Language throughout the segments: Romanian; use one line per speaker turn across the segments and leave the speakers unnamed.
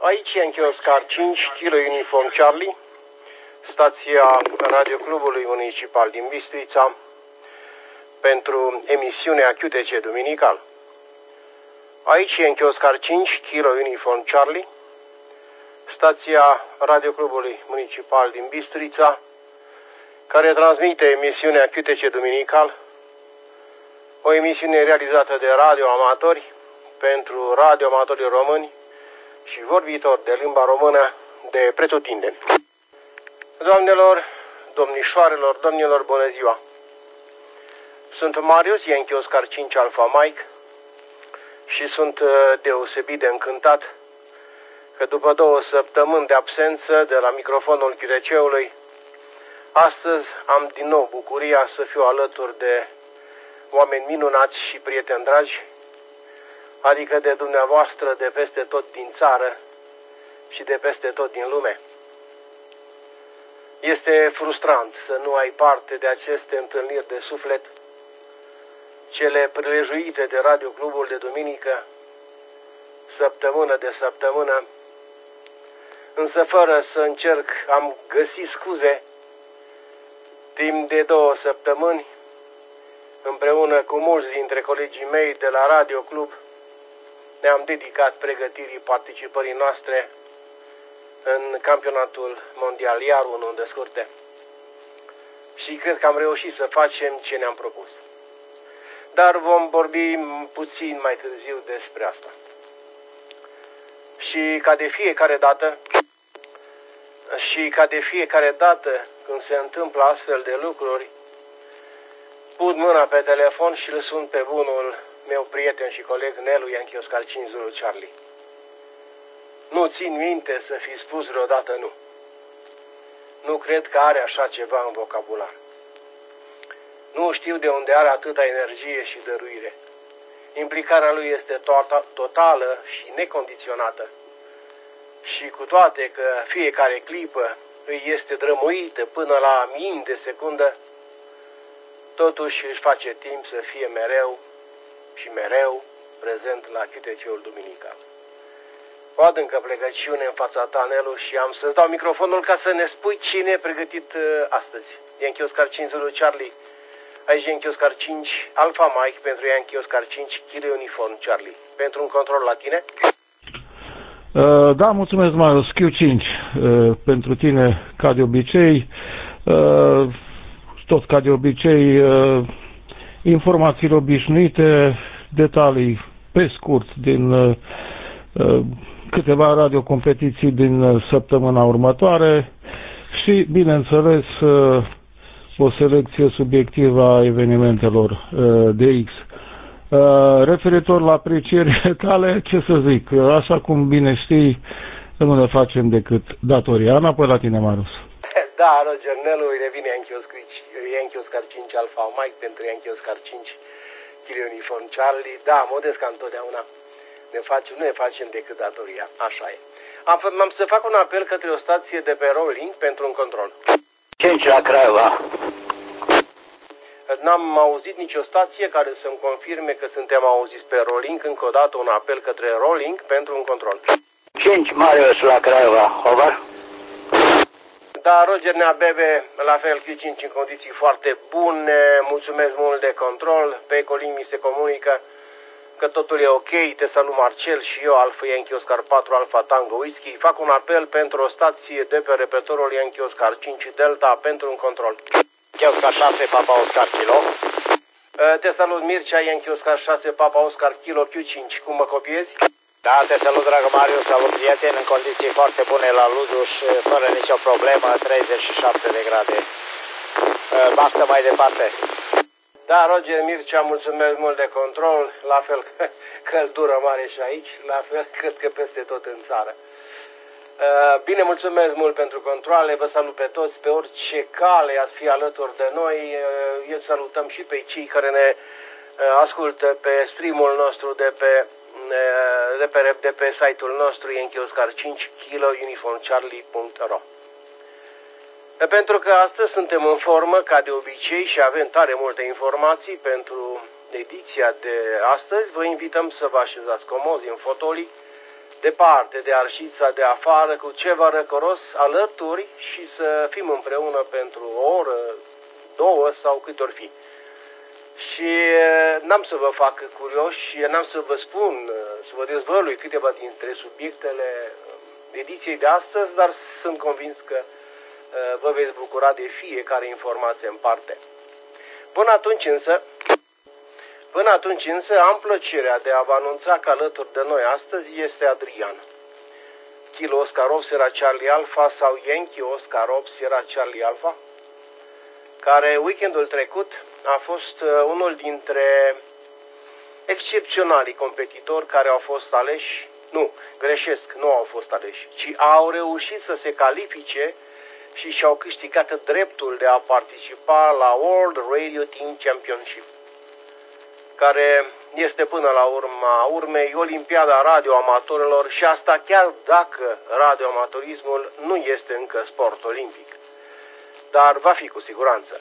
Aici Yankee Oscar 5, Kilo Uniform Charlie, stația Radio Clubului Municipal din Bistrița, pentru emisiunea QTC Duminical. Aici Yankee Oscar 5, Kilo Uniform Charlie, stația Radio Clubului Municipal din Bistrița, care transmite emisiunea QTC Duminical, o emisiune realizată de radioamatori pentru radioamatorii români și vorbitori de limba română de pretutindeni. Doamnelor, domnișoarelor, domnilor, bună ziua! Sunt Marius, Yankee Oscar 5 Alpha Mike și sunt deosebit de încântat că după 2 săptămâni de absență de la microfonul QTC-ului, astăzi am din nou bucuria să fiu alături de oameni minunați și prieteni dragi, adică de dumneavoastră de peste tot din țară și de peste tot din lume. Este frustrant să nu ai parte de aceste întâlniri de suflet, cele prilejuite de Radio Clubul de duminică, săptămână de săptămână, însă fără să încerc am găsit scuze. Timp de 2 săptămâni, împreună cu mulți dintre colegii mei de la Radio Club, ne-am dedicat pregătirii participării noastre în campionatul mondial iar unul de scurte. Și cred că am reușit să facem ce ne-am propus. Dar vom vorbi puțin mai târziu despre asta. Și ca de fiecare dată când se întâmplă astfel de lucruri, pun mâna pe telefon și îl sun pe bunul meu prieten și coleg Nelu Yankee Oscar 5 Zulu Charlie. Nu țin minte să fi spus vreodată nu. Nu cred că are așa ceva în vocabular. Nu știu de unde are atâta energie și dăruire. Implicarea lui este totală și necondiționată. Și cu toate că fiecare clipă îi este drămuită până la mii de secundă, totuși își face timp să fie mereu și mereu prezent la QTC-ul duminical. O adâncă plecăciune în fața ta, Nelu, și am să-ți dau microfonul ca să ne spui cine e pregătit astăzi. Yankee Oscar 5 Zulu Charlie. Aici Yankee Oscar 5 Alpha Mike pentru Yankee Oscar 5 Kilo Uniform Charlie. Pentru un control la tine.
Da, mulțumesc, Marius. Q5 pentru tine, ca de obicei. Tot ca de obicei, informațiile obișnuite, detalii pe scurt din câteva radiocompetiții din săptămâna următoare și, bineînțeles, o selecție subiectivă a evenimentelor de X. Referitor la aprecierile tale, ce să zic, așa cum bine știi, nu ne facem decât datoria. Înapoi la tine, Marius.
Da, Roger, Nelu, îi revine Yankee Oscar 5 Alpha Mike pentru Yankee Oscar 5 Kilo Uniform Charlie. Da, modest ca întotdeauna. Nu ne facem decât datoria. Așa e. Am să fac un apel către o stație de pe Rolling pentru un control.
5 la Craiova.
N-am auzit nicio stație care să-mi confirme că suntem auziți pe Rolling. Încă o dată un apel către Rolling pentru un control.
5 Marius la Craiova. Over.
Da, Roger Neabebe, la fel Q5 în condiții foarte bune. Mulțumesc mult de control. Pe Ecolink mi se comunică că totul e ok. Te salut, Marcel, și eu, Alpha Yankee Oscar 4 Alpha Tango Whisky. Fac un apel pentru o stație de pe repertorul Yankee Oscar 5 Delta pentru un control.
Yankee Oscar 6 Papa Oscar Kilo.
Te salut, Mircea, Yankee Oscar 6 Papa Oscar Kilo Q5. Cum mă copiezi?
Da, te salut, dragă Marius, salut, prieten, în condiții foarte bune la Luduș, fără nicio problemă, 37 de grade. Basta mai departe.
Da, Roger, Mircea, mulțumesc mult de control, la fel căldură mare și aici, la fel cred că peste tot în țară. Bine, mulțumesc mult pentru controle, vă salut pe toți, pe orice cale ați fi alături de noi, eu salutăm și pe cei care ne ascultă pe streamul nostru de pe site-ul nostru Yankee Oscar 5 Kilo Uniform Charlie.ro. Pentru că astăzi suntem în formă, ca de obicei, și avem tare multe informații pentru ediția de astăzi, vă invităm să vă așezați comozi în fotolii departe de arșița de afară, cu ceva răcoros alături și să fim împreună pentru o oră, două sau cât ori fi. Și n-am să vă fac curioși, n-am să vă spun, să vă dezvălui câteva dintre subiectele ediției de astăzi, dar sunt convins că vă veți bucura de fiecare informație în parte. Până atunci însă am plăcerea de a vă anunța că alături de noi astăzi este Adrian. Kilo Oscar Sierra Charlie Alpha sau Yankee Oscar Sierra Charlie Alpha, care weekendul trecut a fost unul dintre excepționalii competitori care au fost aleși, nu au fost aleși, ci au reușit să se califice și și-au câștigat dreptul de a participa la World Radio Team Championship, care este până la urma urmei Olimpiada radioamatorilor, și asta chiar dacă radioamatorismul nu este încă sport olimpic, dar va fi cu siguranță.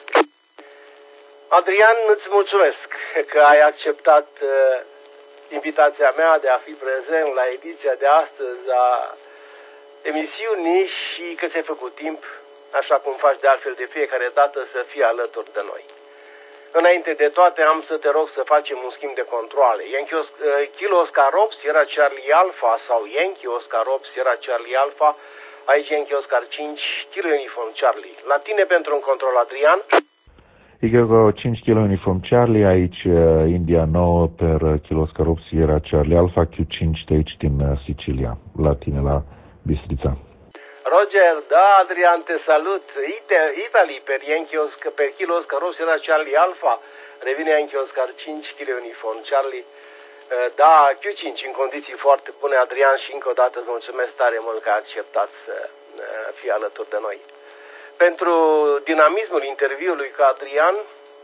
Adrian, îți mulțumesc că ai acceptat invitația mea de a fi prezent la ediția de astăzi a emisiunii și că ți-ai făcut timp, așa cum faci de altfel de fiecare dată, să fii alături de noi. Înainte de toate, am să te rog să facem un schimb de controale. Kilo Oscar Sierra Charlie Alpha sau Yankee Oscar Sierra Charlie Alpha, aici Yankee Oscar 5, Kilo Uniform Charlie. La tine pentru un control, Adrian.
Igor 5 Kilo Uniform Charlie, aici India 9 per Kilo Oscar Sierra Charlie Alpha, Q5 de aici din Sicilia, la tine, la Bistrița.
Roger, da, Adrian, te salut. Italy per Kilo Oscar Sierra Charlie Alpha, revine Yankee Oscar 5 Kilo Uniform Charlie. Da, Q5 în condiții foarte bune, Adrian, și încă o dată îți mulțumesc tare mult că ai acceptat să fii alături de noi. Pentru dinamismul interviului cu Adrian,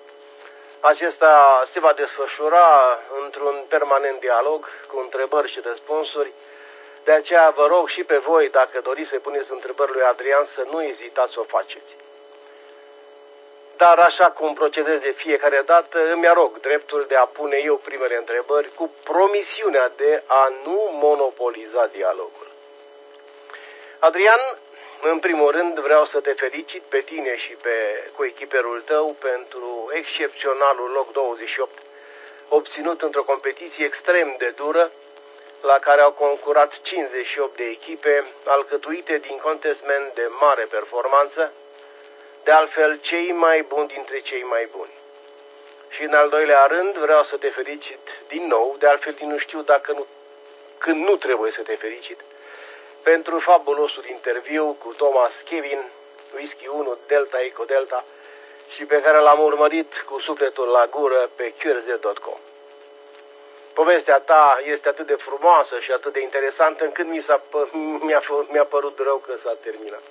acesta se va desfășura într-un permanent dialog cu întrebări și răspunsuri. De aceea vă rog și pe voi, dacă doriți să puneți întrebări lui Adrian, să nu ezitați să o faceți. Dar așa cum procedez de fiecare dată, îmi arog dreptul de a pune eu primele întrebări cu promisiunea de a nu monopoliza dialogul. Adrian, în primul rând vreau să te felicit pe tine și pe coechiperul tău pentru excepționalul loc 28, obținut într-o competiție extrem de dură, la care au concurat 58 de echipe, alcătuite din contestmeni de mare performanță, de altfel cei mai buni dintre cei mai buni. Și în al doilea rând vreau să te felicit din nou, de altfel nu știu când nu trebuie să te felicit, pentru fabulosul interviu cu Thomas Kevin, Whisky 1 Delta Eco Delta, și pe care l-am urmărit cu sufletul la gură pe QRZ.com. Povestea ta este atât de frumoasă și atât de interesantă încât mi-a părut rău că s-a terminat.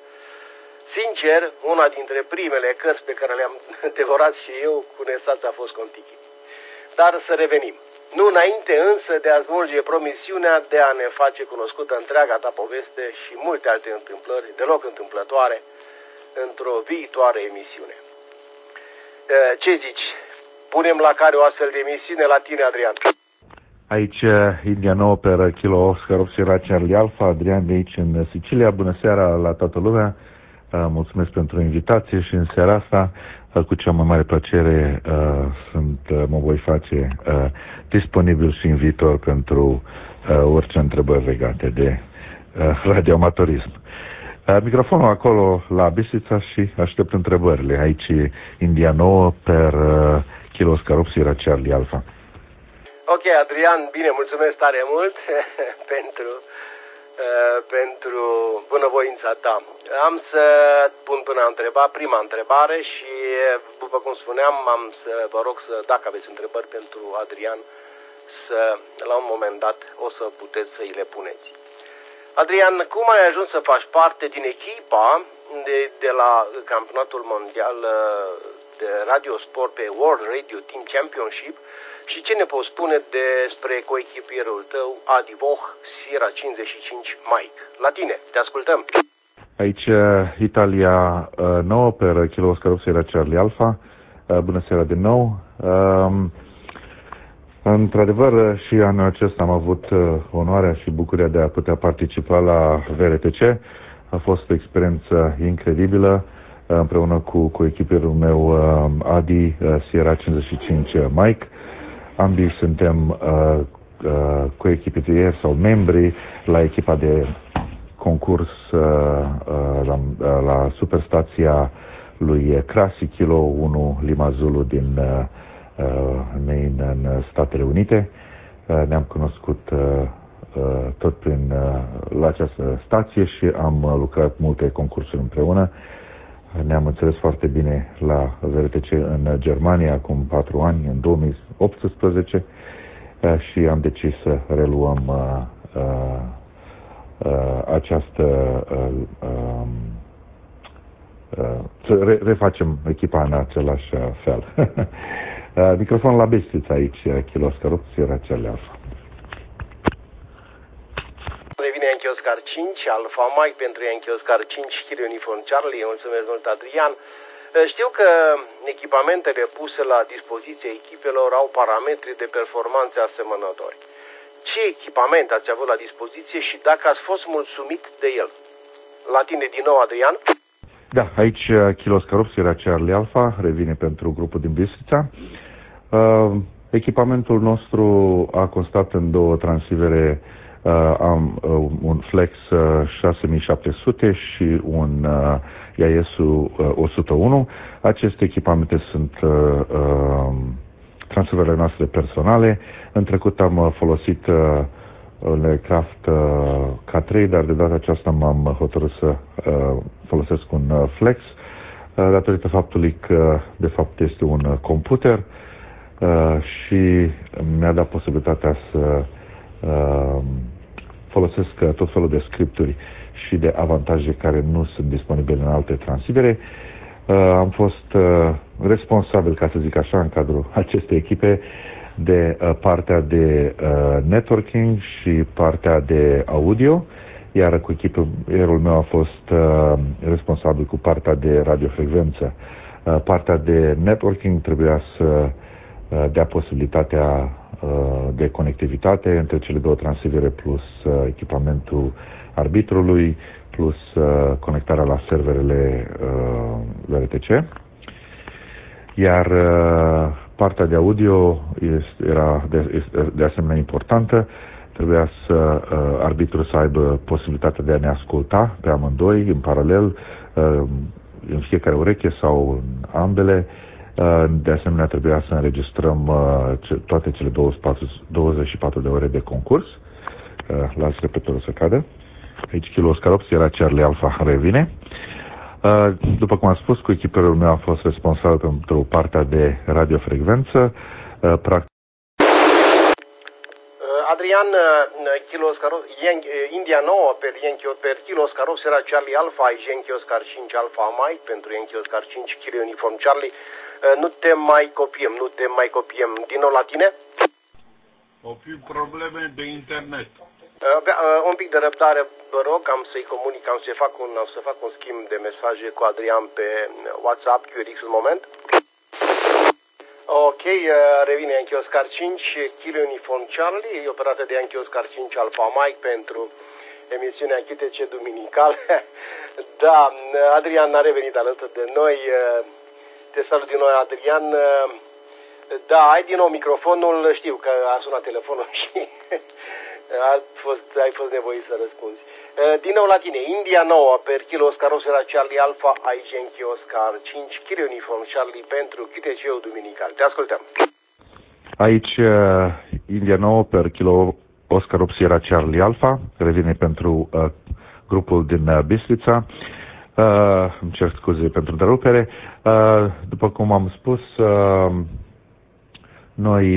Sincer, una dintre primele cărți pe care le-am devorat și eu cu Nesaț a fost Contiki. Dar să revenim. Nu înainte însă de a smulge promisiunea de a ne face cunoscută întreaga ta poveste și multe alte întâmplări deloc întâmplătoare într-o viitoare emisiune. Ce zici? Punem la care o astfel de emisiune la tine, Adrian?
Aici India 9 per Kilo Oscar Sierra Charlie Alpha, Adrian de aici în Sicilia. Bună seara la toată lumea. Mulțumesc pentru invitație și în seara asta, cu cea mai mare plăcere, mă voi face disponibil și în viitor pentru orice întrebări legate de radioamatorism. Microfonul acolo la Bistrița și aștept întrebările. Aici India 9 per Kilo Oscar Sierra Charlie Alpha.
Ok, Adrian, bine, mulțumesc tare mult pentru bunăvoința ta. Am să pun prima întrebare și, după cum spuneam, am să vă rog să, dacă aveți întrebări pentru Adrian, să, la un moment dat, o să puteți să îi le puneți. Adrian, cum ai ajuns să faci parte din echipa de la campionatul mondial de radiosport pe World Radio Team Championship și ce ne poți spune despre coechipierul tău, Adi Voh, Sierra 55 Mike? La tine, te ascultăm.
Aici Italia 9 per Kilo Oscar Sierra Charlie Alpha. Bună seara din nou. Într-adevăr, și anul acesta am avut onoarea și bucuria de a putea participa la VRTC. A fost o experiență incredibilă împreună cu echipierul meu Adi Sierra 55 Mike. Ambii suntem coechipieri sau membri la echipa de concurs la superstația lui Crasi Kilo 1 Lima Zulu din Maine în Statele Unite. Ne-am cunoscut tot la această stație și am lucrat multe concursuri împreună. Ne-am înțeles foarte bine la VRTC în Germania acum 4 ani, în 2018, și am decis să reluăm să refacem echipa în același fel. Microfon la Bistrița aici, Kilo Oscar 8, Sierra Charlie Alpha.
Revine Yankee Oscar 5, Alpha Mike pentru Yankee Oscar 5, Kilo Uniform Charlie. Mulțumesc mult, Adrian. Știu că echipamentele puse la dispoziția echipelor au parametri de performanță asemănători. Ce echipament ați avut la dispoziție și dacă ați fost mulțumit de el? La tine din nou, Adrian.
Da, aici Kilo Oscar 8, Sierra Charlie Alpha, revine pentru grupul din Bistrița. Echipamentul nostru a constat în 2 transivere, un Flex 6700 și un IAS 101. Aceste echipamente sunt transferele noastre personale. În trecut am folosit Craft K3, dar de data aceasta m-am hotărât să folosesc un Flex, datorită faptului că de fapt este un computer și mi-a dat posibilitatea să folosesc tot felul de scripturi și de avantaje care nu sunt disponibile în alte transivere. Am fost responsabil, ca să zic așa, în cadrul acestei echipe de partea de networking și partea de audio, iar cu echipierul meu a fost responsabil cu partea de radiofrecvență. Partea de networking trebuia să dea posibilitatea de conectivitate între cele 2 transivere plus echipamentul arbitrului plus conectarea la serverele VRTC. Iar partea de audio era de asemenea importantă. Trebuia să arbitrul să aibă posibilitatea de a ne asculta pe amândoi în paralel, în fiecare ureche sau în ambele. De asemenea, trebuia să înregistrăm toate cele 24 de ore de concurs. Las repetorul să cadă. Aici Kilo Oscar 8, Sierra Charlie Alpha revine. După cum am spus, cu echipierul meu a fost responsabil pentru partea de radiofrecvență.
Adrian, Kilo Oscar India 9 per Kilo Oscar 8 Sierra Charlie Alpha, Yankee Oscar 5 Alpha Mike pentru Yankee Oscar 5 Kilo Uniform Charlie. Nu te mai copiem. Din nou la tine?
O fi probleme de internet.
Un pic de răbdare, vă rog, am să-i comunic, am să fac un schimb de mesaje cu Adrian pe WhatsApp, QRX în moment. Ok, revine Yankee Oscar 5, Kilo Uniform Charlie, operată de Yankee Oscar 5 Alpha Mike pentru emisiunea QTC Duminical. Da, Adrian a revenit alături de noi. Te salut din nou, Adrian. Da, ai din nou microfonul, știu că a sunat telefonul și ai fost nevoit să răspunzi. Din nou la tine, India 9 per Kilo Oscar 8 Sierra Charlie Alpha, ai Yankee Oscar 5 Kilo Uniform Charlie pentru QTC-ul Duminical. Te ascultăm.
Aici India 9 per Kilo Oscar 8 Sierra Charlie Alpha, revine pentru grupul din Bistrița. Îmi cer scuze pentru întrerupere. După cum am spus, noi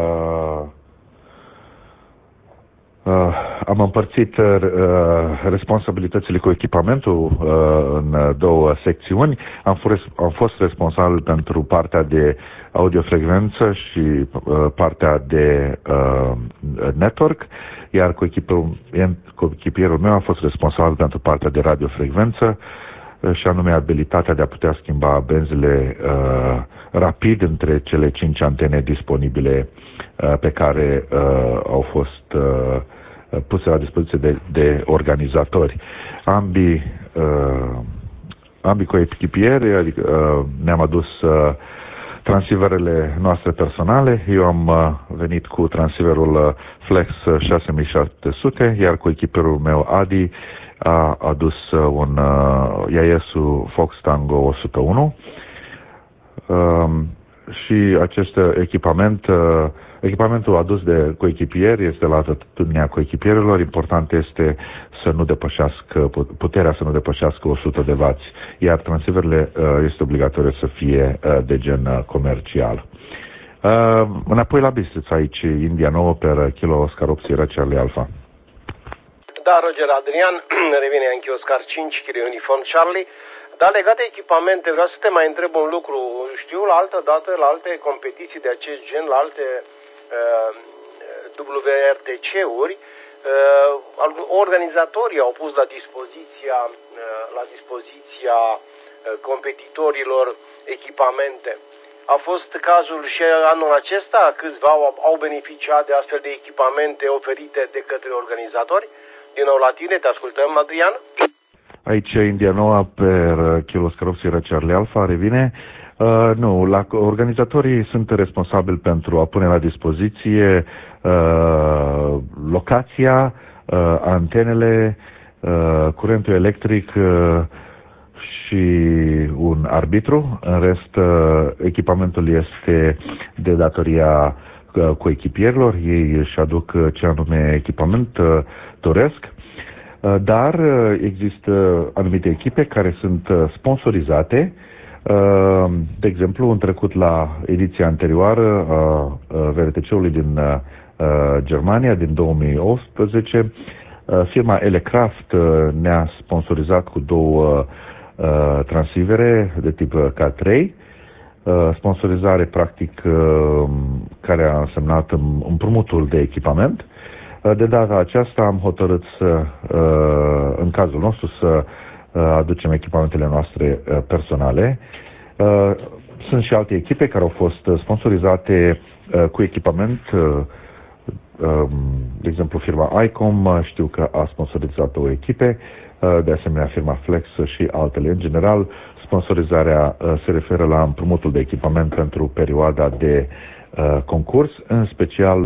am împărțit responsabilitățile cu echipamentul în 2 secțiuni. Am fost responsabil pentru partea de audiofrecvență și partea de network, iar cu echipierul meu am fost responsabil pentru partea de radiofrecvență. și anume abilitatea de a putea schimba benzile rapid între cele 5 antene disponibile pe care au fost puse la dispoziție de organizatori. Ambii coechipieri, adică ne-am adus transceiverele noastre personale. Eu am venit cu transceiverul Flex 6700, iar coechipierul meu Adi a adus un IAS-ul Fox Tango 101 și acest echipamentul adus de coechipieri este la atitudinea coechipierilor. Important este să nu depășească, puterea să nu depășească 100 de W, iar transceiverele este obligatoriu să fie de gen comercial. Înapoi la Bistrița, aici India 9 per Kilo Oscar 8 Sierra Charlie Alpha.
Da, Roger Adrian, revine Yankee Oscar 5 Kilo Uniform Charlie. Dar legat de echipamente, vreau să te mai întreb un lucru. Știu la altă dată, la alte competiții de acest gen, la alte WRTC-uri, organizatorii au pus la dispoziția competitorilor echipamente. A fost cazul și anul acesta, câțiva au beneficiat de astfel de echipamente oferite de către organizatori. Din nou la tine, te ascultăm, Adrian.
Aici India 9 per Kilo Oscar 8 Sierra Charlie Alpha revine. Nu, organizatorii sunt responsabili pentru a pune la dispoziție locația, antenele, curentul electric și un arbitru. În rest, echipamentul este de datoria coechipierilor. Ei își aduc ce anume echipament doresc. Dar există anumite echipe care sunt sponsorizate. De exemplu, în trecut la ediția anterioară a VRTC-ului din Germania, din 2018, firma Elecraft ne-a sponsorizat cu 2 transceivere de tip K3, sponsorizare practic care a însemnat împrumutul de echipament. De data aceasta am hotărât în cazul nostru, să aducem echipamentele noastre personale. Sunt și alte echipe care au fost sponsorizate cu echipament. De exemplu, firma ICOM știu că a sponsorizat 2 echipe, de asemenea firma Flex și altele. În general, sponsorizarea se referă la împrumutul de echipament pentru perioada de concurs, în special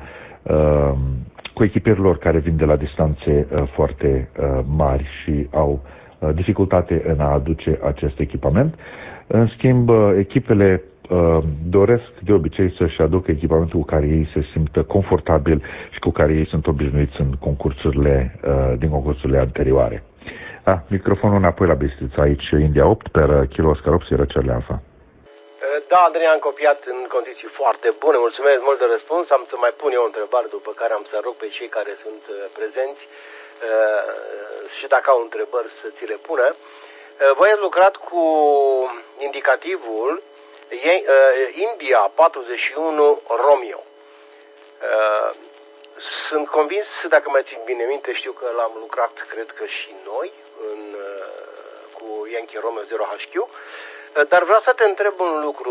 cu echipierilor care vin de la distanțe foarte mari și au dificultate în a aduce acest echipament. În schimb, echipele doresc de obicei să-și aducă echipamentul cu care ei se simt confortabil și cu care ei sunt obișnuiți în din concursurile anterioare. Microfonul înapoi la Bistrița, aici India 8 per Kilo Oscar 8 Sierra Charlie Alpha.
Da, Adrian, copiat în condiții foarte bune. Mulțumesc mult de răspuns. Am să mai pun eu o întrebare, după care am să rog pe cei care sunt prezenți și dacă au întrebări să ți le pună. Voi ați lucrat cu indicativul India 41 Romeo. Sunt convins, dacă mai țin bine minte, știu că l-am lucrat, cred că și noi, cu Yankee Romeo 0HQ. Dar vreau să te întreb un lucru.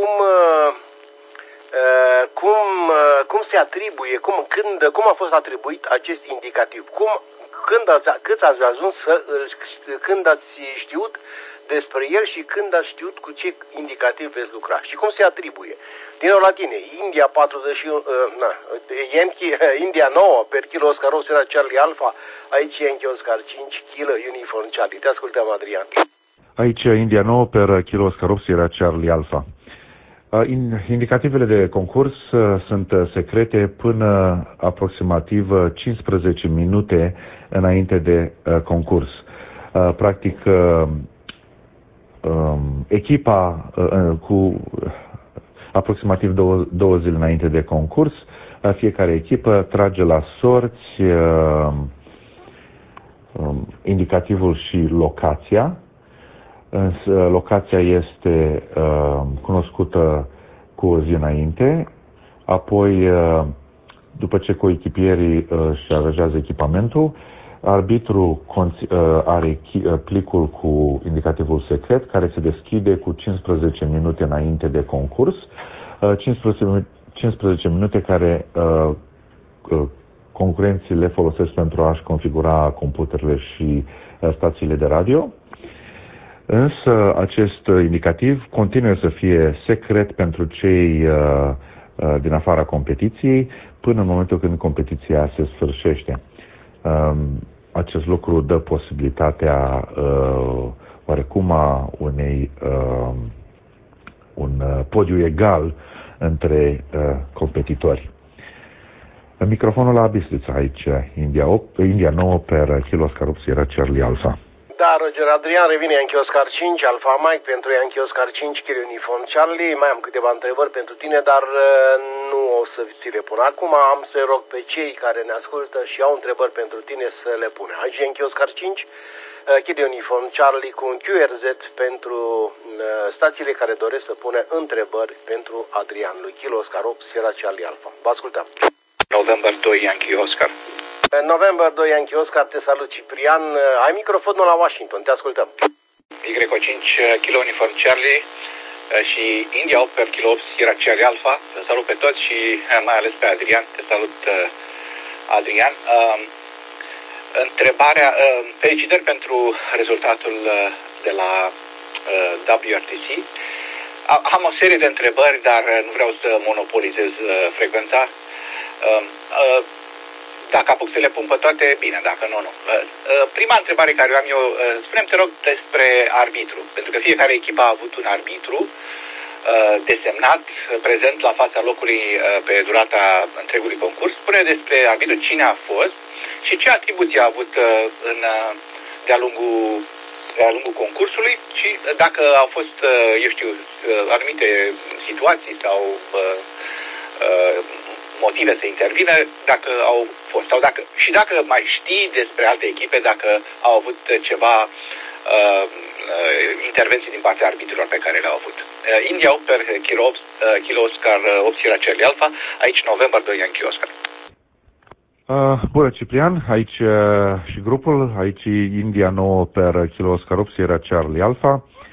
Cum se atribuie, cum a fost atribuit acest indicativ? Cât ați ajuns când ați știut despre el și când ați știut cu ce indicativ veți lucra? Și cum se atribuie? Din nou la tine, India 41, India 9 per Kilo Oscar 8 Sierra Charlie Alpha, aici Yankee Oscar 5 Kilo Uniform Charlie. Te ascultăm, Adrian.
Aici India 9 per Kilo Oscar 8 Sierra Charlie Alpha. Indicativele de concurs sunt secrete până aproximativ 15 minute înainte de concurs. Practic, echipa cu aproximativ 2 zile înainte de concurs, fiecare echipă trage la sorți indicativul și locația. Locația este cunoscută cu o zi înainte, apoi, după ce coechipierii își aranjează echipamentul, Arbitru are plicul cu indicativul secret care se deschide cu 15 minute înainte de concurs, 15 minute care concurenții le folosesc pentru a-și configura computerele și stațiile de radio. Însă acest indicativ continuă să fie secret pentru cei din afara competiției până în momentul când competiția se sfârșește. Acest lucru dă posibilitatea oarecum a un podiu egal între competitori. Microfonul la Bistrița aici, India 9 per Kilo Oscar 8 Sierra Charlie Alpha.
Da, Roger Adrian, revine Yankee Oscar 5, Alpha Mike pentru Yankee Oscar 5, Kilo Uniform Charlie. Mai am câteva întrebări pentru tine, dar nu o să ți le pun acum. Am să rog pe cei care ne ascultă și au întrebări pentru tine să le pune. Aici Yankee Oscar 5, Kilo Uniform Charlie cu un QRZ pentru stațiile care doresc să pune întrebări pentru Adrian lui Kilo Oscar 8 Sierra Charlie Alpha. Vă ascultăm.
November 2 Yankee Oscar.
November 2 Yankee Oscar, te salut Ciprian. Ai microfonul la Washington, te ascultăm.
Y5 Kilo Uniform Charlie și India 8 per Kilo 8 Sierra Charlie Alpha. Te salut pe toți și mai ales pe Adrian. Te salut Adrian. Întrebarea, felicitări pentru rezultatul de la WRTC. Am o serie de întrebări, dar nu vreau să monopolizez frecvența. Dacă apuc să le pun pe toate, bine, dacă nu. Prima întrebare care o am eu, spune-mi, te rog, despre arbitru. Pentru că fiecare echipă a avut un arbitru desemnat, prezent la fața locului pe durata întregului concurs. Spune despre arbitru cine a fost și ce atribuții a avut de-a lungul concursului și dacă au fost, eu știu, anumite situații sau motive să intervină, dacă au fost sau dacă mai știi despre alte echipe, dacă au avut ceva intervenții din partea arbitrilor pe care le-au avut. India 8 per Kilo Oscar 8 Sierra Charlie Alpha, aici November 2 Yankee Oscar.
Bună Ciprian, aici și grupul, aici India 9 per Kilo Oscar 8 Sierra Charlie Alpha.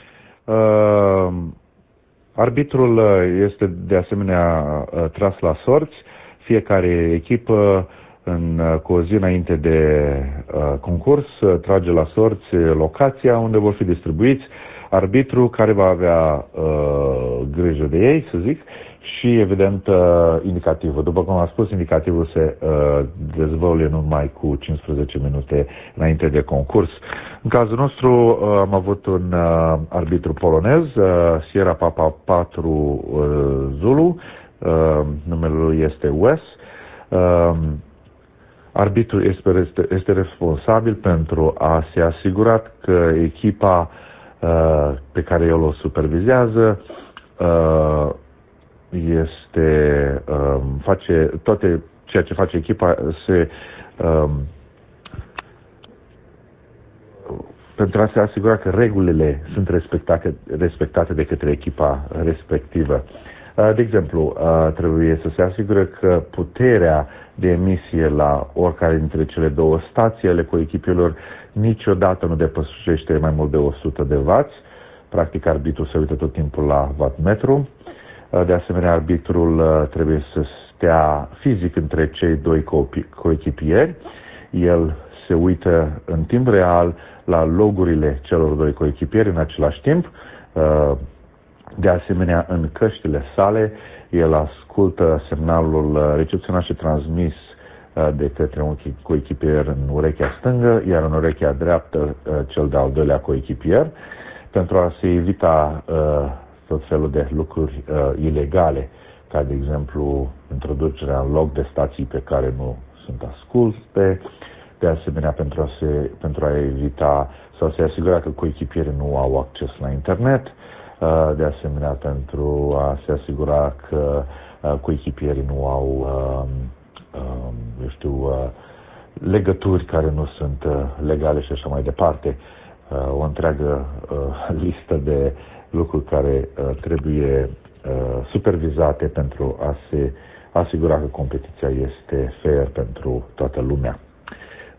Arbitrul este de asemenea tras la sorți. Fiecare echipă cu o zi înainte de concurs trage la sorți locația unde vor fi distribuiți, arbitru care va avea grijă de ei, să zic, și evident indicativul. După cum am spus, indicativul se dezvăluie numai cu 15 minute înainte de concurs. În cazul nostru am avut un arbitru polonez, Sierra Papa 4 Zulu, numele lui este Wes. Arbitrul este responsabil pentru a se asigura că echipa pe care el o supervizează face toate ceea ce face echipa pentru a se asigura că regulile sunt respectate de către echipa respectivă. De exemplu, trebuie să se asigure că puterea de emisie la oricare dintre cele două stații ale coechipilor niciodată nu depășește mai mult de 100 de W. Practic, arbitrul se uită tot timpul la wattmetru. De asemenea, arbitrul trebuie să stea fizic între cei doi coechipieri. El se uită în timp real la logurile celor doi coechipieri în același timp. De asemenea, în căștile sale, el ascultă semnalul recepționat și transmis de către un coechipier în urechea stângă, iar în urechea dreaptă cel de-al doilea coechipier, pentru a se evita tot felul de lucruri ilegale, ca de exemplu introducerea în loc de stații pe care nu sunt asculte, de asemenea pentru a evita sau se asigura că coechipierii nu au acces la internet, de asemenea pentru a se asigura că coechipierii nu au legături care nu sunt legale și așa mai departe. O întreagă listă de lucruri care trebuie supervizate pentru a se asigura că competiția este fair pentru toată lumea.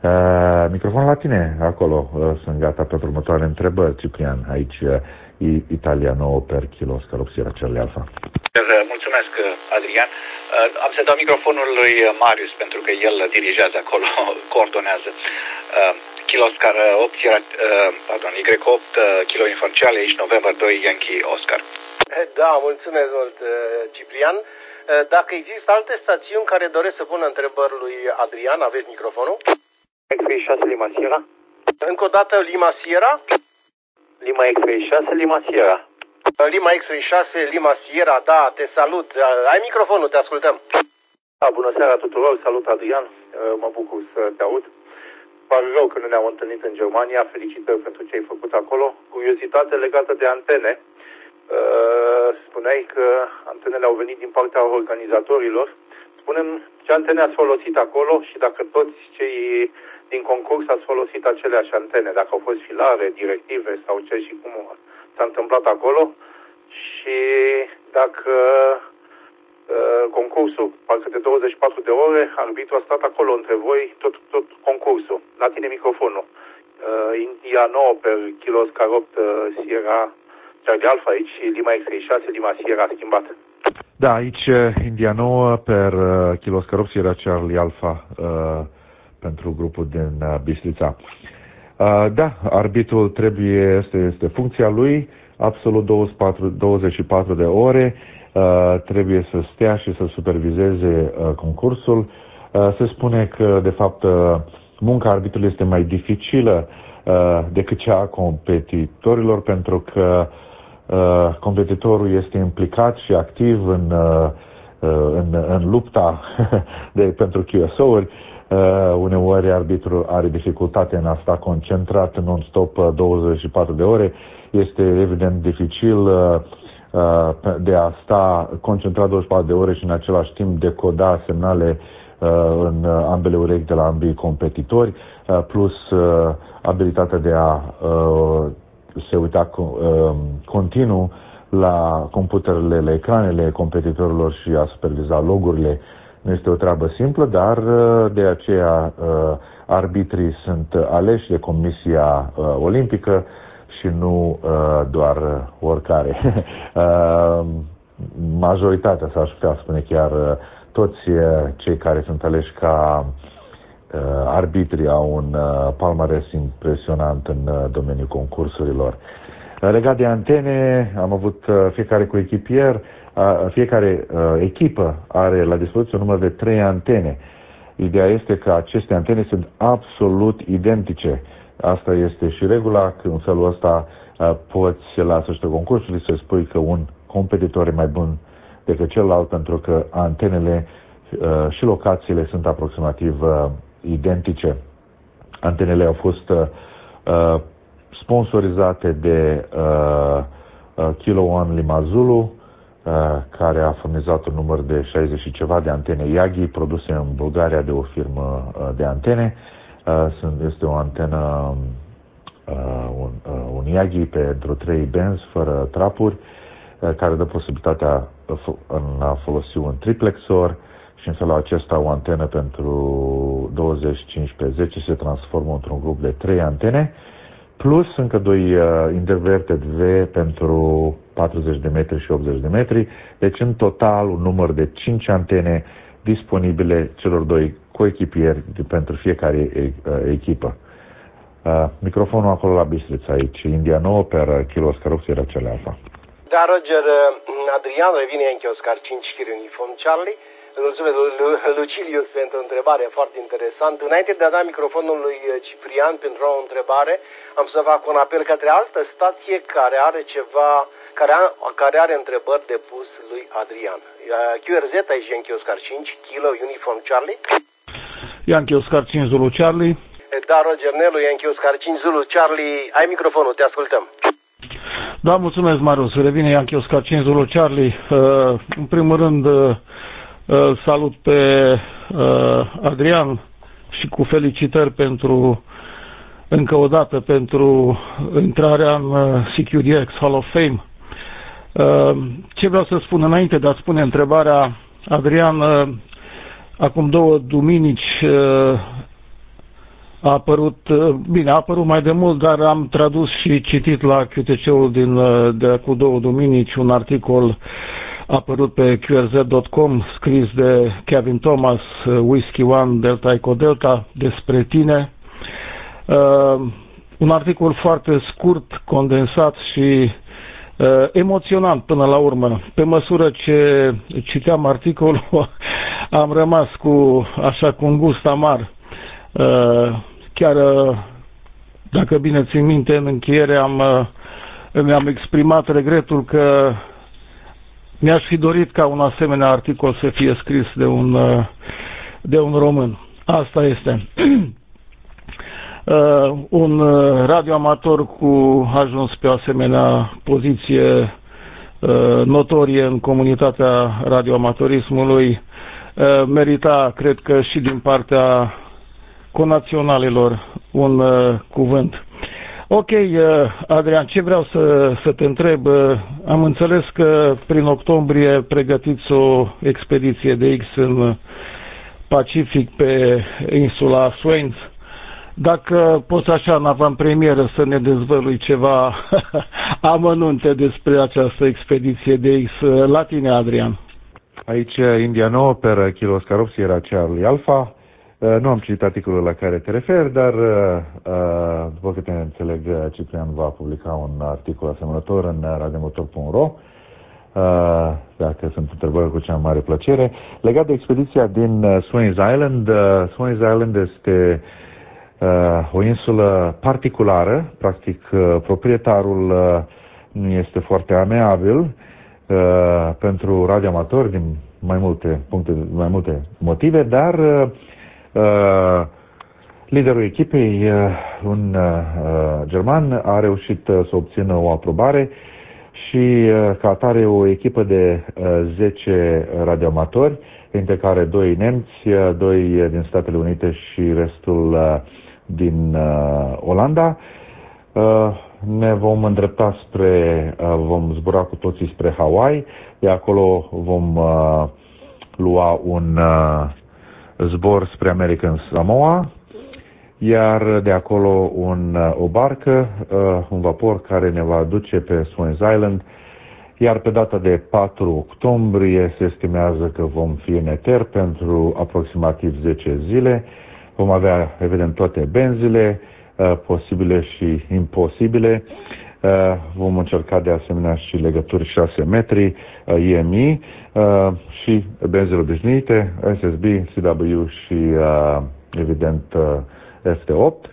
Microfonul la tine, acolo. Sunt gata pentru următoarele întrebări, Ciprian. Aici, Italia 9 per kilo, Oscar Sierra Charlie Alpha.
Mulțumesc, Adrian. Am să dau microfonul lui Marius, pentru că el dirigează acolo, coordonează. Kilo Oscar 8, Y8, Kilo Uniform Charlie, aici November 2, Yankee Oscar.
Da, mulțumesc mult, Ciprian. Dacă există alte stațiuni care doresc să pună întrebări lui Adrian, aveți microfonul?
X-Ray 6 Lima Sierra.
Încă o dată Lima Sierra.
Lima X-Ray 6 Lima Sierra.
Lima X-Ray 6 Lima Sierra, da, te salut. Ai microfonul, te ascultăm.
Da, bună seara tuturor, salut Adrian, mă bucur să te aud. Pare rău că nu ne-am întâlnit în Germania, felicitări pentru ce ai făcut acolo. Curiozitate legată de antene. Spuneai că antenele au venit din partea organizatorilor. Spune-mi ce antene ați folosit acolo și dacă toți cei din concurs ați folosit aceleași antene, dacă au fost filare, directive sau ce și cum s-a întâmplat acolo și dacă concursul, parcă de 24 de ore, arbitru a stat acolo între voi tot concursul. La tine microfonul. India 9 per kilo Oscar 8 Sierra Charlie Alpha aici și Lima X-Ray 6 Lima Sierra schimbat.
Da, aici India 9 per kilo Oscar 8 Sierra Charlie Alpha pentru grupul din Bistrița. Da, arbitrul este funcția lui, absolut 24 de ore, trebuie să stea și să supervizeze concursul. Se spune că, de fapt, munca arbitrului este mai dificilă decât cea a competitorilor, pentru că competitorul este implicat și activ în lupta pentru QSO-uri. Uneori arbitrul are dificultate în a sta concentrat non-stop 24 de ore. Este evident dificil de a sta concentrat 24 de ore și în același timp decoda semnale în ambele urechi de la ambii competitori, plus abilitatea de a se uita continuu la computerele, la ecranele competitorilor și a superviza logurile. Nu este o treabă simplă, dar de aceea arbitrii sunt aleși de Comisia Olimpică și nu doar oricare. Majoritatea, s-aș putea spune chiar toți cei care sunt aleși ca arbitri au un palmares impresionant în domeniul concursurilor. Legat de antene, am avut fiecare coechipier, fiecare echipă are la dispoziție un număr de 3 antene. Ideea este că aceste antene sunt absolut identice. Asta este și regula, că în felul ăsta poți la sfârșitul concursului să spui că un competitor e mai bun decât celălalt, pentru că antenele și locațiile sunt aproximativ identice. Antenele au fost sponsorizate de Kilo One Lima Zulu, care a furnizat un număr de 60 și ceva de antene Yagi produse în Bulgaria de o firmă de antene. Este o antenă, un Yagi pentru 3 benzi fără trapuri, care dă posibilitatea în a folosi un triplexor și în felul acesta o antenă pentru 25x10 se transformă într-un grup de 3 antene, plus încă 2 interverted V pentru 40 de metri și 80 de metri, deci în total un număr de 5 antene disponibile celor 2 coechipieri pentru fiecare echipă. Microfonul acolo la Bistrița aici, India 9 per kilo Oscar 8 Sierra Charlie Alpha.
Da, Roger, Adrian revine Yankee Oscar 5 Kilo Uniform Charlie. Îl mulțumesc Lucilius pentru o întrebare foarte interesantă. Înainte de a da microfonul lui Ciprian pentru o întrebare, am să fac un apel către altă stație care are ceva, care are întrebări de pus lui Adrian. QRZ, aici Yankee Oscar 5 Kilo Uniform Charlie.
Yankee Oscar 5 Zulu Charlie.
Da, Roger Nelu, Yankee Oscar 5 Zulu Charlie. Ai microfonul, te ascultăm.
Da, mulțumesc, Marius. Revine Yankee Oscar 5 Zulu Charlie. În primul rând, salut pe Adrian și cu felicitări încă o dată pentru intrarea în CQDX Hall of Fame. Ce vreau să spun înainte de a spune întrebarea, Adrian, acum 2 duminici a apărut mai de mult, dar am tradus și citit la QTC-ul de cu 2 duminici un articol apărut pe QRZ.com scris de Kevin Thomas, Whiskey One Delta Echo Delta, despre tine. Un articol foarte scurt, condensat și emoționant până la urmă. Pe măsură ce citeam articolul, am rămas cu un gust amar. Chiar, dacă bine țin minte, în încheiere mi-am exprimat regretul că mi-aș fi dorit ca un asemenea articol să fie scris de un român. Asta este. Un radioamator ajuns pe o asemenea poziție notorie în comunitatea radioamatorismului merita, cred că și din partea conaționalilor, un cuvânt. Ok, Adrian, ce vreau să te întreb? Am înțeles că prin octombrie pregătiți o expediție de X în Pacific pe insula Swains. Dacă poți așa în avantpremieră să ne dezvălui ceva amănunte despre această expediție de X, la tine, Adrian.
Aici India 9 per Kilo Oscar 8 Sierra Charlie Alpha. Nu am citit articolul la care te referi, dar după câte înțeleg, Ciprian va publica un articol asemănător în radiomotor.ro. Dacă sunt întrebări, cu cea mare plăcere. Legat de expediția din Swains Island, Swains Island este o insulă particulară, practic proprietarul nu este foarte ameabil pentru radioamatori din mai multe motive, dar liderul echipei, un german, a reușit să obțină o aprobare și ca atare o echipă de 10 radioamatori, dintre care 2 nemți, 2 din Statele Unite și restul din Olanda. Ne vom îndrepta vom zbura cu toții spre Hawaii, de acolo vom lua un zbor spre American Samoa, iar de acolo o barcă, un vapor care ne va duce pe Swains Island, iar pe data de 4 octombrie se estimează că vom fi în eter pentru aproximativ 10 zile. Vom avea, evident, toate benzile posibile și imposibile. Vom încerca de asemenea și legături 6 metri, IMI și benzile obișnuite, SSB, CW și, evident, FT8.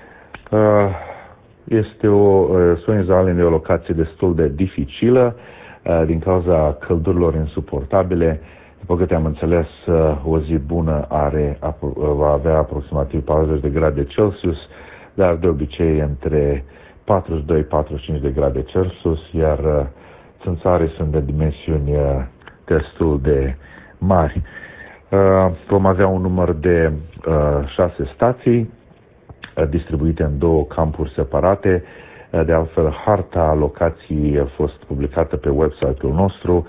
Swains Island e o locație destul de dificilă din cauza căldurilor insuportabile. După câte am înțeles, o zi bună va avea aproximativ 40 de grade Celsius, dar de obicei între 42-45 de grade Celsius, iar țânțarii sunt de dimensiuni destul de mari. Vom avea un număr de 6 stații distribuite în 2 campuri separate. De altfel, harta locației a fost publicată pe website-ul nostru,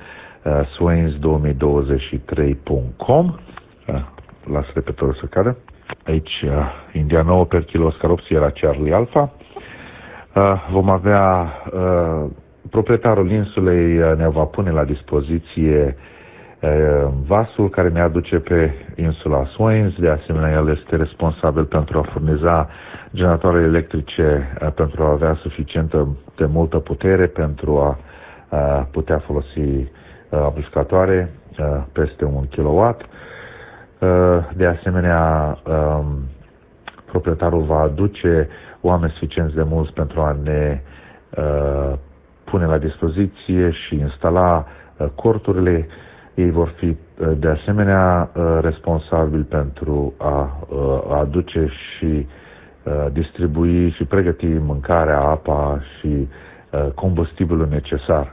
swains2023.com. Las repetorul să cadă. Aici India 9 per Kilo Oscar 8 Sierra Charlie Alpha. Vom avea proprietarul insulei ne va pune la dispoziție vasul care ne aduce pe insula Swains. De asemenea, el este responsabil pentru a furniza generatoare electrice pentru a avea suficientă de multă putere pentru a putea folosi amplificatoare peste 1 kW. De asemenea, proprietarul va aduce oameni suficienți de mulți pentru a ne pune la dispoziție și instala corturile. Ei vor fi de asemenea responsabili pentru a aduce și distribui și pregăti mâncarea, apa și combustibilul necesar.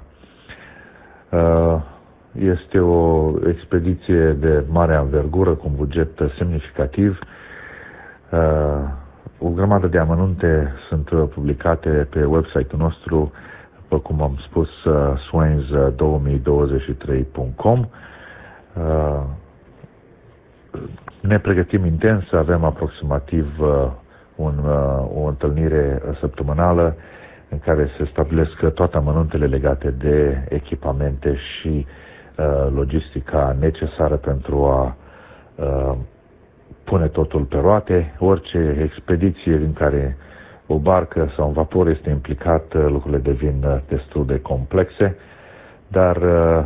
Este o expediție de mare anvergură cu un buget semnificativ. O grămadă de amănunte sunt publicate pe website-ul nostru, după cum am spus, swains2023.com. Ne pregătim intens, avem aproximativ o întâlnire săptămânală în care se stabilesc toate amănuntele legate de echipamente și logistica necesară pentru a pune totul pe roate. Orice expediție în care o barcă sau un vapor este implicat, lucrurile devin destul de complexe, dar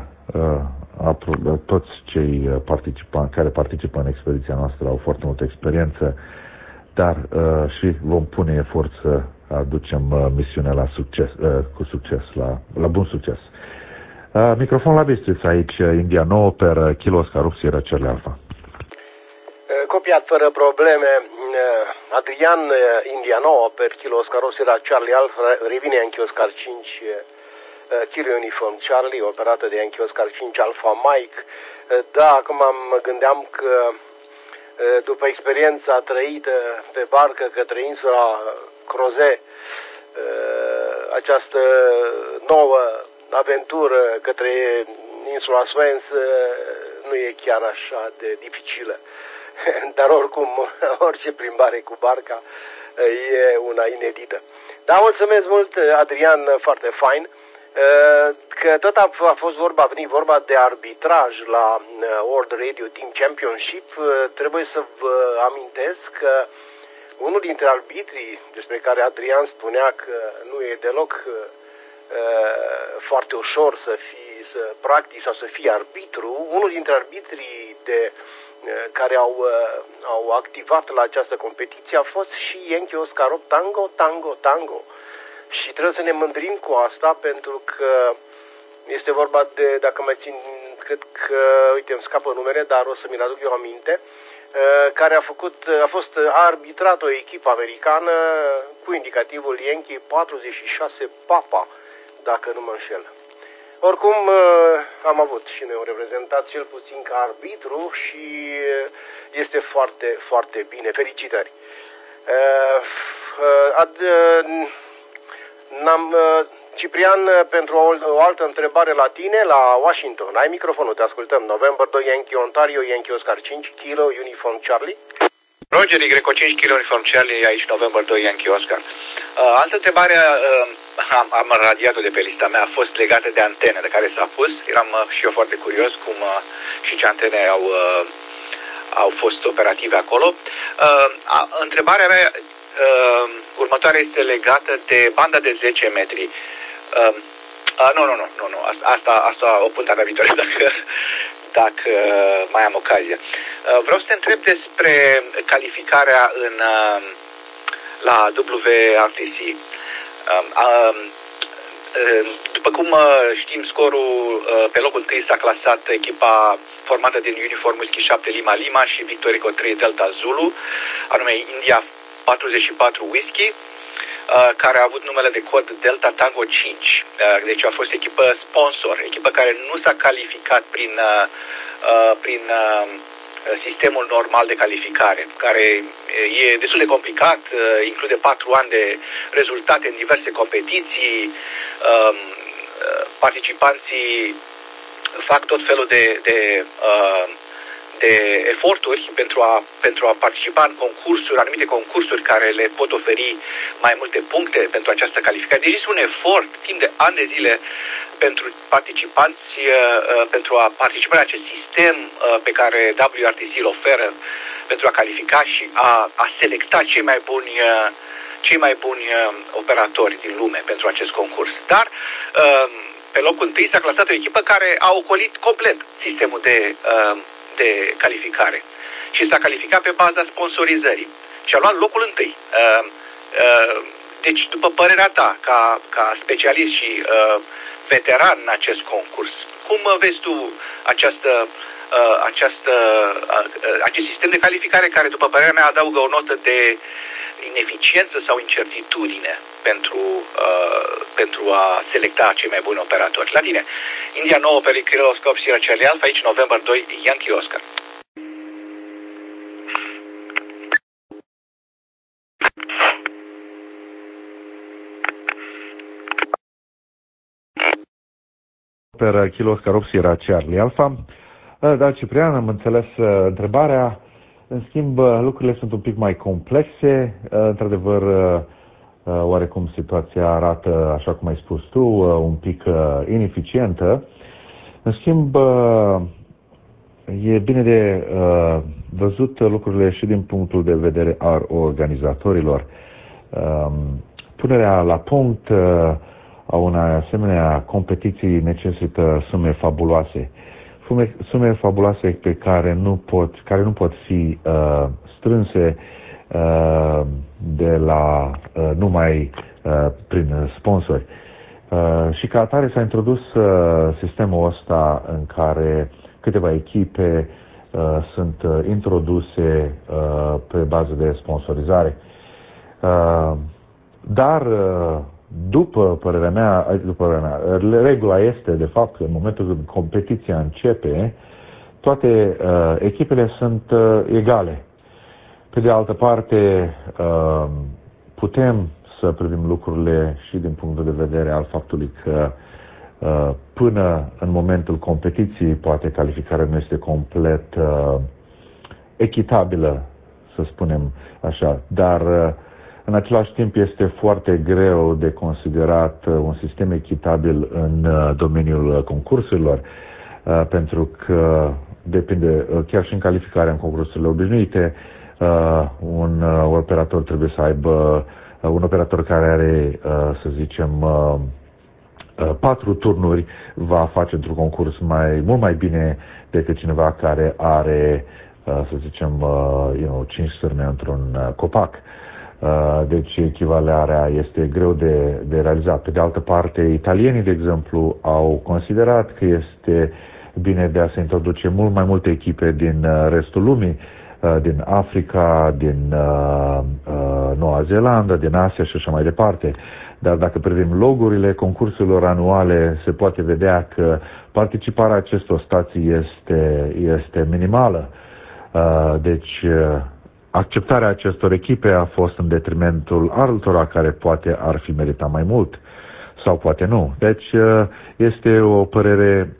toți cei care participă în expediția noastră au foarte multă experiență, dar și vom pune efort să aducem misiunea la succes, cu succes, la bun succes. Microfon la Bistrița aici, India 9 per Kilo Oscar 8 Sierra Charlie Alpha.
Copiat fără probleme, Adrian, India 9 per Kilo Oscar 8 Sierra Charlie Alpha, revine Yankee Oscar 5 Kilo Uniform Charlie, operată de Yankee Oscar 5 Alpha Mike. Da, acum mă gândeam că după experiența trăită pe barcă către insula Crozet, această nouă aventură către insula Swens nu e chiar așa de dificilă. Dar oricum, orice plimbare cu barca e una inedită. Dar mulțumesc mult, Adrian, foarte fain. Că tot a fost vorba de arbitraj la World Radio Team Championship. Trebuie să vă amintesc că unul dintre arbitrii despre care Adrian spunea că nu e deloc foarte ușor să practici sau să fii arbitru, unul dintre arbitrii care au activat la această competiție a fost și Yankee Oscar 8 Tango. Și trebuie să ne mândrim cu asta, pentru că este vorba de, dacă mai țin, cred că, uite, îmi scapă numere, dar o să mi-l aduc eu aminte, care a fost arbitrat o echipă americană cu indicativul Yankee 46 Papa, dacă nu mă înșel. Oricum, am avut și noi un reprezentat, cel puțin ca arbitru, și este foarte, foarte bine. Felicitări! Ciprian, pentru o altă întrebare la tine, la Washington. Ai microfonul, te ascultăm. November 2 Yankee Ontario, Yankee Oscar 5 Kilo Uniform Charlie.
Roger, Y 5 Kilo Uniform Charlie, aici November 2 Yankee Oscar. Altă întrebare, am radiat-o de pe lista mea, a fost legată de antene de care s-a pus. Eram și eu foarte curios cum și ce antene au fost operative acolo. Întrebarea mea următoarea este legată de banda de 10 metri. Nu. Asta o pun data viitoare dacă mai am ocazia. Vreau să te întreb despre calificarea la WRTC. După cum știm, scorul pe locul 1 s-a clasat echipa formată din Uniform Whisky 7 Lima Lima și Victorico 3 Delta Zulu, anume India 44 Whisky, care a avut numele de cod Delta Tango 5. Deci a fost echipă sponsor, echipă care nu s-a calificat prin sistemul normal de calificare, care e destul de complicat, include 4 ani de rezultate în diverse competiții, participanții fac tot felul de eforturi pentru a participa în concursuri, anumite concursuri care le pot oferi mai multe puncte pentru această calificare. Deci este un efort timp de ani de zile pentru participanți, pentru a participa în acest sistem pe care WRTC îl oferă pentru a califica și a selecta cei mai buni operatori din lume pentru acest concurs. Dar pe locul întâi s-a clasat o echipă care a ocolit complet sistemul de calificare și s-a calificat pe baza sponsorizării și a luat locul întâi. Deci, după părerea ta, ca specialist și veteran în acest concurs, cum vezi tu acest sistem de calificare care, după părerea mea, adaugă o notă de ineficiență sau incertitudine pentru a selecta cei mai buni operatori? La tine, India 9 pe Kilo Oscar Sierra Charlie Alpha, aici November 2 Yankee Oscar.
Per Kilo Oscar 8 Sierra Charlie Alpha. Da, Ciprian, am înțeles întrebarea. În schimb, lucrurile sunt un pic mai complexe. Într-adevăr, oarecum situația arată, așa cum ai spus tu, un pic ineficientă. În schimb, e bine de văzut lucrurile și din punctul de vedere al organizatorilor. Punerea la punct a unei asemenea competiții necesită sume fabuloase. Sume fabuloase pe care nu pot fi strânse de la numai prin sponsori. Și ca atare s-a introdus sistemul ăsta în care câteva echipe sunt introduse pe bază de sponsorizare. Dar după părerea mea, regula este de fapt că în momentul când competiția începe, toate echipele sunt egale. Pe de altă parte, putem să privim lucrurile și din punctul de vedere al faptului că până în momentul competiției poate calificarea nu este complet echitabilă, să spunem așa, dar în același timp este foarte greu de considerat un sistem echitabil în domeniul concursurilor, pentru că depinde, chiar și în calificarea în concursurile obișnuite, un operator trebuie să aibă, un operator care are, să zicem, 4 turnuri va face într-un concurs mult mai bine decât cineva care are, să zicem, 5 sârme într-un copac. Deci echivalarea este greu de realizat. Pe de altă parte, italienii, de exemplu, au considerat că este bine de a se introduce mult mai multe echipe din restul lumii, din Africa, din Noua Zeelandă, din Asia și așa mai departe. Dar dacă privim logurile concursurilor anuale, se poate vedea că participarea acestor stații este minimală. Deci acceptarea acestor echipe a fost în detrimentul altora care poate ar fi meritat mai mult sau poate nu. Deci este o părere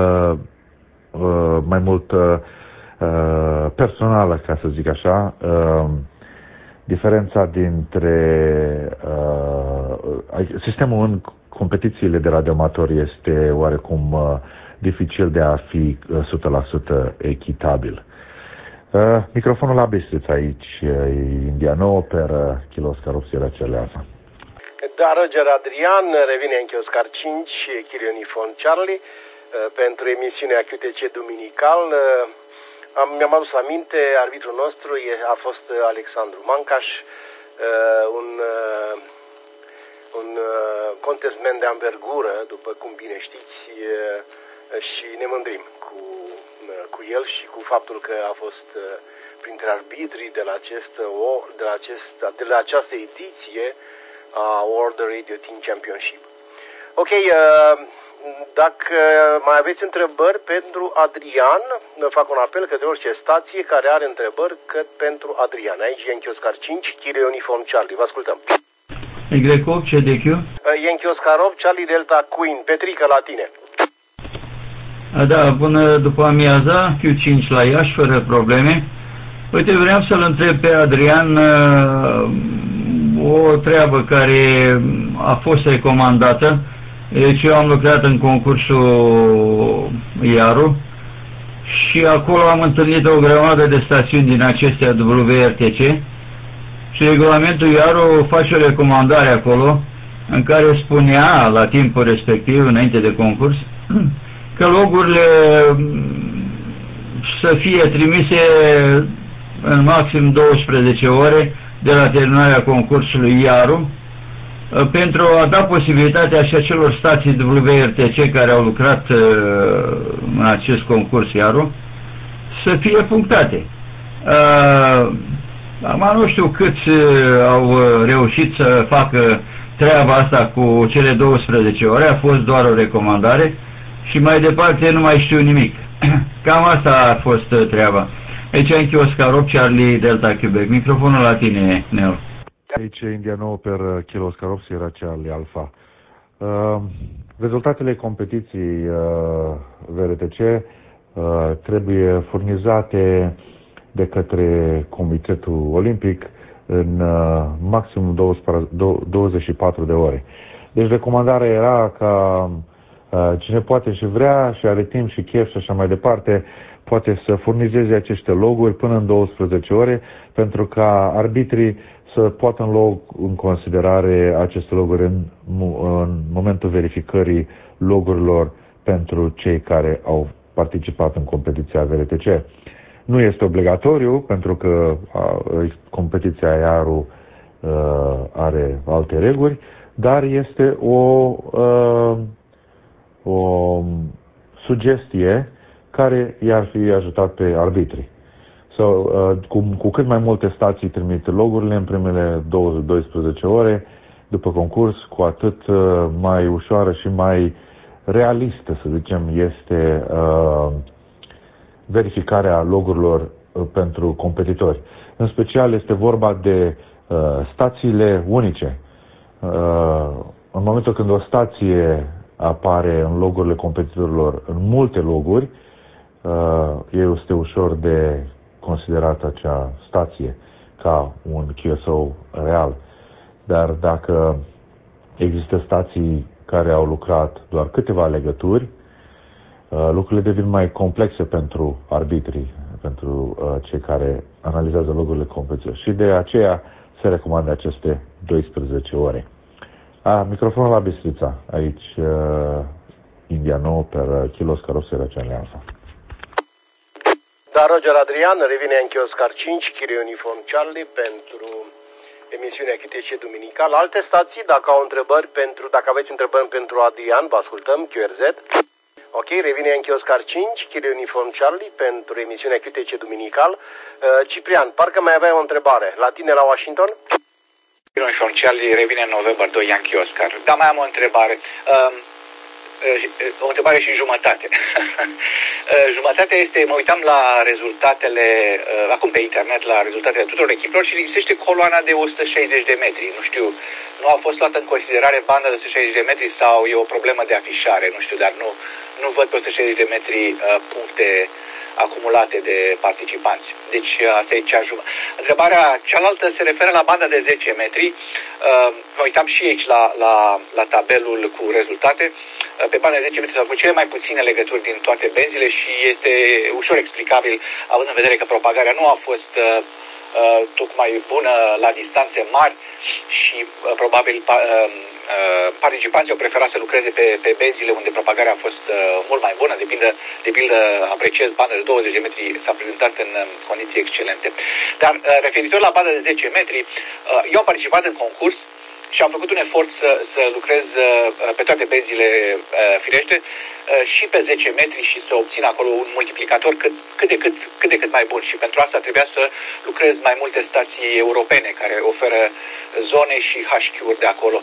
mai mult personală, ca să zic așa. Diferența dintre sistemul în competițiile de radioamatori este oarecum dificil de a fi 100% echitabil. Microfonul la Bistrița aici, Indiano, per Kiloscar Sierra Celeasa.
Da, Roger Adrian revine în Chioscar 5, Chirioniphon Charlie, pentru emisiunea QTC Duminical. Mi-am adus aminte, arbitrul nostru a fost Alexandru Mancaș, un contestment de anvergură, după cum bine știți, și ne mândrim cu el și cu faptul că a fost printre arbitrii de la această ediție a World Radio Team Championship. Ok, dacă mai aveți întrebări pentru Adrian, fac un apel către orice stație care are întrebări pentru Adrian. Aici e în Chioscar 5, Chirioniphon Charlie. Vă ascultăm.
Y8, CDQ?
E în Chioscar 8, Charlie Delta Queen. Petrică, la tine.
Da, bună după amiaza, Q5 la Iași, fără probleme. Uite, vreau să-l întreb pe Adrian o treabă care a fost recomandată. Deci eu am lucrat în concursul IARU și acolo am întâlnit o grămadă de stațiuni din acestea WRTC și regulamentul IARU face o recomandare acolo în care spunea la timpul respectiv, înainte de concurs, că logurile să fie trimise în maxim 12 ore de la terminarea concursului IARU pentru a da posibilitatea și acelor stații WRTC care au lucrat în acest concurs IARU să fie punctate. Nu știu câți au reușit să facă treaba asta cu cele 12 ore, a fost doar o recomandare și mai departe nu mai știu nimic. Cam asta a fost treaba. Aici în Chioscar 8, Charlie Delta Quebec. Microfonul la tine, Neo.
Aici Indiano per Kiloscar 8, Sierra Charlie Alpha. Rezultatele competiției VRTC trebuie furnizate de către Comitetul Olimpic în maxim 24 de ore. Deci recomandarea era ca cine poate și vrea și are timp și chef și așa mai departe, poate să furnizeze aceste loguri până în 12 ore pentru ca arbitrii să poată lua în considerare aceste loguri în momentul verificării logurilor pentru cei care au participat în competiția VRTC. Nu este obligatoriu pentru că competiția IARU are alte reguli, dar este o sugestie care i-ar fi ajutat pe arbitrii. Cu cât mai multe stații trimit logurile în primele 12 ore după concurs, cu atât mai ușoară și mai realistă, să zicem, este verificarea logurilor pentru competitori. În special este vorba de stațiile unice. În momentul când o stație apare în logurile competitorilor în multe loguri, este ușor de considerat acea stație ca un QSO real. Dar dacă există stații care au lucrat doar câteva legături, lucrurile devin mai complexe pentru arbitrii, pentru cei care analizează logurile competiției. Și de aceea se recomandă aceste 12 ore. Microfonul la Bistrița, aici India 9 per Kilo Oscar Oscar Charlie Alpha.
Da, Roger Adrian, revine anche Oscar 5, Kilo Uniform Charlie pentru emisiunea QTC Duminical. Alte stații, dacă aveți întrebări pentru Adrian, vă ascultăm, QRZ. Ok, revine anche Oscar 5, Kilo Uniform Charlie pentru emisiunea QTC Duminical. Ciprian, parcă mai aveai o întrebare. La tine la Washington?
Kilo Uniform Charlie, revine în November 2, Yankee Oscar. Da, mai am o întrebare. O întrebare și jumătate. Jumătatea este, mă uitam la rezultatele, acum pe internet, la rezultatele tuturor echipelor și lipsește coloana de 160 de metri. Nu știu, nu a fost luată în considerare banda de 160 de metri sau e o problemă de afișare, nu știu, dar nu văd pe 160 de metri puncte acumulate de participanți. Deci asta e cea jumătate. Întrebarea cealaltă se referă la banda de 10 metri. Mă uitam și aici la tabelul cu rezultate. Pe banda de 10 metri s-au făcut cele mai puține legături din toate benzile și este ușor explicabil, având în vedere că propagarea nu a fost tocmai bună la distanțe mari și probabil participanții au preferat să lucreze pe benzile unde propagarea a fost mult mai bună. De pildă apreciez banda de 20 de metri s-a prezentat în condiții excelente. Dar referitor la banda de 10 metri, eu am participat în concurs și am făcut un efort să lucrez pe toate benzile firește și pe 10 metri și să obțin acolo un multiplicator cât de cât mai bun. Și pentru asta trebuia să lucrez mai multe stații europene care oferă zone și HQ-uri de acolo.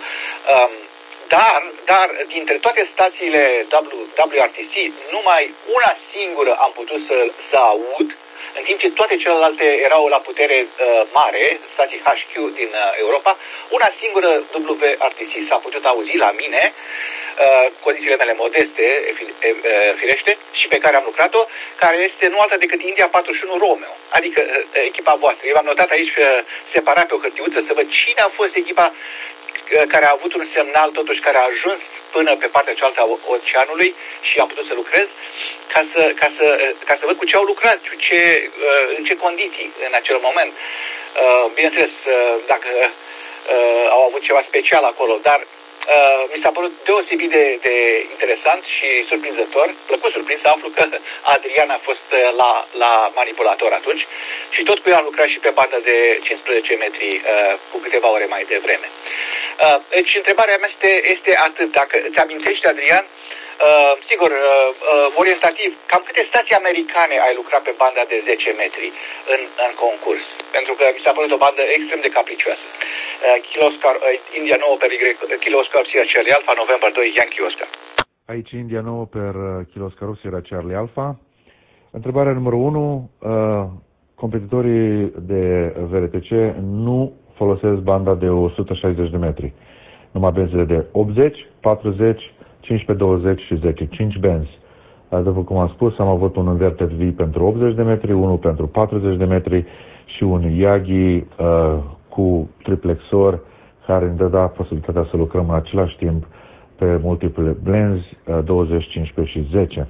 Dar dintre toate stațiile WRTC, numai una singură am putut să aud, în timp ce toate celelalte erau la putere mare, stații HQ din Europa, una singură WRTC s-a putut auzi la mine, condițiile mele modeste, firește, și pe care am lucrat-o, care este nu alta decât India 41 Romeo, adică echipa voastră. Eu am notat aici separat pe o hârtiuță să văd cine a fost echipa care a avut un semnal totuși care a ajuns până pe partea cealaltă a oceanului și am putut să lucrez ca să văd cu ce au lucrat, în ce condiții în acel moment. Bineînțeles, dacă au avut ceva special acolo, dar mi s-a părut deosebit de interesant și surprinzător, plăcut surprins să aflu că Adrian a fost la manipulator atunci și tot cu el am lucrat și pe bandă de 15 metri cu câteva ore mai devreme. Deci întrebarea mea este atât. Dacă îți amintești, Adrian, sigur, orientativ, cam câte stații americane ai lucrat pe banda de 10 metri în concurs? Pentru că mi s-a părut o bandă extrem de capricioasă. Kilo Oscar, India 9 per Kilo Oscar Sierra Charlie Alpha, November 2, Yankee Oscar.
Aici India 9 per Kilo Oscar Sierra Charlie Alpha. Întrebarea numărul 1. Competitorii de VRTC nu folosesc banda de 160 de metri. Numai benzile de 80, 40, 15, 20 și 10. 5 benzi După cum am spus, am avut un inverter V pentru 80 de metri, unul pentru 40 de metri și un Yagi cu triplexor care îmi dădea posibilitatea să lucrăm în același timp pe multiple blends, 20, 15 și 10.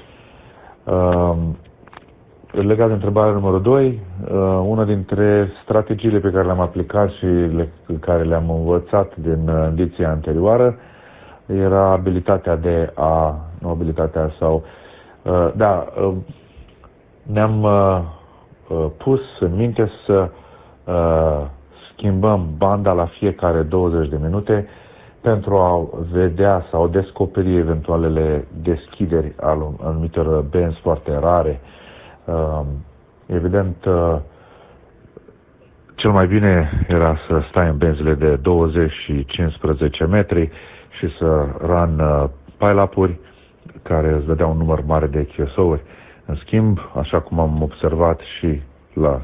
Legat de întrebarea numărul 2, una dintre strategiile pe care le-am aplicat și care le-am învățat din ediția anterioară era abilitatea ne-am pus în minte să schimbăm banda la fiecare 20 de minute pentru a vedea sau descoperi eventualele deschideri al anumitor benzi foarte rare. Evident, cel mai bine era să stai în benzile de 20 și 15 metri și să run pile-up-uri care îți dădea un număr mare de QSO-uri. În schimb, așa cum am observat și la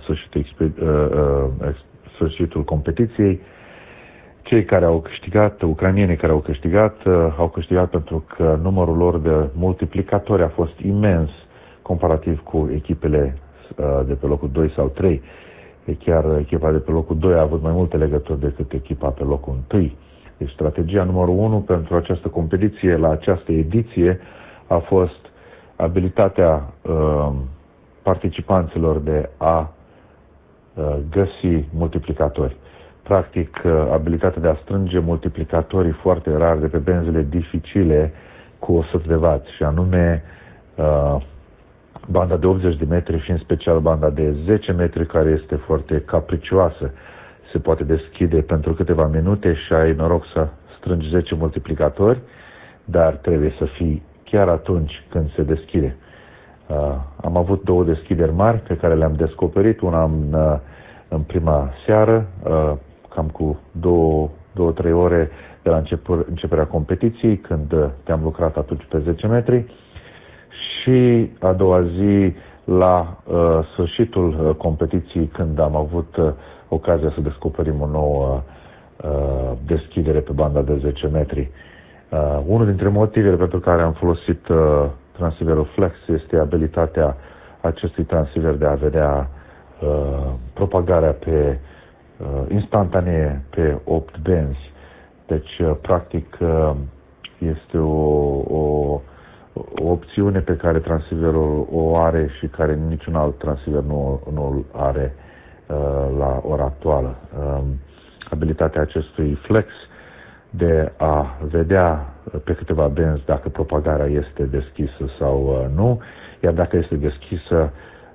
sfârșitul competiției, cei care au câștigat, ucrainienii care au câștigat pentru că numărul lor de multiplicatori a fost imens comparativ cu echipele de pe locul 2 sau 3. Chiar echipa de pe locul 2 a avut mai multe legături decât echipa pe locul 1. Deci strategia numărul 1 pentru această competiție, la această ediție, a fost abilitatea participanților de a găsi multiplicatori. Practic, abilitatea de a strânge multiplicatorii foarte rari de pe benzile dificile cu 100 de W, și anume banda de 80 de metri și în special banda de 10 metri, care este foarte capricioasă. Se poate deschide pentru câteva minute și ai noroc să strângi 10 multiplicatori, dar trebuie să fii chiar atunci când se deschide. Am avut 2 deschideri mari pe care le-am descoperit, una în prima seară, cam cu 2-3 ore de la începerea competiției, când te-am lucrat atunci pe 10 metri, și a doua zi la sfârșitul competiției, când am avut ocazia să descoperim o nouă deschidere pe banda de 10 metri. Unul dintre motivele pentru care am folosit transceiverul Flex este abilitatea acestui transceiver de a vedea propagarea pe instantanee pe 8 benzi. Deci, practic, este o opțiune pe care transceiverul o are și care niciun alt transceiver nu are la ora actuală. Abilitatea acestui Flex de a vedea pe câteva benzi dacă propagarea este deschisă sau nu, iar dacă este deschisă,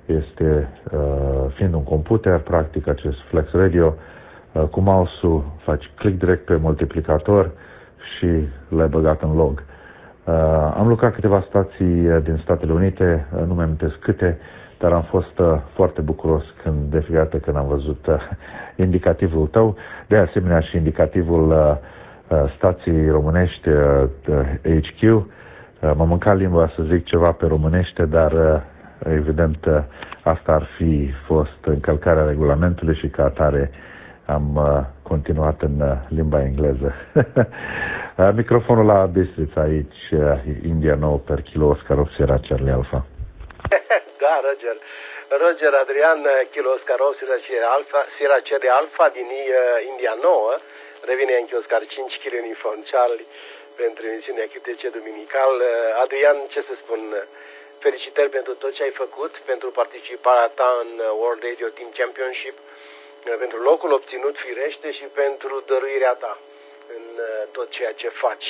fiind un computer, practic acest Flex Radio, cu mouse-ul faci click direct pe multiplicator și l-ai băgat în log. Am lucrat câteva stații din Statele Unite, nu mi-am amintesc câte, dar am fost foarte bucuros de fiecare dată când am văzut indicativul tău, de asemenea și indicativul stației românești HQ. M-am mâncat limba să zic ceva pe românește, dar evident asta ar fi fost încălcarea regulamentului și ca atare am continuat în limba engleză. Microfonul la Bistrița aici, India 9 per kilo, Oscar 8 Sierra Charlie Alpha.
Da, Roger Adrian, kilo Oscar 8 Sierra Charlie Alpha din India 9, revine Yankee Oscar 5 kilo Uniform Charlie pentru emisiunea QTC Duminical. Adrian, ce să spun, felicitări pentru tot ce ai făcut, pentru participarea ta în World Radio Team Championship, pentru locul obținut firește și pentru dăruirea ta în tot ceea ce faci.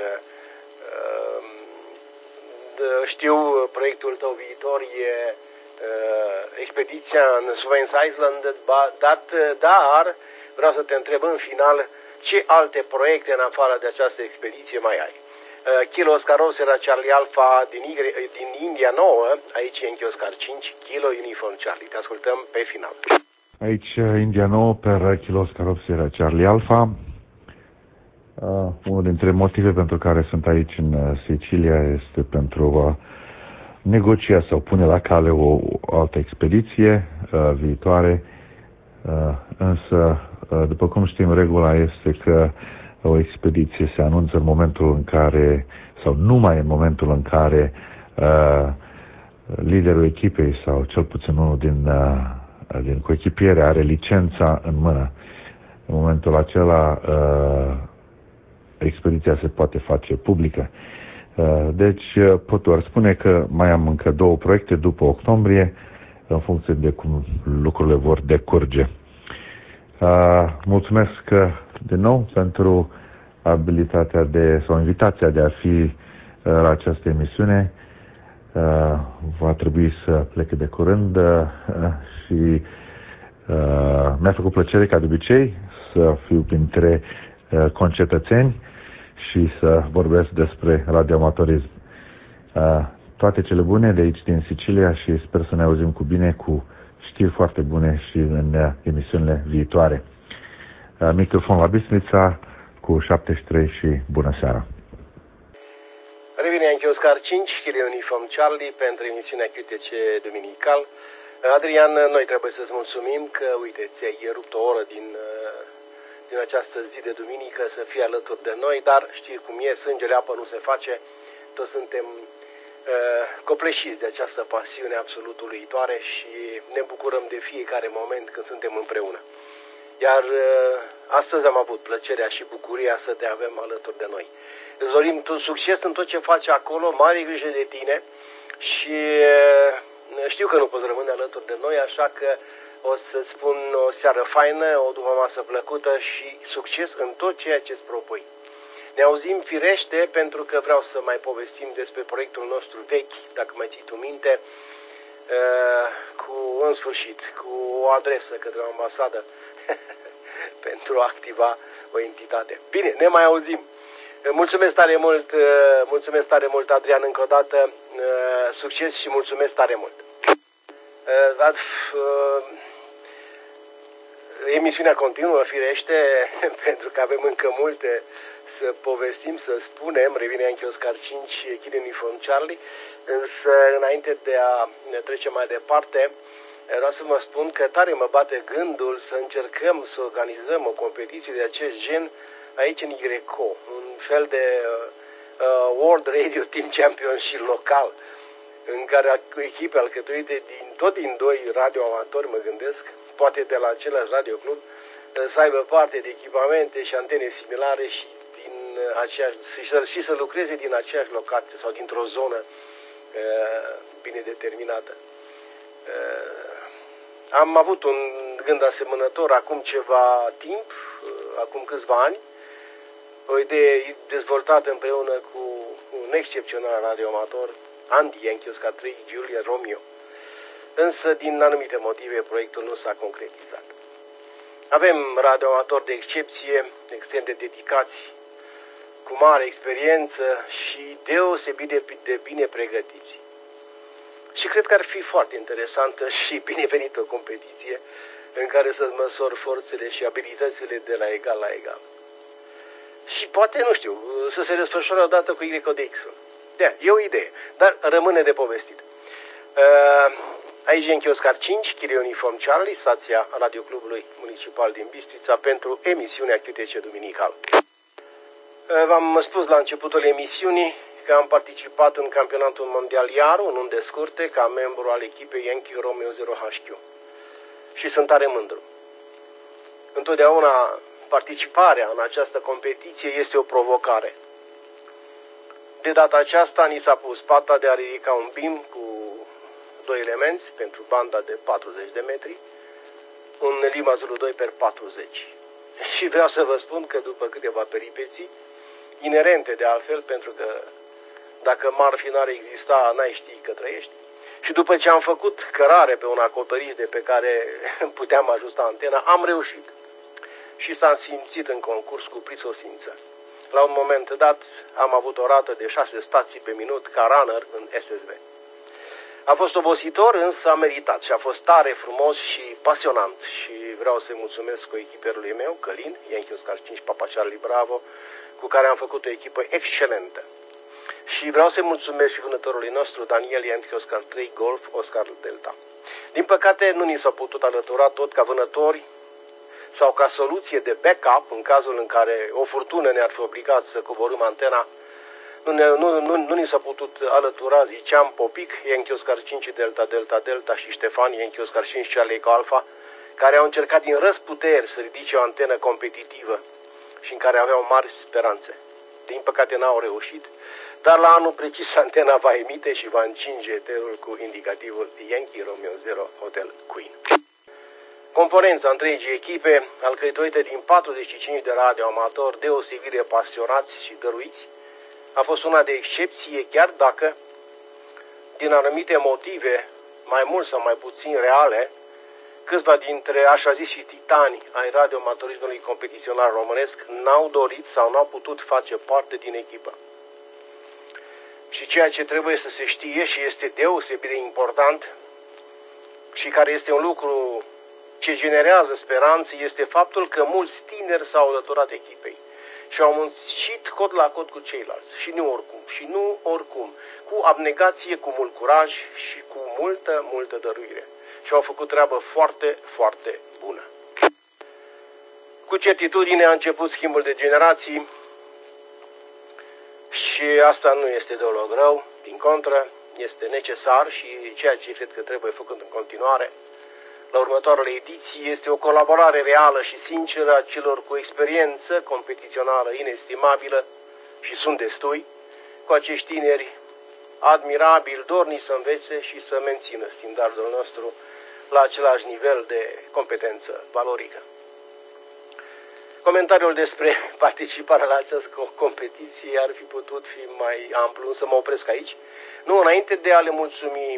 Știu, proiectul tău viitor e expediția în Swains Island, dar vreau să te întreb în final ce alte proiecte în afară de această expediție mai ai. Kilo Oscar 8 Sierra Charlie Alpha din India 9, aici Yankee Oscar 5, Kilo Uniform Charlie. Te ascultăm pe final.
Aici India 9 per Kilo Oscar 8 Sierra Charlie Alpha. Unul dintre motive pentru care sunt aici în Sicilia este pentru a negocia sau pune la cale o altă expediție viitoare. Însă, după cum știm, regula este că o expediție se anunță în momentul în care, sau numai în momentul în care liderul echipei sau cel puțin unul din coechipiere are licența în mână. În momentul acela expediția se poate face publică. Deci pot doar spune că mai am încă 2 proiecte după octombrie, în funcție de cum lucrurile vor decurge. Mulțumesc din nou pentru abilitatea sau invitația de a fi la această emisiune. Va trebui să plec de curând și mi-a făcut plăcere, ca de obicei, să fiu printre concetățeni și să vorbesc despre radioamatorism. Toate cele bune de aici, din Sicilia, și sper să ne auzim cu bine, cu știri foarte bune și în emisiunile viitoare. Microfon la Bistrița cu 73 și bună seara.
Revine Yankee Oscar 5, Kilo Uniform Charlie, pentru emisiunea QTC Duminical. Adrian, noi trebuie să-ți mulțumim că, uite, ți-ai rupt o oră din această zi de duminică să fii alături de noi, dar știi cum e, sângele apă nu se face, toți suntem copleșiți de această pasiune absolut uluitoare și ne bucurăm de fiecare moment când suntem împreună. Iar astăzi am avut plăcerea și bucuria să te avem alături de noi. Îți dorim succes în tot ce faci acolo, mare grijă de tine și știu că nu poți rămâne alături de noi, așa că o să-ți spun o seară faină, o dupămasă plăcută și succes în tot ceea ce îți propui. Ne auzim firește, pentru că vreau să mai povestim despre proiectul nostru vechi, dacă mai ții tu minte, în sfârșit, cu o adresă către o ambasadă pentru a activa o entitate. Bine, ne mai auzim. Mulțumesc tare mult, Adrian, încă o dată, succes și mulțumesc tare mult. Emisiunea continuă, firește, pentru că avem încă multe să povestim, să spunem. Revine Yankee Oscar 5, Kilo Uniform Charlie, însă înainte de a ne trece mai departe, vreau să vă spun că tare mă bate gândul să încercăm să organizăm o competiție de acest gen aici în YCO, un fel de World Radio Team Championship local, în care echipe alcătuite din 2 radioamatori, mă gândesc, poate de la același radioclub, să aibă parte de echipamente și antene similare și să lucreze din aceeași locație sau dintr-o zonă bine determinată. Am avut un gând asemănător acum ceva timp, acum câțiva ani, o idee dezvoltată împreună cu un excepțional radioamator, Andy Yankee Oscar 3, Julia Romeo. Însă, din anumite motive, proiectul nu s-a concretizat. Avem radioamatori de excepție, extrem de dedicați, cu mare experiență și deosebit de bine pregătiți. Și cred că ar fi foarte interesantă și binevenită o competiție în care să-ți măsori forțele și abilitățile de la egal la egal. Și poate, nu știu, să se desfășoare odată cu YDX-ul. E o idee, dar rămâne de povestit. Aici Yankee Oscar 5, Kilo Uniform Charlie, stația Radioclubului Municipal din Bistrița, pentru emisiunea QTC Duminical. V-am spus la începutul emisiunii că am participat în campionatul mondial IARU, în unde scurte, ca membru al echipei Yankee Romeo 0HQ. Și sunt tare mândru. Întotdeauna participarea în această competiție este o provocare. De data aceasta ni s-a pus pata de a ridica un bim cu 2 elemenți pentru banda de 40 de metri, un Lima Zulu 2x40. Și vreau să vă spun că după câteva peripeții, inerente de altfel, pentru că dacă Marfi n-ar exista, n-ai ști că trăiești. Și după ce am făcut cărare pe un acoperiș de pe care puteam ajusta antena, am reușit. Și s-a simțit în concurs cu prisosință. La un moment dat am avut o rată de 6 stații pe minut ca runner în SSB. A fost obositor, însă a meritat și a fost tare frumos și pasionant. Și vreau să-i mulțumesc coechiperului meu, Călin, Yankee Oscar 5, Papa Charlie Bravo, cu care am făcut o echipă excelentă. Și vreau să-i mulțumesc și vânătorului nostru, Daniel Yankee Oscar 3, Golf, Oscar Delta. Din păcate, nu ni s-a putut alătura tot ca vânători sau ca soluție de backup în cazul în care o furtună ne-ar fi obligat să coborâm antena Nu ni s-a putut alătura, ziceam, Popic, Yankee Oscar 5, Delta, Delta, Delta și Ștefan, Yankee Oscar 5, Charlie Eco Alpha, care au încercat din răzputeri să ridice o antenă competitivă și în care aveau mari speranțe. Din păcate n-au reușit, dar la anul precis antena va emite și va încinge eterul cu indicativul Yankee Romeo 0 Hotel Queen. Componența întregii echipe, alcătuită din 45 de radioamatori deosebit de pasionați și dăruiți, a fost una de excepție, chiar dacă, din anumite motive, mai mult sau mai puțin reale, câțiva dintre așa zisi titani ai radioamatorismului competițional românesc n-au dorit sau n-au putut face parte din echipă. Și ceea ce trebuie să se știe și este deosebit de important și care este un lucru ce generează speranțe este faptul că mulți tineri s-au alăturat echipei și au muncit cod la cod cu ceilalți și nu oricum, cu abnegație, cu mult curaj și cu multă dăruire. Și au făcut treabă foarte, foarte bună. Cu certitudine a început schimbul de generații și asta nu este deloc rău, din contră, este necesar și ceea ce cred că trebuie făcut în continuare. La următoarele ediții este o colaborare reală și sinceră a celor cu experiență competițională inestimabilă și sunt destui, cu acești tineri admirabil, dorni să învețe și să mențină standardul nostru la același nivel de competență valorică. Comentariul despre participarea la această competiție ar fi putut fi mai amplu, să mă opresc aici. Nu, înainte de a le mulțumi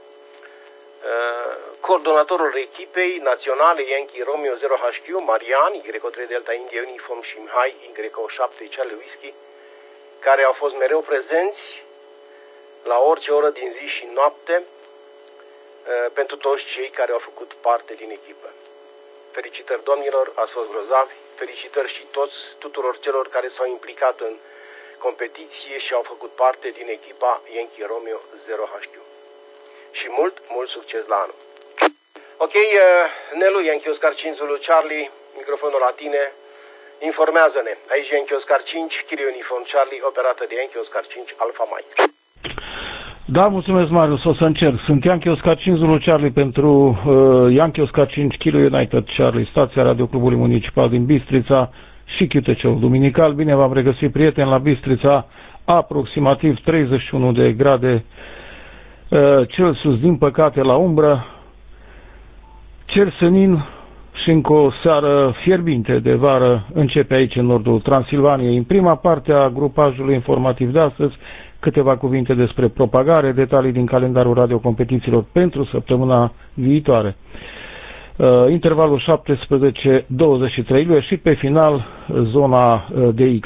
coordonatorul echipei naționale Yankee Romeo 0 HQ, Marian, Y3 Delta India Uniform și Mihai, Y7 Charlie Whisky, care au fost mereu prezenți la orice oră din zi și noapte pentru toți cei care au făcut parte din echipă. Felicitări domnilor, ați fost grozavi, felicitări și tuturor celor care s-au implicat în competiție și au făcut parte din echipa Yankee Romeo 0 HQ. Și mult succes la anul. Ok, Nelu, Yankee Oscar 5 Zulu Charlie, microfonul la tine, informează-ne. Aici Yankee Oscar 5, Kilo Uniform Charlie, operată de Yankee Oscar 5 Alpha Mike.
Da, mulțumesc, Marius, o să încerc. Sunt Yankee Oscar 5 Zulu Charlie pentru Yankee Oscar 5 Kilo United Charlie, stația Radioclubului Municipal din Bistrița și QTC-ul Duminical. Bine v-am regăsit, prieteni, la Bistrița, aproximativ 31 de grade Celsius, din păcate, la umbră, cer senin și încă o seară fierbinte de vară începe aici, în nordul Transilvaniei. În prima parte a grupajului informativ de astăzi, câteva cuvinte despre propagare, detalii din calendarul radiocompetițiilor pentru săptămâna viitoare. Intervalul 17-23 iulie și pe final zona DX.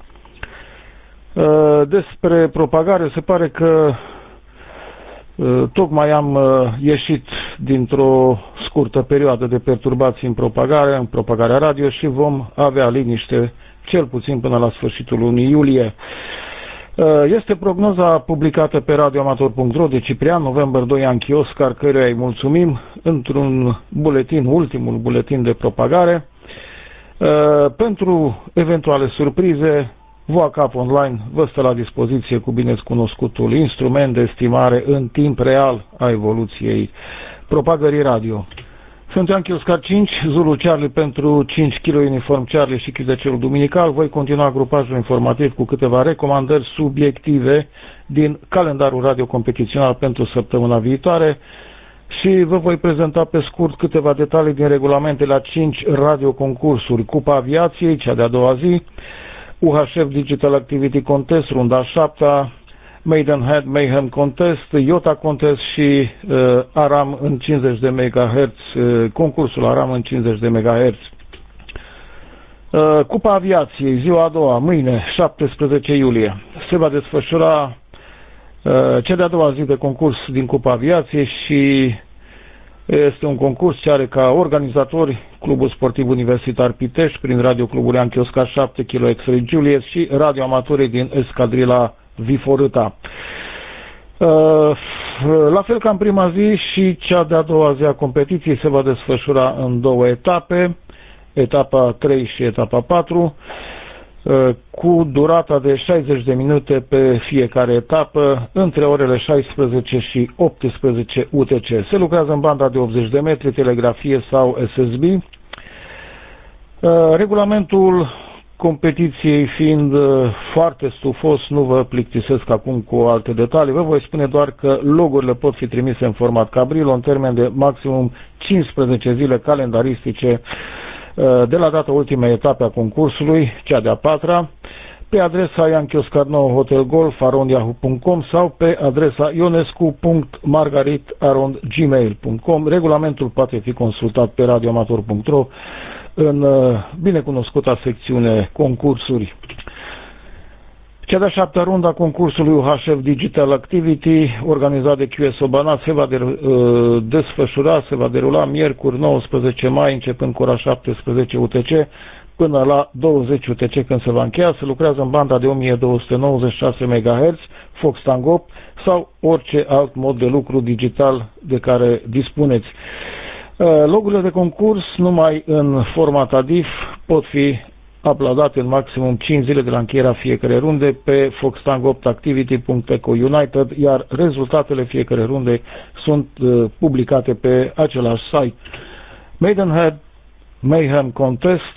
Despre propagare se pare că tocmai am ieșit dintr-o scurtă perioadă de perturbații în propagarea radio și vom avea liniște cel puțin până la sfârșitul lunii iulie. Este prognoza publicată pe radioamator.ro de Ciprian, November 2 Yankee Oscar, căruia îi mulțumim, într-un buletin, ultimul buletin de propagare. Pentru eventuale surprize, VOACAP Online vă stă la dispoziție cu binecunoscutul instrument de estimare în timp real a evoluției propagării radio. Sunt Yankee Oscar 5, Zulu Charlie pentru 5 kg Uniform Charlie și QTC-ul Duminical. Voi continua grupajul informativ cu câteva recomandări subiective din calendarul radio competițional pentru săptămâna viitoare și vă voi prezenta pe scurt câteva detalii din regulamentele la 5 radioconcursuri: Cupa Aviației, cea de-a doua zi, UHF Digital Activity Contest, runda 7-a, Maidenhead Mayhem Contest, IOTA Contest și ARAM în 50 de MHz, concursul ARAM în 50 de MHz. Cupa Aviației, ziua a doua, mâine, 17 iulie, se va desfășura cea de-a doua zi de concurs din Cupa Aviației și este un concurs ce are ca organizatori Clubul Sportiv Universitar Pitești prin radioclubul Yankee Oscar 7 Kilo X-Ray Juliet și radioamatorii din Escadrila Viforâta. La fel ca în prima zi, și cea de-a doua zi a competiției se va desfășura în două etape, etapa 3 și etapa 4. cu durata de 60 de minute pe fiecare etapă, între orele 16 și 18 UTC. Se lucrează în banda de 80 de metri, telegrafie sau SSB. Regulamentul competiției fiind foarte stufos, nu vă plictisesc acum cu alte detalii, vă voi spune doar că logurile pot fi trimise în format Cabrilo în termen de maximum 15 zile calendaristice de la data ultimei etape a concursului, cea de-a patra, pe adresa ianchioscarnou.hotelgolf@yahoo.com sau pe adresa ionescu.margarit@gmail.com. Regulamentul poate fi consultat pe radioamator.ro în binecunoscuta secțiune concursuri. Cea de-a șaptea rundă a concursului UHF Digital Activity, organizat de QSO Banat, se va desfășura, se va derula miercuri 19 mai, începând cu ora 17 UTC, până la 20 UTC când se va încheia. Se lucrează în banda de 1296 MHz, Fox Tango sau orice alt mod de lucru digital de care dispuneți. Logurile de concurs, numai în format ADIF, pot fi uploadate în maximum 5 zile de la încheierea fiecarei runde pe foxtango8activity.eco-united, iar rezultatele fiecare runde sunt publicate pe același site. Maidenhead Mayhem Contest.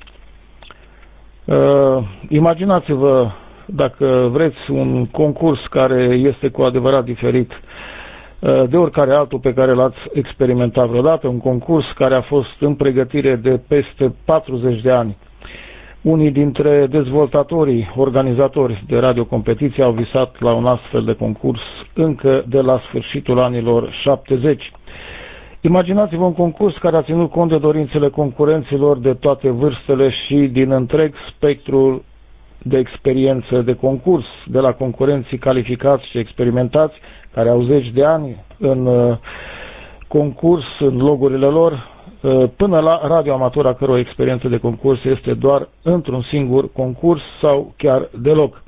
Imaginați-vă, dacă vreți, un concurs care este cu adevărat diferit de oricare altul pe care l-ați experimentat vreodată, un concurs care a fost în pregătire de peste 40 de ani. Unii dintre dezvoltatorii, organizatori de radiocompetiție au visat la un astfel de concurs încă de la sfârșitul anilor 70. Imaginați-vă un concurs care a ținut cont de dorințele concurenților de toate vârstele și din întreg spectrul de experiență de concurs, de la concurenții calificați și experimentați, care au zeci de ani în concurs, în logurile lor, până la radioamatori a căror experiență de concurs este doar într-un singur concurs sau chiar deloc.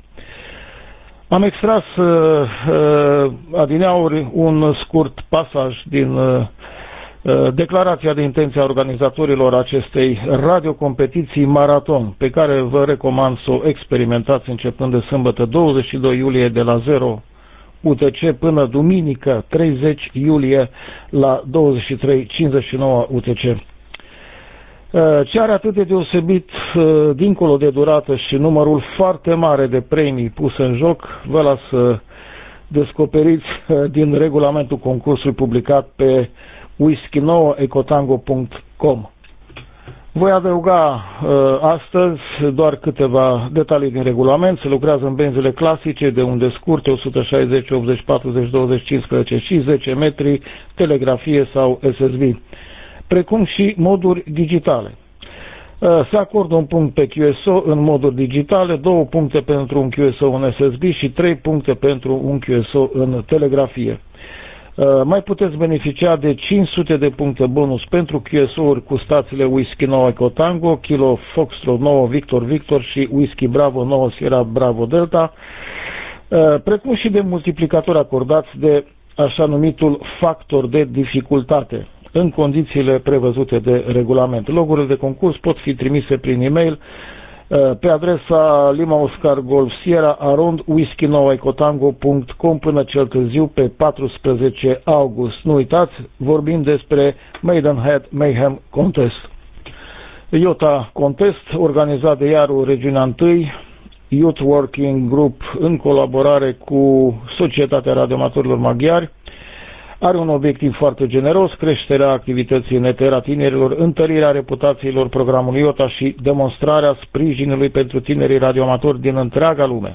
Am extras adineauri un scurt pasaj din declarația de intenție a organizatorilor acestei radiocompetiții maraton, pe care vă recomand să o experimentați începând de sâmbătă 22 iulie de la 0 UTC până duminică 30 iulie la 23:59 UTC. Ce are atât de deosebit, dincolo de durată și numărul foarte mare de premii puse în joc, vă las să descoperiți din regulamentul concursului publicat pe whisky9ecotango.com. Voi adăuga astăzi doar câteva detalii din regulament. Se lucrează în benzile clasice de unde scurte 160, 80, 40, 20, 15 și 10 metri, telegrafie sau SSB, precum și moduri digitale. Se acordă un punct pe QSO în moduri digitale, 2 puncte pentru un QSO în SSB și 3 puncte pentru un QSO în telegrafie. Mai puteți beneficia de 500 de puncte bonus pentru QSO-uri cu stațiile Whisky 9 Eco Tango, Kilo Foxtrot 9 Victor Victor și Whisky Bravo 9 Sierra Bravo Delta, precum și de multiplicatori acordați de așa numitul factor de dificultate, în condițiile prevăzute de regulament. Logurile de concurs pot fi trimise prin e-mail pe adresa Lima Oscar Golf Sierra @whisky9ecotango.com până cel târziu pe 14 august. Nu uitați, vorbim despre Maidenhead Mayhem Contest. IOTA Contest, organizat de Iaru Regiunea 1, Youth Working Group în colaborare cu Societatea Radioamatorilor Maghiari, are un obiectiv foarte generos: creșterea activității nete a tinerilor, întărirea reputațiilor programului IOTA și demonstrarea sprijinului pentru tinerii radioamatori din întreaga lume.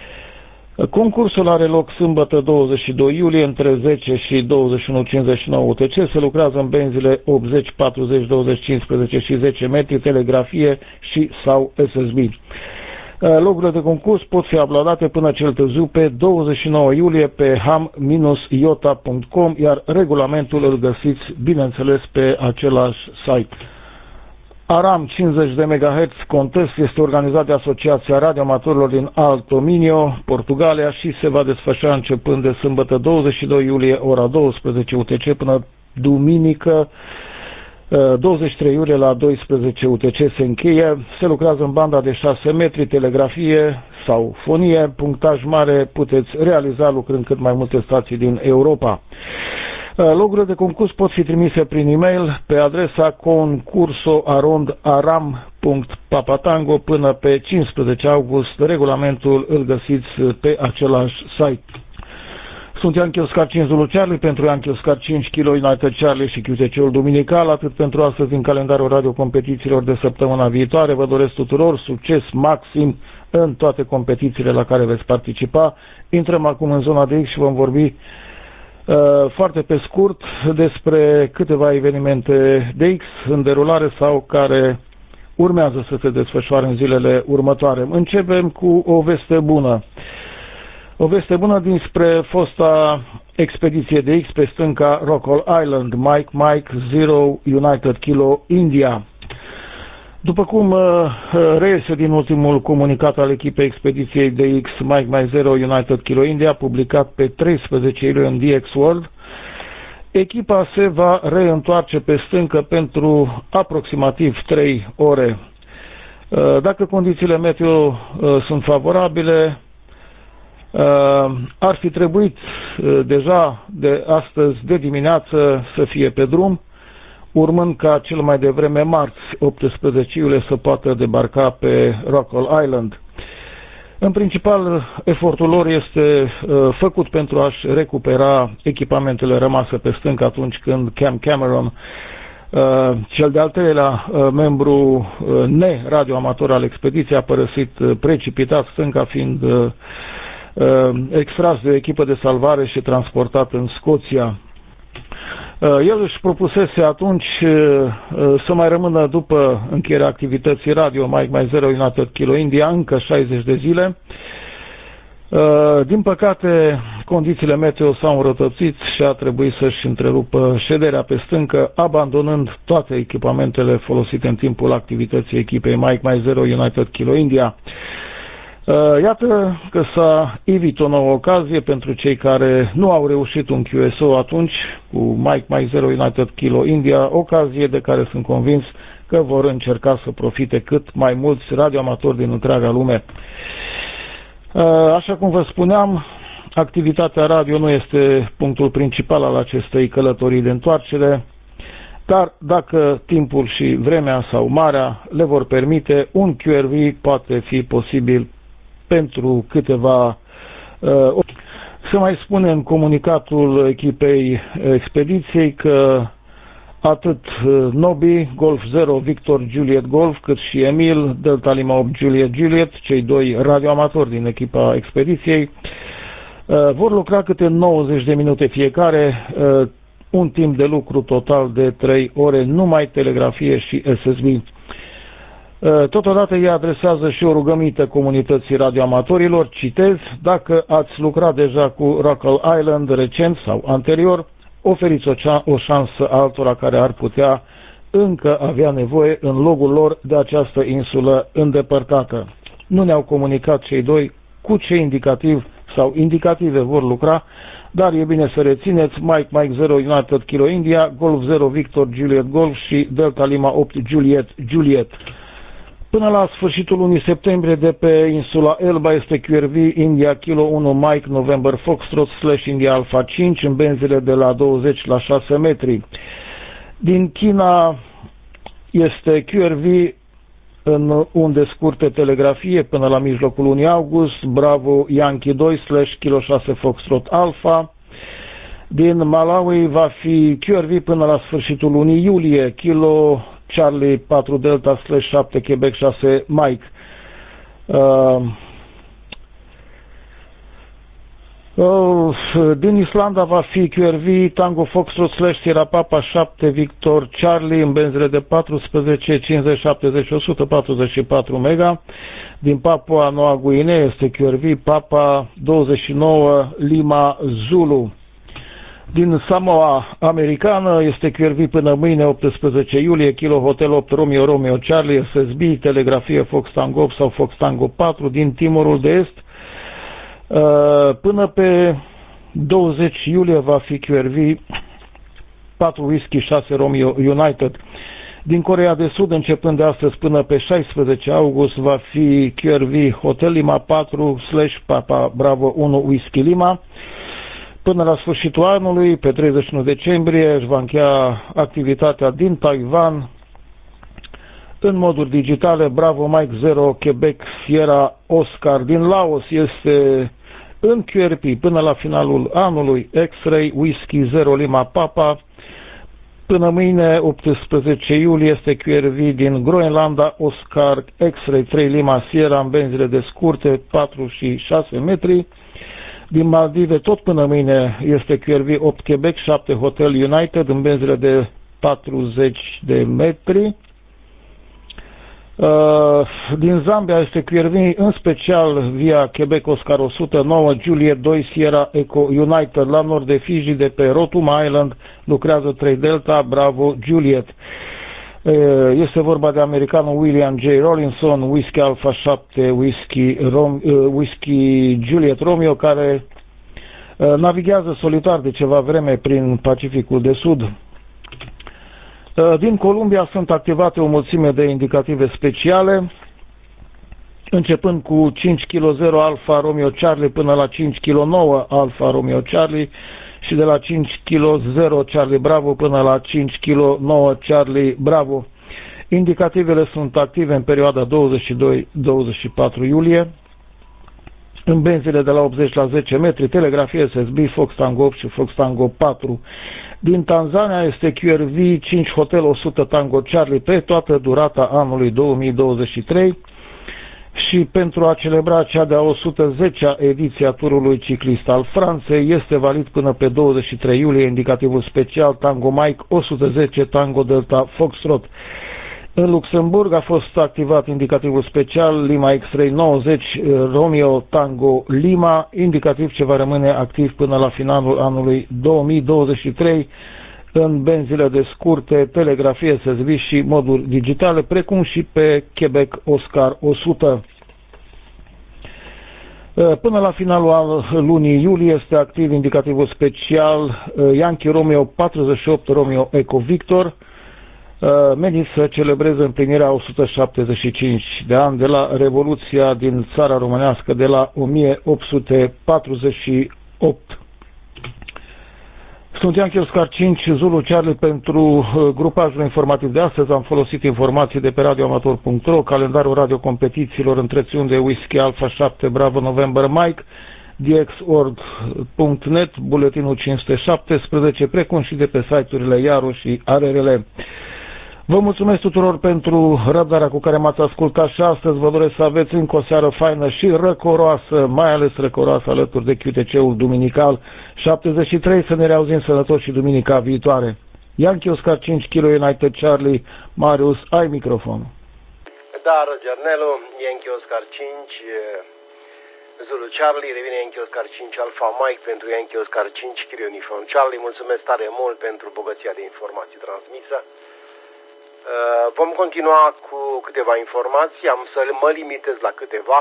Concursul are loc sâmbătă 22 iulie între 10 și 21:59 UTC. Se lucrează în benzile 80, 40, 20, 15 și 10 metri, telegrafie și sau SSB. Logurile de concurs pot fi uploadate până cel târziu pe 29 iulie pe ham-iota.com, iar regulamentul îl găsiți, bineînțeles, pe același site. Aram 50 de MHz Contest este organizat de Asociația Radioamatorilor din Alto Minho, Portugalia, și se va desfășura începând de sâmbătă 22 iulie ora 12 UTC până duminică 23 iulie la 12 UTC se încheie, se lucrează în banda de 6 metri, telegrafie sau fonie, punctaj mare puteți realiza lucrând cât mai multe stații din Europa. Logurile de concurs pot fi trimise prin e-mail pe adresa concursoarondaram.papatango până pe 15 august. Regulamentul îl găsiți pe același site. Sunt Yankee Oscar 5 Zulu Charlie pentru Yankee Oscar 5 Kilo United Charlie și QTC-ul duminical. Atât pentru astăzi din calendarul radiocompetițiilor de săptămâna viitoare. Vă doresc tuturor succes maxim în toate competițiile la care veți participa. Intrăm acum în zona de X și vom vorbi foarte pe scurt despre câteva evenimente de X în derulare sau care urmează să se desfășoare în zilele următoare. Începem cu o veste bună. O veste bună dinspre fosta expediție de X pe stânca Rockall Island, Mike 0 United Kilo India. După cum reiese din ultimul comunicat al echipei expediției de X Mike 0 United Kilo India, publicat pe 13 iulie în DX World, echipa se va reîntoarce pe stâncă pentru aproximativ 3 ore. Dacă condițiile meteo sunt favorabile, ar fi trebuit deja de astăzi de dimineață să fie pe drum, urmând ca cel mai devreme marți, 18 iulie, să poată debarca pe Rockall Island. În principal, efortul lor este făcut pentru a-și recupera echipamentele rămase pe stâncă atunci când Cam Cameron, cel de-al treilea membru neradioamator al expediției, a părăsit precipitat stânca, fiind extras de o echipă de salvare și transportat în Scoția. El își propusese atunci să mai rămână după încheierea activității radio Mike 0 United Kilo India încă 60 de zile. Din păcate, condițiile meteo s-au înrăutățit și a trebuit să-și întrerupă șederea pe stâncă, abandonând toate echipamentele folosite în timpul activității echipei Mike 0 United Kilo India. Iată că s-a evit o nouă ocazie pentru cei care nu au reușit un QSO atunci cu Mike 0 United Kilo India, ocazie de care sunt convins că vor încerca să profite cât mai mulți radioamatori din întreaga lume. Așa cum vă spuneam, activitatea radio nu este punctul principal al acestei călătorii de întoarcere, dar dacă timpul și vremea sau marea le vor permite, un QRV poate fi posibil pentru câteva se mai spune în comunicatul echipei expediției că atât Nobi, Golf 0, Victor, Juliet Golf, cât și Emil, Delta Lima 8, Juliet, cei doi radioamatori din echipa expediției, vor lucra câte 90 de minute fiecare, un timp de lucru total de 3 ore, numai telegrafie și SSB. Totodată ei adresează și o rugăminte comunității radioamatorilor, citez: dacă ați lucrat deja cu Rockall Island recent sau anterior, oferiți o șansă altora care ar putea încă avea nevoie în logul lor de această insulă îndepărtată. Nu ne-au comunicat cei doi cu ce indicativ sau indicative vor lucra, dar e bine să rețineți Mike 0 United Kilo India, Golf 0 Victor Juliet Golf și Delta Lima 8 Juliet. Până la sfârșitul lunii septembrie de pe insula Elba este QRV India Kilo 1 Mike November Foxtrot / India Alpha 5 în benzile de la 20 la 6 metri. Din China este QRV în unde scurte telegrafie până la mijlocul lunii august, Bravo Yankee 2 / Kilo 6 Foxtrot Alpha. Din Malawi va fi QRV până la sfârșitul lunii iulie, Kilo Charlie 4 Delta / 7 Quebec 6 Mike. Din Islanda va fi QRV Tango Foxtrot / Sierra Papa 7 Victor Charlie în benzile de 14, 50, 70, 144 mega. Din Papua Noua Guinee este QRV Papa 29 Lima Zulu. Din Samoa americană este QRV până mâine 18 iulie, Kilo Hotel 8 Romeo Charlie SSB, telegrafie Fox Tango 8 sau Fox Tango 4 din Timorul de Est. Până pe 20 iulie va fi QRV 4 Whisky 6 Romeo United. Din Coreea de Sud, începând de astăzi până pe 16 august, va fi QRV Hotel Lima 4/Papa Bravo 1 Whisky Lima. Până la sfârșitul anului, pe 31 decembrie, își va încheia activitatea din Taiwan în moduri digitale. Bravo Mike 0 Quebec Sierra Oscar din Laos este în QRP până la finalul anului. X-Ray Whisky 0 Lima Papa. Până mâine, 18 iulie, este QRV din Groenlanda Oscar X-Ray 3 Lima Sierra în benzile de scurte 4 și 6 metri. Din Maldive, tot până mâine, este QRV 8 Quebec 7 Hotel United în benzile de 40 de metri. Din Zambia este QRV în special via Quebec Oscar 109 Juliet 2 Sierra Eco United la nord de Fiji, de pe Rotuma Island lucrează 3 Delta Bravo Juliet. Este vorba de americanul William J. Rollinson, Whisky Alpha 7 Whisky Juliet Romeo, care navighează solitar de ceva vreme prin Pacificul de Sud. Din Columbia sunt activate o mulțime de indicative speciale, începând cu 5 kg 0 Alfa Romeo Charlie până la 5 kg 9 Alfa Romeo Charlie și de la 5 kg 0 Charlie Bravo până la 5 kg 9 Charlie Bravo. Indicativele sunt active în perioada 22-24 iulie, în benzile de la 80 la 10 metri, telegrafie SSB, Fox Tango 8 și Fox Tango 4. Din Tanzania este QRV 5 Hotel 100 Tango Charlie pe toată durata anului 2023 și pentru a celebra cea de-a 110-a ediție a turului ciclist al Franței este valid până pe 23 iulie indicativul special Tango Mike 110 Tango Delta Foxtrot. În Luxemburg a fost activat indicativul special Lima X-Ray 90 Romeo Tango Lima, indicativ ce va rămâne activ până la finalul anului 2023 în benzile de scurte, telegrafie SSB și moduri digitale, precum și pe Quebec Oscar 100. Până la finalul lunii iulie este activ indicativul special Yankee Romeo 48 Romeo Eco Victor, menit să celebreze împlinirea 175 de ani de la Revoluția din țara românească de la 1848. Sunt Yankee Oscar 5 Zulu Charlie pentru grupajul informativ de astăzi. Am folosit informații de pe radioamator.ro, calendarul radiocompetițiilor, întrețiuni de Whisky Alpha 7 Bravo November Mike, dxorg.net, buletinul 517, precum și de pe site-urile Iaru și ARRL. Vă mulțumesc tuturor pentru răbdarea cu care m-ați ascultat și astăzi. Vă doresc să aveți încă o seară faină și răcoroasă, mai ales răcoroasă alături de QTC-ul duminical 73. Să ne reauzim sănătoși și duminica viitoare. Yankee Oscar 5 Kilo United Charlie, Marius, ai microfon.
Da, Roger Nelu, Yankee Oscar 5 Zulu Charlie, revine Yankee Oscar 5 Alpha Mike pentru Yankee Oscar 5 Kilo Uniform Charlie. Mulțumesc tare mult pentru bogăția de informații transmisă. Vom continua cu câteva informații, am să mă limitez la câteva,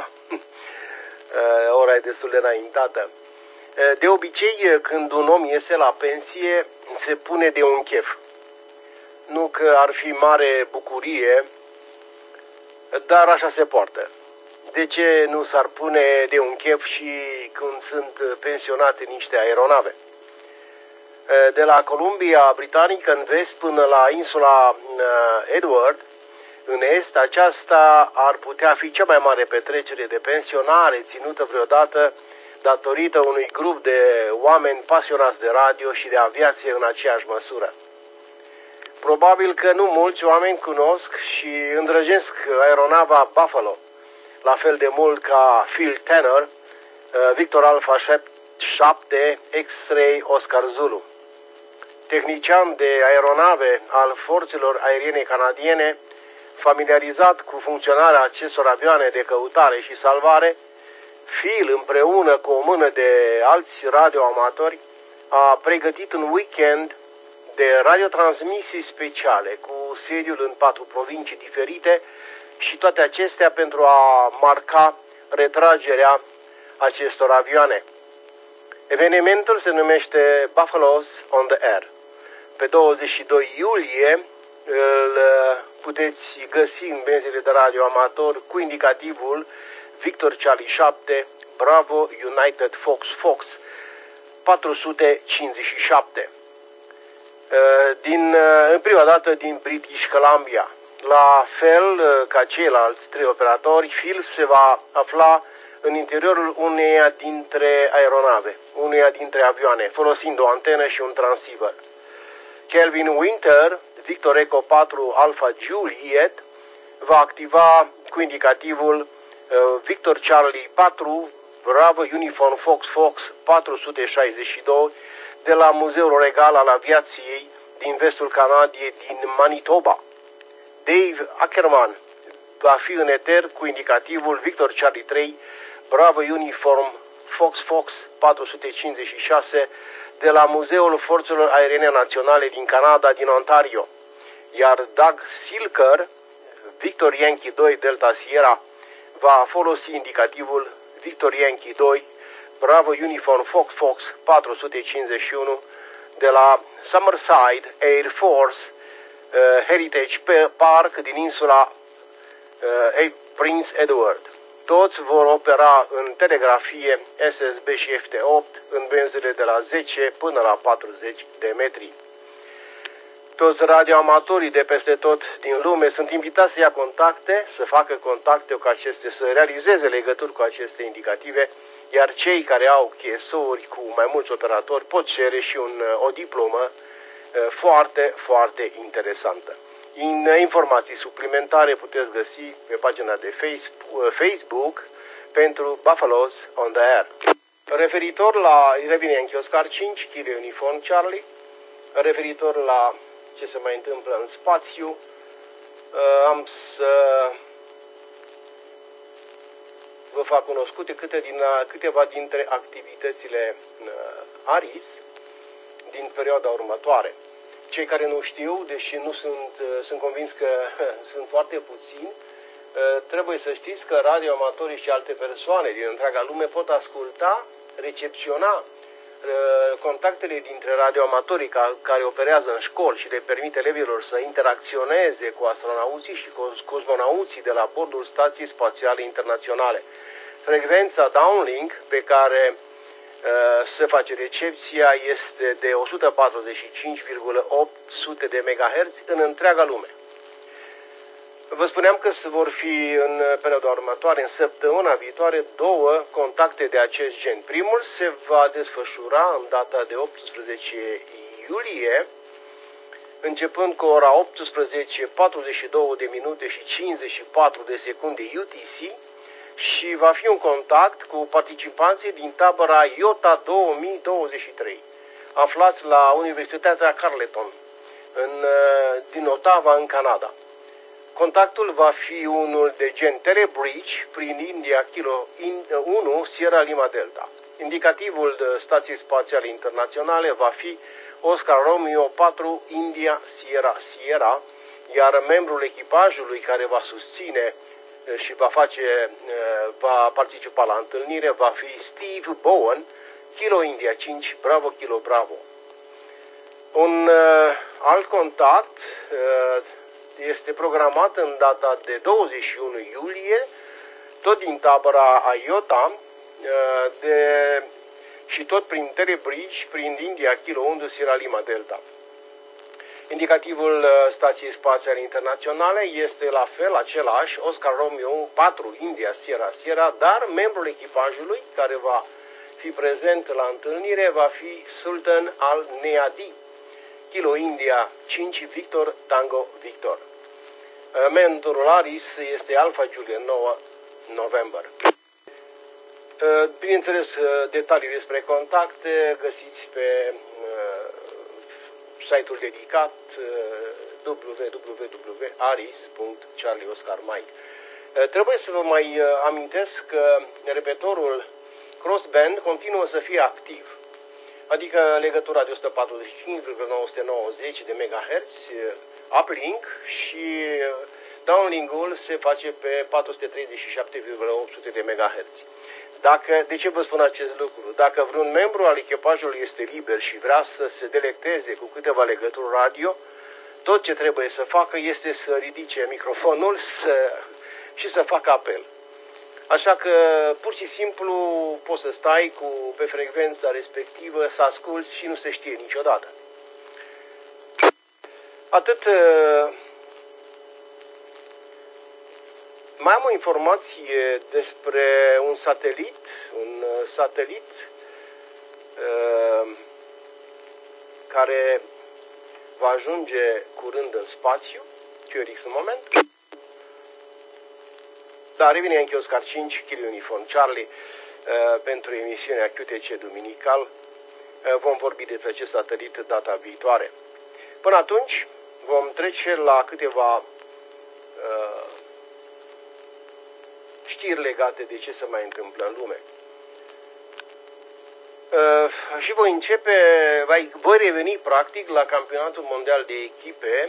ora e destul de înaintată. De obicei, când un om iese la pensie, se pune de un chef. Nu că ar fi mare bucurie, dar așa se poartă. De ce nu s-ar pune de un chef și când sunt pensionate niște aeronave? De la Columbia Britanică în vest până la insula Edward, în est, aceasta ar putea fi cea mai mare petrecere de pensionare ținută vreodată datorită unui grup de oameni pasionați de radio și de aviație în aceeași măsură. Probabil că nu mulți oameni cunosc și îndrăgesc aeronava Buffalo, la fel de mult ca Phil Tanner, Victor Alpha 7 X-Ray Oscar Zulu. Tehnician de aeronave al forțelor aeriene canadiene, familiarizat cu funcționarea acestor avioane de căutare și salvare, Phil, împreună cu o mână de alți radioamatori, a pregătit un weekend de radiotransmisii speciale cu sediul în 4 provincii diferite și toate acestea pentru a marca retragerea acestor avioane. Evenimentul se numește Buffaloes on the Air. Pe 22 iulie îl puteți găsi în benzile de radio amator cu indicativul Victor Charlie 7 Bravo United Fox Fox 457. În prima dată din British Columbia. La fel ca ceilalți trei operatori, Phil se va afla în interiorul uneia dintre aeronave, uneia dintre avioane, folosind o antenă și un transceiver. Kelvin Winter, Victor Echo 4 Alpha Juliet, va activa cu indicativul Victor Charlie 4 Bravo Uniform Fox Fox 462 de la Muzeul Regal al Aviației din vestul Canadiei din Manitoba. Dave Ackerman va fi în eter cu indicativul Victor Charlie 3 Bravo Uniform Fox Fox 456 de la Muzeul Forțelor Aeriene Naționale din Canada, din Ontario. Iar Doug Silker, Victor Yankee 2 Delta Sierra, va folosi indicativul Victor Yankee 2 Bravo Uniform Fox Fox 451 de la Summerside Air Force Heritage Park din insula Prince Edward. Toți vor opera în telegrafie SSB și FT8 în benzile de la 10 până la 40 de metri. Toți radioamatorii de peste tot din lume sunt invitați să ia contacte, să facă contacte cu aceste, să realizeze legături cu aceste indicative, iar cei care au chesouri cu mai mulți operatori pot cere și o diplomă foarte, foarte interesantă. Informații suplimentare puteți găsi pe pagina de Facebook pentru Buffaloes on the Air. Referitor la, revine în Chioscar 5, Kilo Uniform Charlie, referitor la ce se mai întâmplă în spațiu, am să vă fac cunoscute câteva dintre activitățile ARIS din perioada următoare. Cei care nu știu, deși nu sunt convins că sunt foarte puțini, trebuie să știți că radioamatorii și alte persoane din întreaga lume pot asculta, recepționa contactele dintre radioamatorii care operează în școli și le permite elevilor să interacționeze cu astronauții și cu cosmonauții de la bordul Stației Spațiale Internaționale. Frecvența downlink pe care se face recepția este de 145,800 de MHz în întreaga lume. Vă spuneam că vor fi în perioada următoare, în săptămâna viitoare, două contacte de acest gen. Primul se va desfășura în data de 18 iulie, începând cu ora 18:42 de minute și 54 de secunde UTC, și va fi un contact cu participanții din tabăra IOTA 2023, aflați la Universitatea Carleton, din Ottawa, în Canada. Contactul va fi unul de gen telebridge prin India Kilo 1 Sierra Lima Delta. Indicativul de Stației Spațiale Internaționale va fi Oscar Romeo 4 India Sierra Sierra, iar membrul echipajului care va susține și va participa la întâlnire va fi Steve Bowen, Kilo India 5 Bravo Kilo Bravo. Un alt contact este programat în data de 21 iulie, tot din tabăra IOTA, și tot prin telebridge, prin India Kilo 1 Sierra Lima Delta. Indicativul Stației Spațiale Internaționale este la fel același, Oscar Romeo 4 India Sierra Sierra, dar membrul echipajului care va fi prezent la întâlnire va fi Sultan Al Neadi, Kilo India 5 Victor Tango Victor. Mentorul ARIS este Alpha Juliet 9 November. Bineînțeles, detalii despre contacte găsiți pe site-ul dedicat www.aris.charlieoscarmike. Trebuie să vă mai amintesc că repetorul crossband continuă să fie activ, adică legătura de 145,990 de MHz uplink și downlink-ul se face pe 437,800 de MHz. De ce vă spun acest lucru? Dacă vreun membru al echipajului este liber și vrea să se delecteze cu câteva legături radio, tot ce trebuie să facă este să ridice microfonul și să facă apel. Așa că, pur și simplu, poți să stai pe frecvența respectivă, să asculți și nu se știe niciodată. Atât. Mai am o informație despre un satelit care va ajunge curând în spațiu, QRX în moment. Da, revine în Chioscar 5, Kilo Uniform Charlie, pentru emisiunea QTC duminical. Vom vorbi despre acest satelit data viitoare. Până atunci, vom trece la câteva știri legate de ce se mai întâmplă în lume. Și voi reveni practic la campionatul mondial de echipe,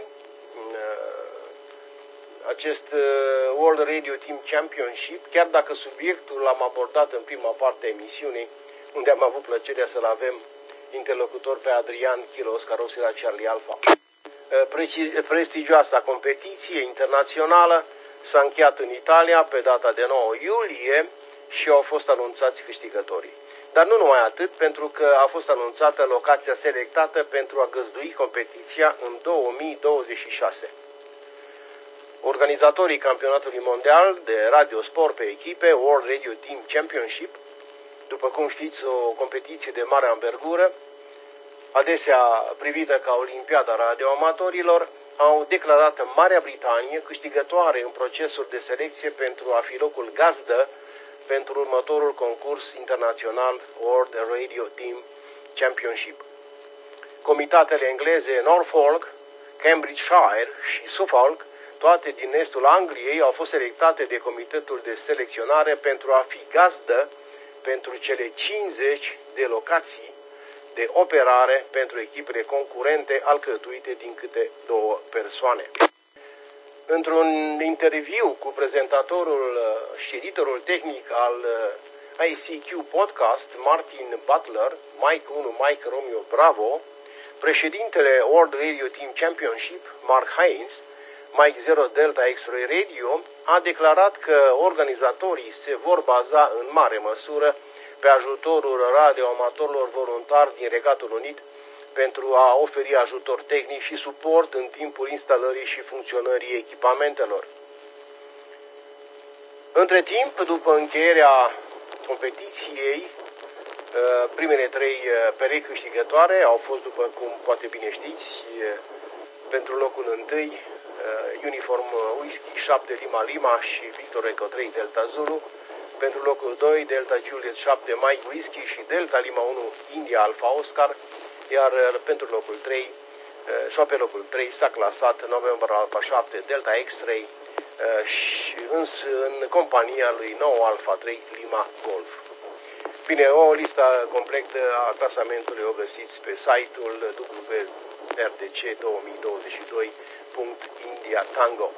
acest World Radio Team Championship, chiar dacă subiectul l-am abordat în prima parte a emisiunii, unde am avut plăcerea să-l avem interlocutor pe Adrian Kilo Oscar Oscar Charlie Alpha. Prestigioasa competiție internațională s-a încheiat în Italia pe data de 9 iulie și au fost anunțați câștigătorii. Dar nu numai atât, pentru că a fost anunțată locația selectată pentru a găzdui competiția în 2026. Organizatorii campionatului mondial de radiosport pe echipe, World Radio Team Championship, după cum știți, o competiție de mare anvergură, adesea privită ca Olimpiada radioamatorilor, au declarat Marea Britanie câștigătoare în procesul de selecție pentru a fi locul gazdă pentru următorul concurs internațional World Radio Team Championship. Comitatele engleze Norfolk, Cambridgeshire și Suffolk, toate din estul Angliei, au fost selectate de comitetul de selecționare pentru a fi gazdă pentru cele 50 de locații de operare pentru echipele concurente alcătuite din câte 2 persoane. Într-un interviu cu prezentatorul și editorul tehnic al ICQ Podcast, Martin Butler, Mike 1, Mike Romeo Bravo, președintele World Radio Team Championship, Mark Haynes, Mike 0 Delta X-Ray Radio, a declarat că organizatorii se vor baza în mare măsură pe ajutorul radioamatorilor voluntari din Regatul Unit pentru a oferi ajutor tehnic și suport în timpul instalării și funcționării echipamentelor. Între timp, după încheierea competiției, primele 3 perechi câștigătoare au fost, după cum poate bine știți, pentru locul 1, Uniform Whisky 7 Lima Lima și Victor Eco 3 Delta Zulu, pentru locul 2 Delta Juliet 7 Mike Whisky și Delta Lima 1 India Alpha Oscar, iar pentru locul 3 sau pe locul 3 s-a clasat November Alpha 7 Delta X-Ray și în compania lui 9 Alpha 3 Lima Golf. Bine, o listă completă a clasamentului o găsiți pe site-ul www.rdc2022.India-Tango.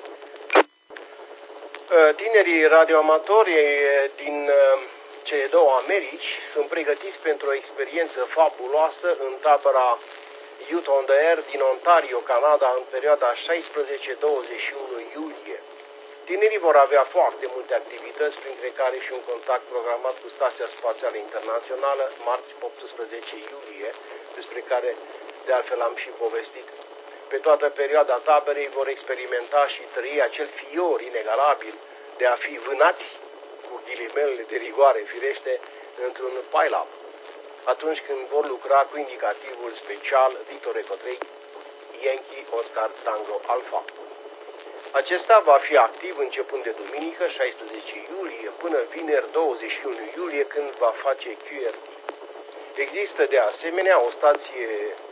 Tinerii radioamatori din cele 2 Americi sunt pregătiți pentru o experiență fabuloasă în tabăra Youth on the Air din Ontario, Canada, în perioada 16-21 iulie. Tinerii vor avea foarte multe activități, printre care și un contact programat cu Stația Spațială Internațională, marți 18 iulie, despre care de altfel am și povestit. Pe toată perioada taberei vor experimenta și trăi acel fior inegalabil de a fi vânați, cu ghilimelele de rigoare firește, într-un pile-up, atunci când vor lucra cu indicativul special Victor Eco 3 Yankee Oscar Tango Alpha. Acesta va fi activ începând de duminică 16 iulie până vineri 21 iulie, când va face QRT. Există de asemenea o stație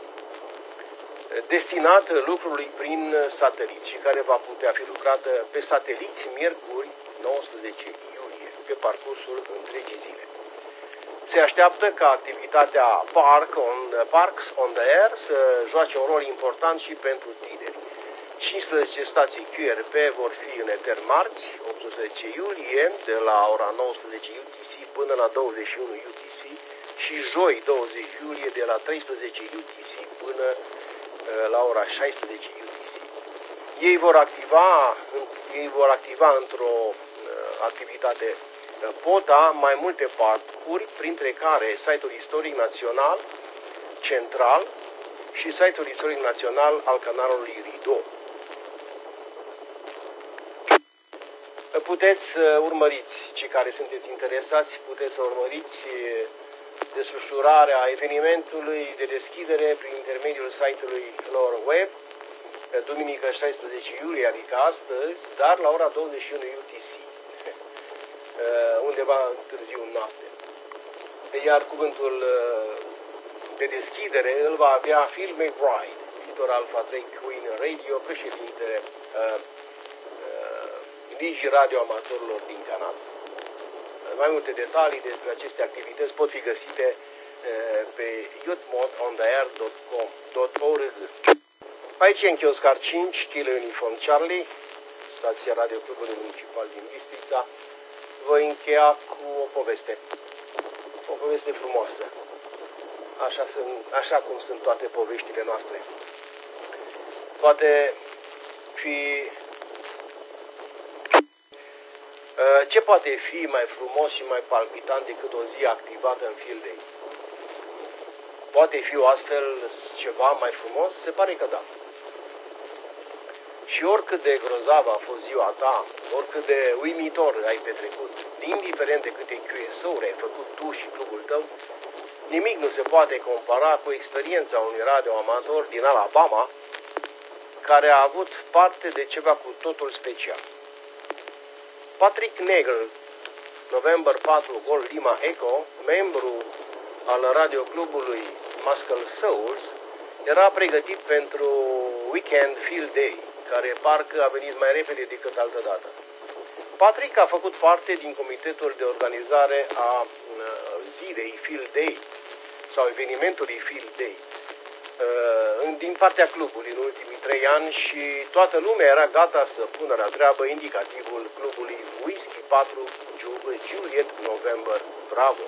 destinată lucrului prin satelit și care va putea fi lucrată pe sateliți miercuri 19 iulie, pe parcursul întregii zile. Se așteaptă ca activitatea Parks on the Air să joace un rol important și pentru tineri. 15 stații QRP vor fi în eter marți, 18 iulie, de la ora 19 UTC până la 21 UTC și joi 20 iulie de la 13 UTC până la ora 16 UTC. Ei vor activa într-o activitate POTA mai multe parcuri, printre care site-ul istoric național central și site-ul istoric național al canalului Rido. Puteți urmăriți, cei care sunteți interesați, puteți să urmăriți desfășurarea evenimentului de deschidere prin intermediul site-ului lor web, duminică 16 iulie, adică astăzi, dar la ora 21 UTC, undeva târziu în noapte. Iar cuvântul de deschidere îl va avea Phil McBride, editor Alpha 3 Queen Radio, președinte Ligii radioamatorilor din Canada. Mai multe detalii despre aceste activități pot fi găsite pe youthmodontheair.org. Aici în Chioscar 5, Kilo Uniform Charlie, stația Radio Clubului Municipal din Bistrița. Voi încheia cu o poveste. O poveste frumoasă. Așa cum sunt toate poveștile noastre. Poate fi... Ce poate fi mai frumos și mai palpitant decât o zi activată în Field Day? Poate fi o astfel ceva mai frumos? Se pare că da. Și oricât de grozavă a fost ziua ta, oricât de uimitor ai petrecut, indiferent de câte QSO-uri ai făcut tu și clubul tău, nimic nu se poate compara cu experiența unui radioamator din Alabama, care a avut parte de ceva cu totul special. Patrick Nagel, November 4 Golf Lima Echo, membru al radioclubului Muscle Souls, era pregătit pentru Weekend Field Day, care parcă a venit mai repede decât altădată. Patrick a făcut parte din comitetul de organizare a zilei Field Day sau evenimentului Field Day din partea clubului în ultimii 3 ani și toată lumea era gata să pună la treabă indicativul clubului Whisky 4 Juliet November Bravo.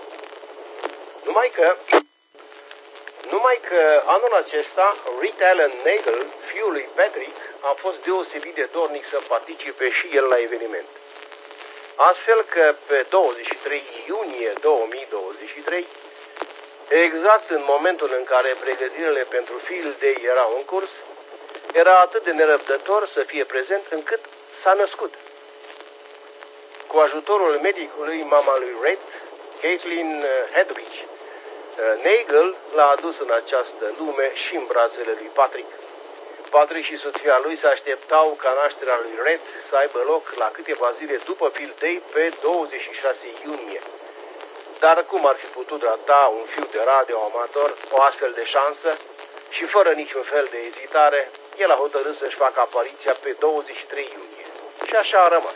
Numai că anul acesta Rick Allen Nagel, fiul lui Patrick, a fost deosebit de dornic să participe și el la eveniment. Astfel că pe 23 iunie 2023, exact în momentul în care pregătirile pentru Field Day erau în curs, era atât de nerăbdător să fie prezent încât s-a născut. Cu ajutorul medicului mama lui Red, Caitlin Hedwig, Nagel l-a adus în această lume și în brațele lui Patrick. Patrick și soția lui se așteptau ca nașterea lui Red să aibă loc la câteva zile după Field Day pe 26 iunie. Dar cum ar fi putut rata un fiu de radio amator o astfel de șansă și fără niciun fel de ezitare, el a hotărât să-și facă apariția pe 23 iunie. Și așa a rămas.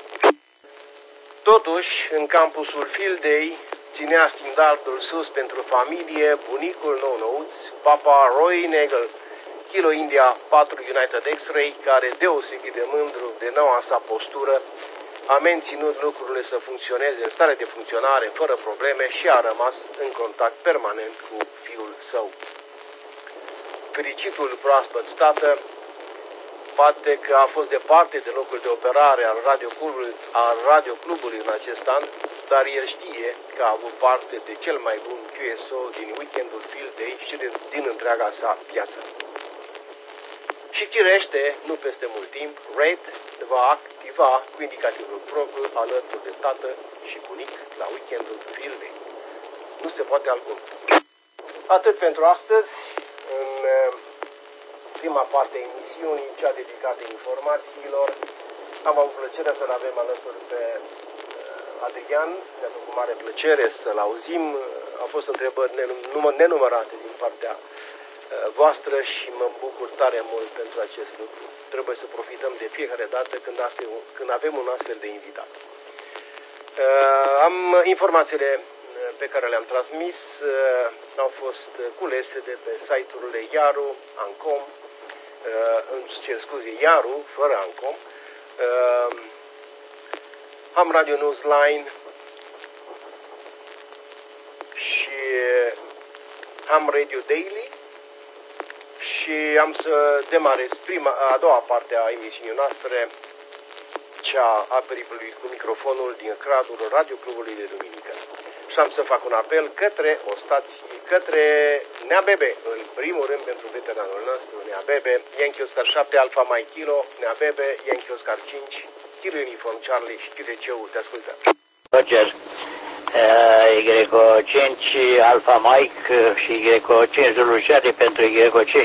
Totuși, în campusul Field Day, ținea standardul sus pentru familie bunicul nou-nouț, papa Roy Nagel, Kilo India 4 United X-Ray, care, deosebit de mândru de noua sa postură, a menținut lucrurile să funcționeze în stare de funcționare, fără probleme, și a rămas în contact permanent cu fiul său. Fericitul proaspăt tată, poate că a fost departe de locul de operare al radioclubului în acest an, dar el știe că a avut parte de cel mai bun QSO din weekendul Field Day și din întreaga sa viață. Și firește, nu peste mult timp, Red va activa cu indicativul propriu alături de tată și bunic la weekendul Field Day. Nu se poate altcum. Atât pentru astăzi. În prima parte a emisiunii, cea dedicată informațiilor, am avut plăcerea să-l avem alături pe Adrian. Mi-a făcut mare plăcere să-l auzim. Au fost întrebări nenumărate din partea voastră și mă bucur tare mult pentru acest lucru. Trebuie să profităm de fiecare dată când avem un astfel de invitat. Informațiile pe care le-am transmis au fost culese de pe site-urile Yaru, Ancom, Yaru, fără Ancom, Ham Radio Newsline și Ham Radio Daily și am să demarez a doua parte a emisiunii noastre, cea a periplului cu microfonul din cadrul Radio Clubului de Duminică. Și am să fac un apel către o stație, către Nea Bebe, în primul rând pentru veteranul nostru, Nea Bebe, Yankee Oscar 7 Alfa Mike Kilo, Nea Bebe, Yankee Oscar 5, Kilo Uniform Charlie și QTC-ul, te ascultăm.
Roger, Y5 Alfa Mike și Y5 Zulu Charlie pentru Y5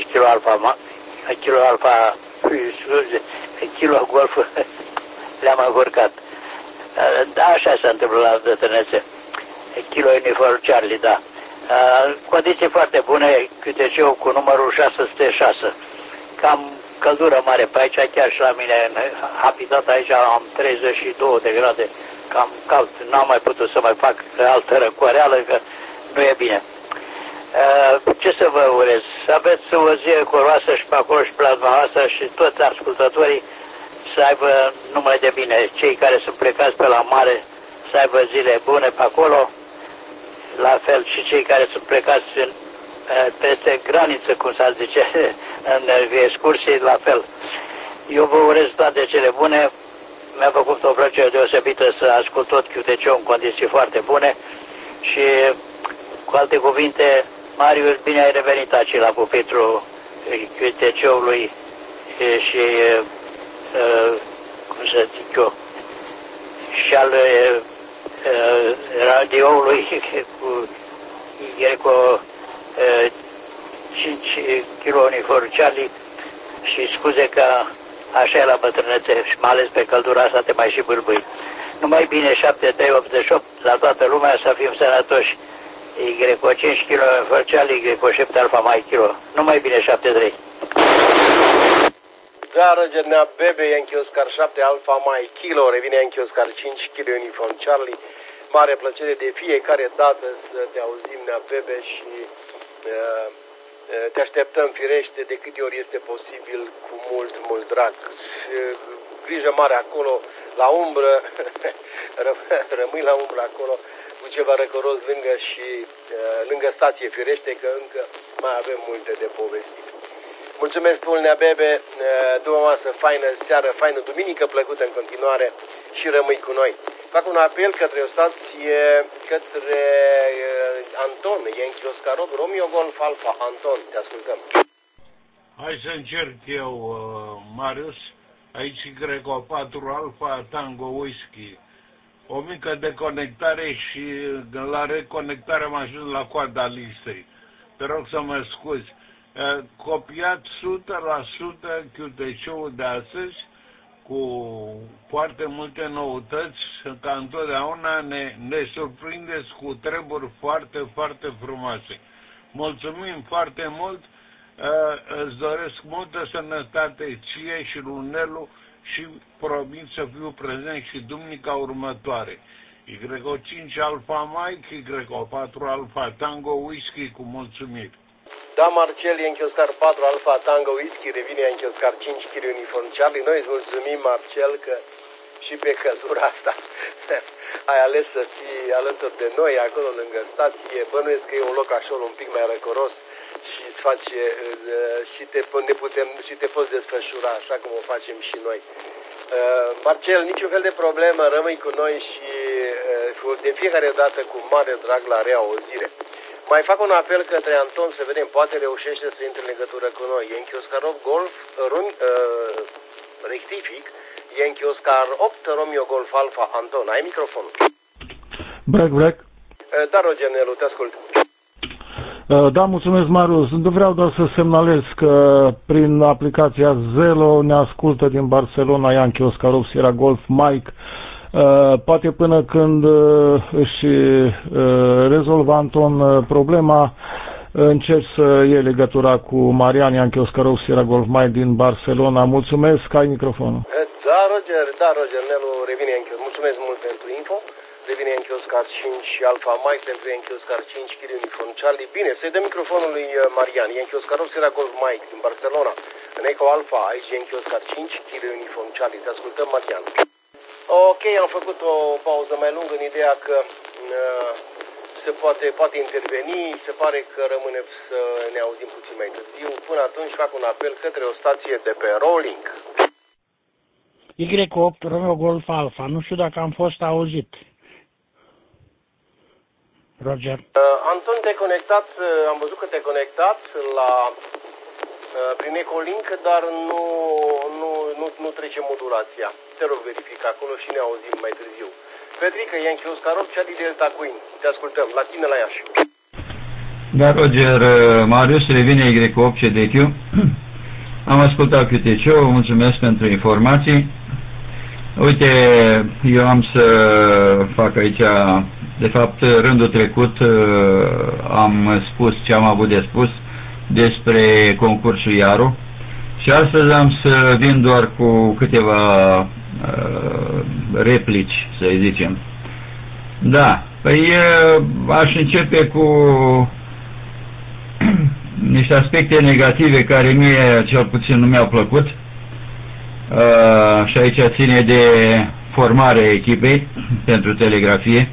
Kilo Golf, le-am încurcat. Da, așa se întâmplă la bătrânețe. Kilo Uniform Charlie, da. Condiții foarte bune, QTC-ul cu numărul 606. Cam căldură mare pe aici, chiar și la mine, în habitat aici am 32 de grade, cam cald. N-am mai putut să mai fac altă răcoreală, că nu e bine. Ce să vă urez? Să aveți o zi coroasă și pe acolo și pe la dumneavoastră și toți ascultătorii să aibă numai de bine. Cei care sunt plecați pe la mare să aibă zile bune pe acolo, la fel și cei care sunt plecați peste graniță, cum s-ar zice, în excursii, la fel. Eu vă urez toate cele bune. Mi-a făcut o plăcere deosebită să ascult tot QTC-ul în condiții foarte bune și, cu alte cuvinte, Marius, bine ai revenit aici la pupitru QTC-ului și, cum să zic eu, și al radioului cu Greco 5 Kilo Uniform Charlie și scuze că așa e la bătrânețe și mai ales pe căldura asta te mai și bâlbâi. Numai bine 7388 la toată lumea, să fim sănătoși. Greco 5 Kilo Uniform Charlie, Greco 7 Alfa Mike Kilo. Numai bine 73.
Da, Roger, Nea Bebe, Yankee Oscar 7 Alfa Mike Kilo, revine Yankee Oscar 5 Kilo Uniform Charlie. Mare plăcere de fiecare dată să te auzim, Nea Bebe, și te așteptăm, firește, de câte ori este posibil, cu mult, mult drag. Grijă mare acolo, la umbră, rămâi la umbră acolo, cu ceva răcoros lângă și lângă stație, firește, că încă mai avem multe de povestit. Mulțumesc mult, Nea Bebe, după masă faină, seară faină, duminică plăcută în continuare și rămâi cu noi. Fac un apel către o stație, către Anton, Yankee Oscar 8, Romeo Golf Alpha, Anton, te ascultăm.
Hai să încerc eu, Marius, aici Greco 4 Alpha Tango Whisky. O mică deconectare și la reconectare am ajuns la coada listei. Te rog să mă scuzi. Copiat 100% QTC-ul de astăzi, cu foarte multe noutăți, ca întotdeauna ne surprindeți cu treburi foarte, foarte frumoase. Mulțumim foarte mult, îți doresc multă sănătate ție și lui și promit să fiu prezent și duminica următoare. Y5 Alfa Mike, Y4 Alfa Tango Whisky, cu mulțumiri.
Da, Marcel, Yankee Oscar 4 Alpha Tango Whisky, revine Yankee Oscar 5 Kilo Uniform Charlie. Noi îți mulțumim, Marcel, că și pe căldura asta ai ales să fii alături de noi acolo lângă stație. Bănuiesc că e un loc așa un pic mai răcoros și îți face și te poți desfășura așa cum o facem și noi. Marcel, niciun fel de problemă, rămâi cu noi și de fiecare dată cu mare drag la reauzire. Mai fac un apel către Anton să vedem, poate reușește să intre în legătură cu noi. Yankee Oscar 8 Golf, rectific, Yankee Oscar 8 Romeo Golf Alpha, Anton, ai microfonul.
Break.
Da, Roger Nelu, te ascult.
Da, mulțumesc, Marius. Nu vreau doar să semnalez că prin aplicația Zelo ne ascultă din Barcelona Yankee Oscar 8 Sierra Golf Mike. Poate până când își rezolvă Anton problema, încerci să iei legătura cu Marian Yankee Oscar 8 Sierra Golf Mike din Barcelona. Mulțumesc, ai microfonul.
Da, Roger Nelu, revine Yankee. Mulțumesc mult pentru info. Revine Yankee Oscar 5 Alpha Mike pentru Yankee Oscar 5 Kilo Uniform Charlie. Bine, să-i dăm microfonul lui Marian. Yankee Oscar 8 Sierra Golf Mike din Barcelona. În Eco Alpha, aici Yankee Oscar 5 Kilo Uniform Charlie. Te ascultăm, Marian. Ok, am făcut o pauză mai lungă în ideea că poate interveni, se pare că rămâne să ne auzim puțin mai târziu. Până atunci fac un apel către o stație de pe Rolling.
Y8 Romeo Golf Alpha, nu știu dacă am fost auzit. Roger.
Anton, te-ai conectat, am văzut că te-ai conectat prin Echolink, dar nu trece modulația. Te rog, verifică acolo și ne auzim mai târziu. Petrică, Yankee Oscar 8, Charlie Delta Queen. Te ascultăm. La tine la Iași.
Da, Roger, Marius, revine Y8 CDQ. Am ascultat QTC-ul, mulțumesc pentru informații. Uite, eu am să fac aici, de fapt, rândul trecut am spus ce am avut de spus despre concursul Iaru și astăzi am să vin doar cu câteva replici, să zicem. Da, păi aș începe cu niște aspecte negative care mie cel puțin nu mi-au plăcut și aici ține de formarea echipei pentru telegrafie.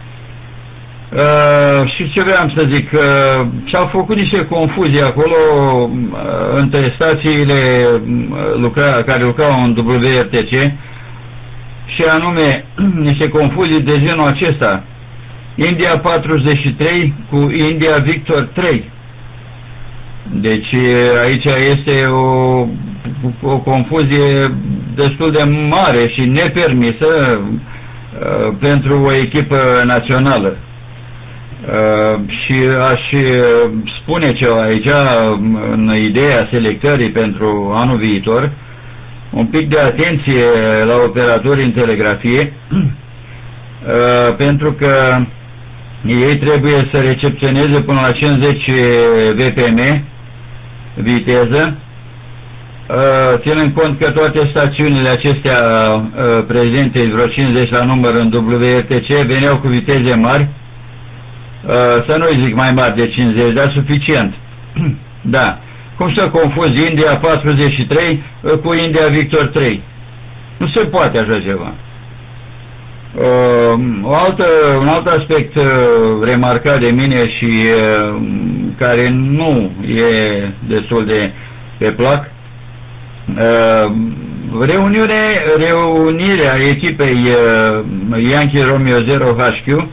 Și ce vreau să zic, s-au făcut niște confuzii acolo între stațiile care lucrau în WRTC și anume niște confuzii de genul acesta: India 43 cu India Victor 3. Deci aici este o confuzie destul de mare și nepermisă pentru o echipă națională. Și aș spune ceva aici în ideea selectării pentru anul viitor: un pic de atenție la operatorii în telegrafie, pentru că ei trebuie să recepționeze până la 50 VPM viteză, ținând cont că toate stațiunile acestea prezente, vreo 50 la număr în WRTC, veneau cu viteze mari, să nu zic mai mari de 50, dar suficient. Da. Cum să confuzi India 43 cu India Victor 3? Nu se poate așa ceva. Un alt aspect remarcat de mine și care nu e destul de pe plac: reunirea echipei Yankee Romeo 0 HQ,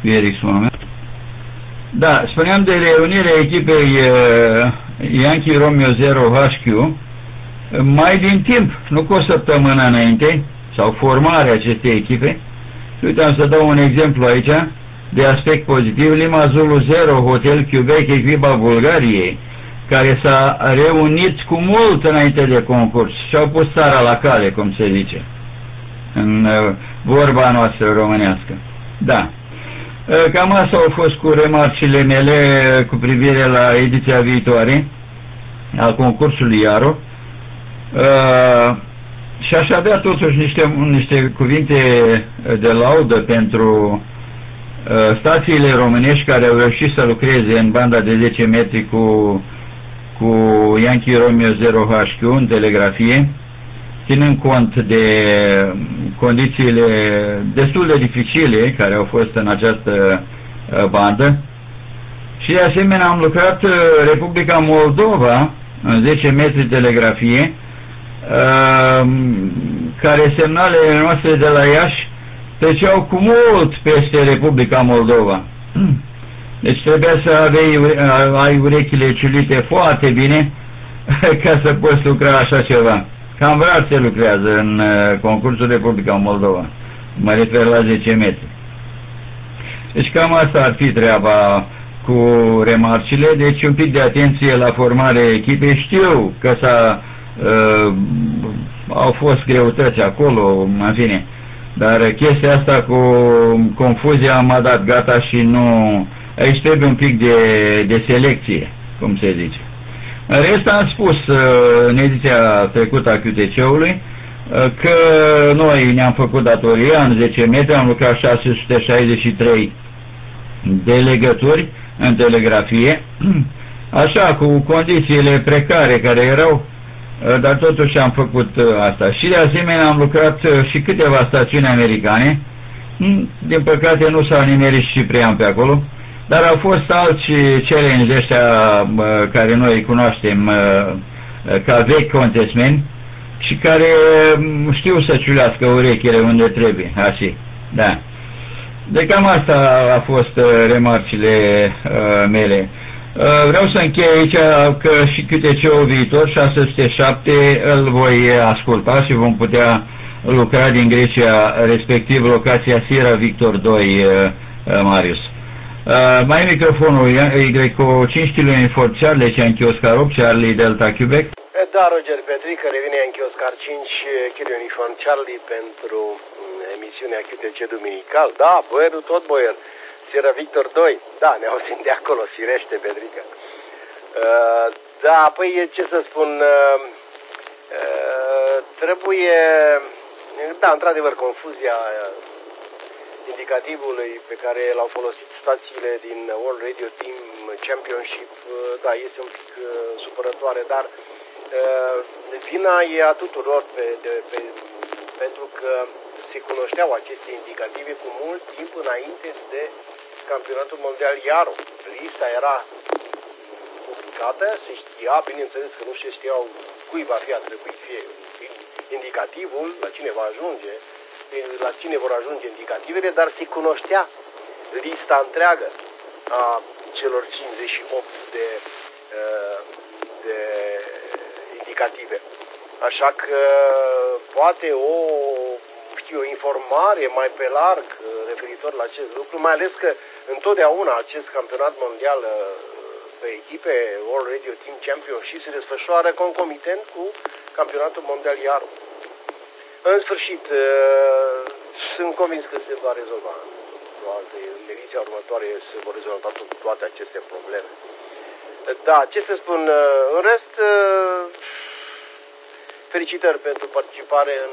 da, spuneam de reunirea echipei Yankee Romeo 0 HQ mai din timp, nu cu o săptămână înainte, sau formarea acestei echipe. Uite, am să dau un exemplu aici de aspect pozitiv: Lima Zulu 0 Hotel Quebec, echipa Bulgariei, care s-a reunit cu mult înainte de concurs și au pus țara la cale, cum se zice în vorba noastră românească. Da. Cam asta au fost cu remarcile mele cu privire la ediția viitoare al concursului Iaru. Și aș avea totuși niște cuvinte de laudă pentru stațiile românești care au reușit să lucreze în banda de 10 metri cu Yankee Romeo 0 HQ în telegrafie, ținând cont de condițiile destul de dificile care au fost în această bandă. Și de asemenea am lucrat Republica Moldova în 10 metri telegrafie, care semnalele noastre de la Iași treceau cu mult peste Republica Moldova. Deci trebuia să ai urechile ciulite foarte bine ca să poți lucra așa ceva. Cam rar se lucrează în concursul Republica Moldova. Mă refer la 10 metri. Deci cam asta ar fi treaba cu remarcile. Deci un pic de atenție la formarea echipei. Știu că au fost greutăți acolo, în fine. Dar chestia asta cu confuzia m-a dat gata și nu... Aici trebuie un pic de selecție, cum se zice. În rest am spus în ediția trecută a QTC-ului că noi ne-am făcut datoria în 10 metri, am lucrat 663 de legături în telegrafie, așa, cu condițiile precare care erau, dar totuși am făcut asta. Și de asemenea am lucrat și câteva stațiuni americane, din păcate nu s-a nimerit Ciprian pe acolo, dar au fost alți challenge ăștia care noi îi cunoaștem ca vechi contesmeni și care știu să ciulească urechile unde trebuie, așa, da. De cam asta a fost remarcile mele. Vreau să închei aici că și QTC-ul viitor, 607, îl voi asculta și vom putea lucra din Grecia, respectiv locația Sierra Victor 2, Marius. Mai e microfonul YCO 5 kg Ford Charlie, Yankee Oscar 8, Charlie Delta Quebec.
Da, Roger Petrică, revine Yankee Oscar 5 kg Uniform Charlie pentru emisiunea QTC Duminical. Da, boierul tot boier. Sierra Victor 2. Da, ne auzim de acolo, firește, Petrică. Da, păi ce să spun, trebuie, da, într-adevăr, confuzia indicativului pe care l-au folosit stațiile din World Radio Team Championship, da, este un pic supărătoare, dar vina e a tuturor pentru că se cunoșteau aceste indicative cu mult timp înainte de campionatul mondial Iaro. Lista era publicată, se știa, bineînțeles că nu se știau cui va fi atribuit fie indicativul, la cine va ajunge, la cine vor ajunge indicativele, dar se cunoștea lista întreagă a celor 58 de indicative. Așa că poate o informare mai pe larg referitor la acest lucru, mai ales că întotdeauna acest campionat mondial pe echipe, World Radio Team Championship, se desfășoară concomitent cu campionatul mondial Iaro. În sfârșit, sunt convins că se va rezolva în ediția următoare, se vor rezolva toate aceste probleme. Da, ce să spun, în rest, felicitări pentru participare în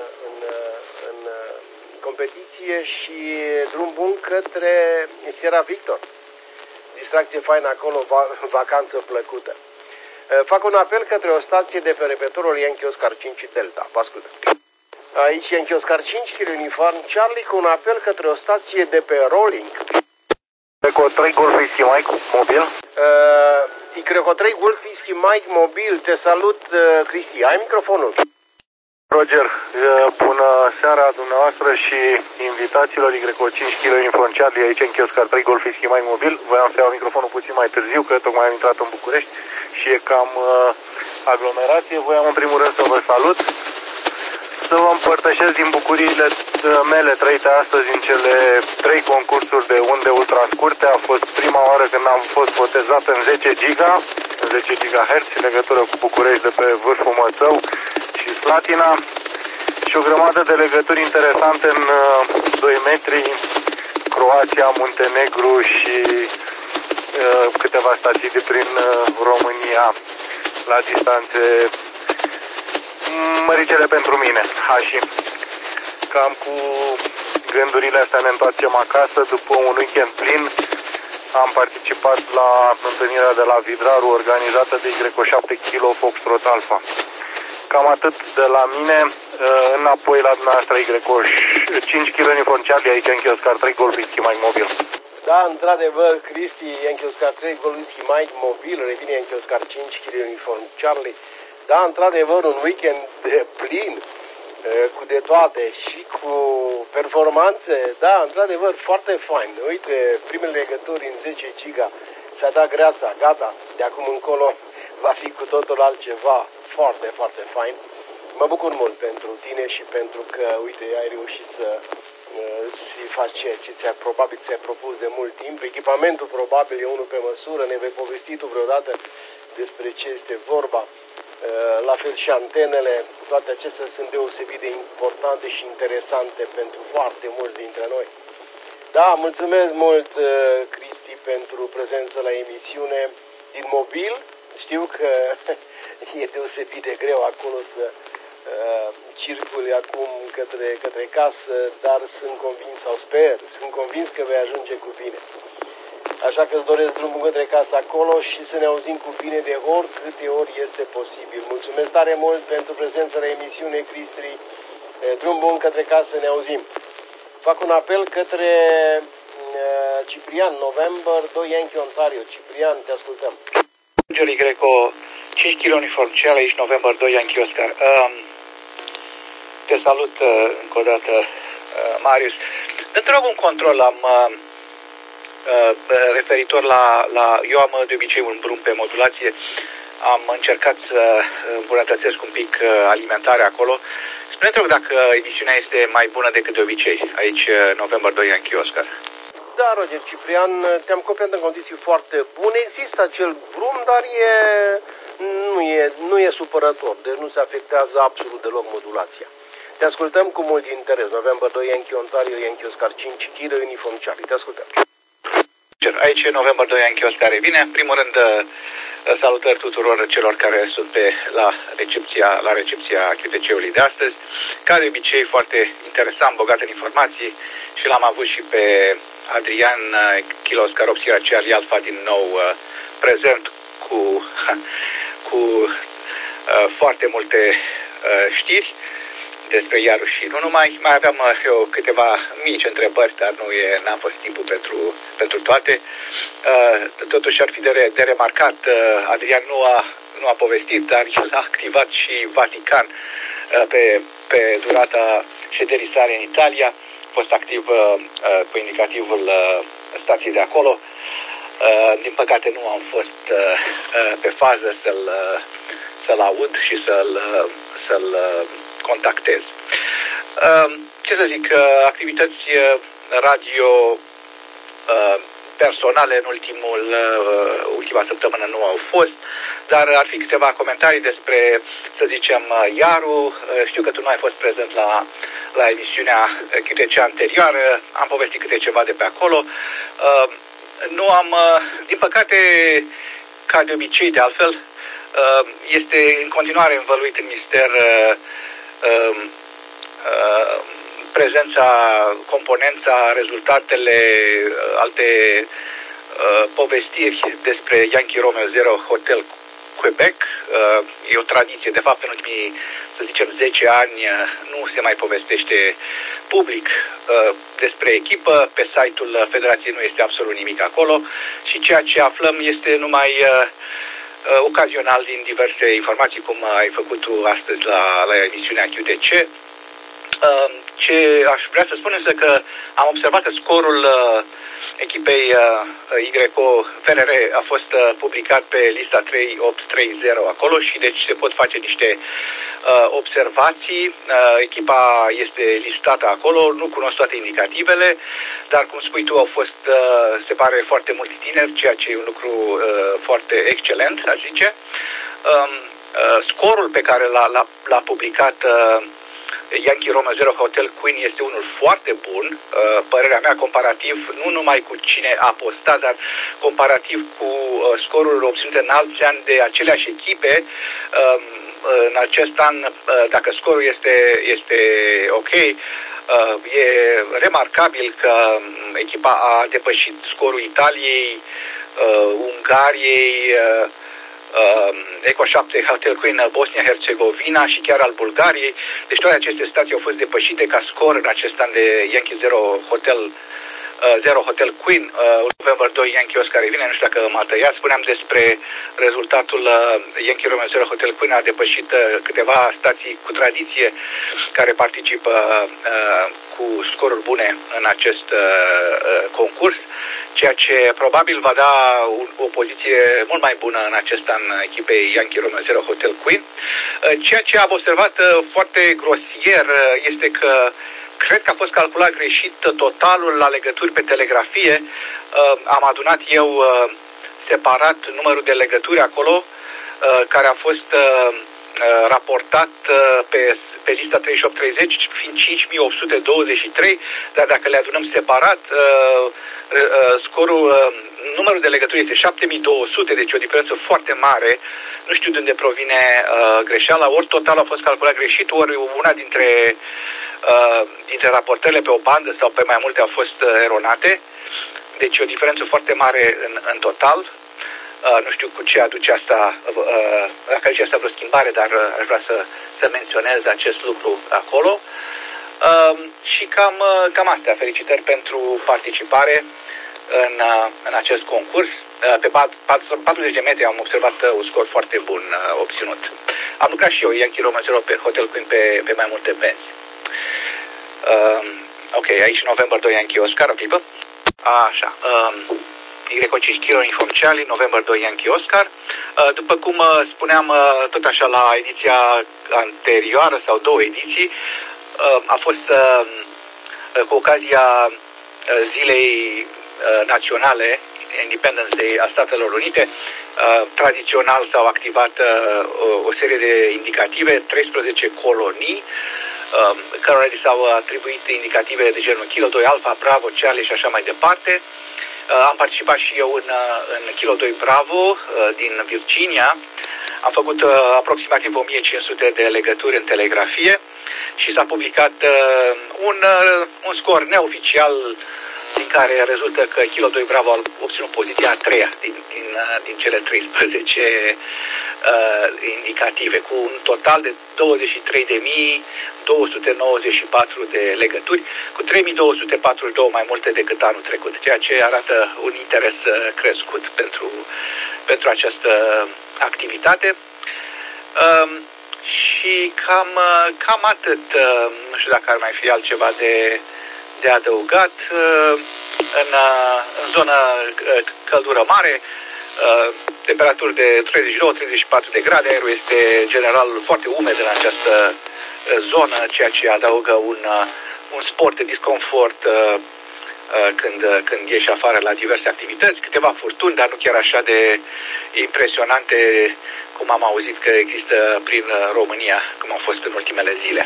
competiție și drum bun către Sierra Victor. Distracție faină acolo, vacanță plăcută. Fac un apel către o stație de pe repetorul Yankee Oscar 5 Delta. Vă ascultă. Aici Yankee Oscar 5, Kilo Uniform Charlie, cu un apel către o stație de pe Rolling.
Greco 3 Golf Whisky Mike, mobil.
Greco 3 Golf Whisky Mike, mobil. Te salut, Cristi. Ai microfonul.
Roger, bună seara dumneavoastră și invitațiilor Greco 5 Kilo Uniform Charlie, aici în Oscar 3 Golf Whisky Mike, mobil. Voiam să iau microfonul puțin mai târziu, că tocmai am intrat în București și e cam aglomerație. Voiam în primul rând să vă salut, să vă împărtășesc din bucuriile mele trăite astăzi în cele 3 concursuri de unde ultra scurte. A fost prima oară când am fost botezat în 10 GHz în legătură cu București de pe vârful Mățău și Slatina și o grămadă de legături interesante în 2 metri, Croația, Muntenegru și câteva stații de prin România la distanțe măricele pentru mine. Și cam cu gândurile astea ne întoarcem acasă după un weekend plin. Am participat la întâlnirea de la Vidraru organizată de Greco 7 kg Foxtrot Alpha. Cam atât de la mine. Înapoi la dumneavoastră Greco 5 kg Uniform Charlie, aici în Oscar 3 Golf Whisky Mike mobil.
Da, într-adevăr, Cristi, Yankee Oscar 3 Golf Whisky Mike mobil, revine Yankee Oscar 5 kg Uniform Charlie. Da, într-adevăr, un weekend plin, cu de toate și cu performanțe, da, într-adevăr, foarte fain. Uite, primele legături în 10 giga, s-a dat greața, gata, de acum încolo va fi cu totul altceva, foarte, foarte fain. Mă bucur mult pentru tine și pentru că, uite, ai reușit să faci ceea ce probabil ți-ai propus de mult timp. Echipamentul probabil e unul pe măsură, ne vei povesti tu vreodată despre ce este vorba. La fel și antenele, toate acestea sunt deosebit de importante și interesante pentru foarte mulți dintre noi. Da, mulțumesc mult, Cristi, pentru prezența la emisiune din mobil. Știu că e deosebit de greu acolo să circuli acum către casă, dar sunt convins, sau sunt convins că vei ajunge cu bine. Așa că îți doresc drum bun către casă acolo și să ne auzim cu bine de oricâte ori este posibil. Mulțumesc tare mult pentru prezența la emisiune, Cristi. Drum bun către casă, ne auzim. Fac un apel către Ciprian, November 2 Yankee Ontario. Ciprian, te ascultăm.
Jerry Greco, 5 kg uniform Challenge, November 2 Yankee Oscar. Te salut încă o dată, Marius. Îți rog un control, referitor la... Eu am de obicei un brum pe modulație. Am încercat să îmbunătățesc un pic alimentarea acolo. Spune-te rog dacă emisiunea este mai bună decât de obicei. Aici, November 2 Yankee Oscar.
Da, Roger Ciprian, te-am copiat în condiții foarte bune. Există acel brum, dar nu e supărător. Deci nu se afectează absolut deloc modulația. Te ascultăm cu mult interes. November 2 Yankee Ontario, Yankee Oscar 5 kg uniform Charlie. Te ascultăm.
Aici, November 2 Yankee Oscar revine. În primul rând, salutări tuturor celor care sunt la recepția QTC-ului de astăzi. Ca de obicei, foarte interesant, bogat în informații, și l-am avut și pe Adrian Kilo Oscar Sierra Charlie Alpha din nou prezent cu foarte multe știri despre Iaru și nu numai. Mai aveam eu câteva mici întrebări, dar n-a fost timpul pentru toate. Totuși ar fi de remarcat, Adrian nu a povestit, dar el a activat și Vatican pe durata șederii sale în Italia. A fost activ cu indicativul stației de acolo. Din păcate nu am fost pe fază să-l aud și să-l contactez. Ce să zic, activități radio personale în ultima săptămână nu au fost, dar ar fi câteva comentarii despre, să zicem, Iaru. Știu că tu nu ai fost prezent la emisiunea QTC anterioară, am povestit câte ceva de pe acolo. Nu am, din păcate, ca de obicei de altfel, este în continuare învăluit în mister prezența, componența, rezultatele, alte povestiri despre Yankee Romeo 0 Hotel Quebec. E o tradiție, de fapt, în ultimii, să zicem, 10 ani nu se mai povestește public despre echipă. Pe site-ul Federației nu este absolut nimic acolo și ceea ce aflăm este numai ocazional din diverse informații, cum ai făcut tu astăzi la emisiunea QTC. Ce aș vrea să spun însă că am observat că scorul echipei YO FRR a fost publicat pe lista 3830 acolo și deci se pot face niște observații. Echipa este listată acolo, nu cunosc toate indicativele, dar cum spui tu au fost, se pare, foarte mulți tineri, ceea ce e un lucru foarte excelent, aș zice. Scorul pe care l-a publicat Yankee Romeo 0 Hotel Queen este unul foarte bun, părerea mea, comparativ nu numai cu cine a postat, dar comparativ cu scorul obținut în alți ani de aceleași echipe. În acest an, dacă scorul este ok, e remarcabil că echipa a depășit scorul Italiei, Ungariei, Eco 7 Hotel Queen, Bosnia-Herzegovina și chiar al Bulgariei. Deci toate aceste stații au fost depășite ca scor în acest an de Yankee 0 Hotel Queen. November 2 Yankee Oscar revine, nu știu dacă m-a tăiat. Spuneam despre rezultatul Yankee Romeo 0 Hotel Queen, a depășit câteva stații cu tradiție care participă cu scoruri bune în acest concurs, ceea ce probabil va da o poziție mult mai bună în acest an echipei Yankee Romeo 0 Hotel Queen. Ceea ce am observat foarte grosier este că cred că a fost calculat greșit totalul la legături pe telegrafie. Am adunat eu separat numărul de legături acolo, care a fost raportat pe lista 3830, fiind 5823, dar dacă le adunăm separat, numărul de legături este 7200, deci o diferență foarte mare. Nu știu de unde provine greșeala, ori total a fost calculat greșit, ori una dintre raportările pe o bandă sau pe mai multe au fost eronate. Deci o diferență foarte mare în total. Nu știu cu ce aduce asta, dacă aduce asta vreo schimbare, dar aș vrea să menționez acest lucru acolo. Și cam astea. Felicitări pentru participare în acest concurs. Pe 40 de metri am observat un scor foarte bun obținut. Am lucrat și eu, Yankee Romeo 0 pe Hotel Queen pe mai multe benzi. Ok, aici November 2 Yankee Oscar, o clipă. Așa. Y5 Kilo Uniform Charlie, November 2 Yankee Oscar. După cum spuneam, tot așa la ediția anterioară sau două ediții, a fost cu ocazia zilei naționale, Independence Day a Statelor Unite, tradițional s-au activat o serie de indicative, 13 colonii, cărora li s-au atribuit indicative de genul Kilo 2 Alpha, Bravo, Charlie și așa mai departe. Am participat și eu în Kilo 2 Bravo din Virginia. Am făcut aproximativ 1500 de legături în telegrafie și s-a publicat un scor neoficial din care rezultă că Kilo 2 Bravo a obținut poziția a treia din cele 13 indicative, cu un total de 23.294 de legături, cu 3.242 mai multe decât anul trecut, ceea ce arată un interes crescut pentru această activitate. Și cam atât. Nu știu dacă ar mai fi altceva de adăugat. În zonă căldură mare, temperaturi de 39-34 de grade, aerul este general foarte umed în această zonă, ceea ce adaugă un spor de disconfort când ieși afară la diverse activități, câteva furtuni, dar nu chiar așa de impresionante cum am auzit că există prin România, cum au fost în ultimele zile.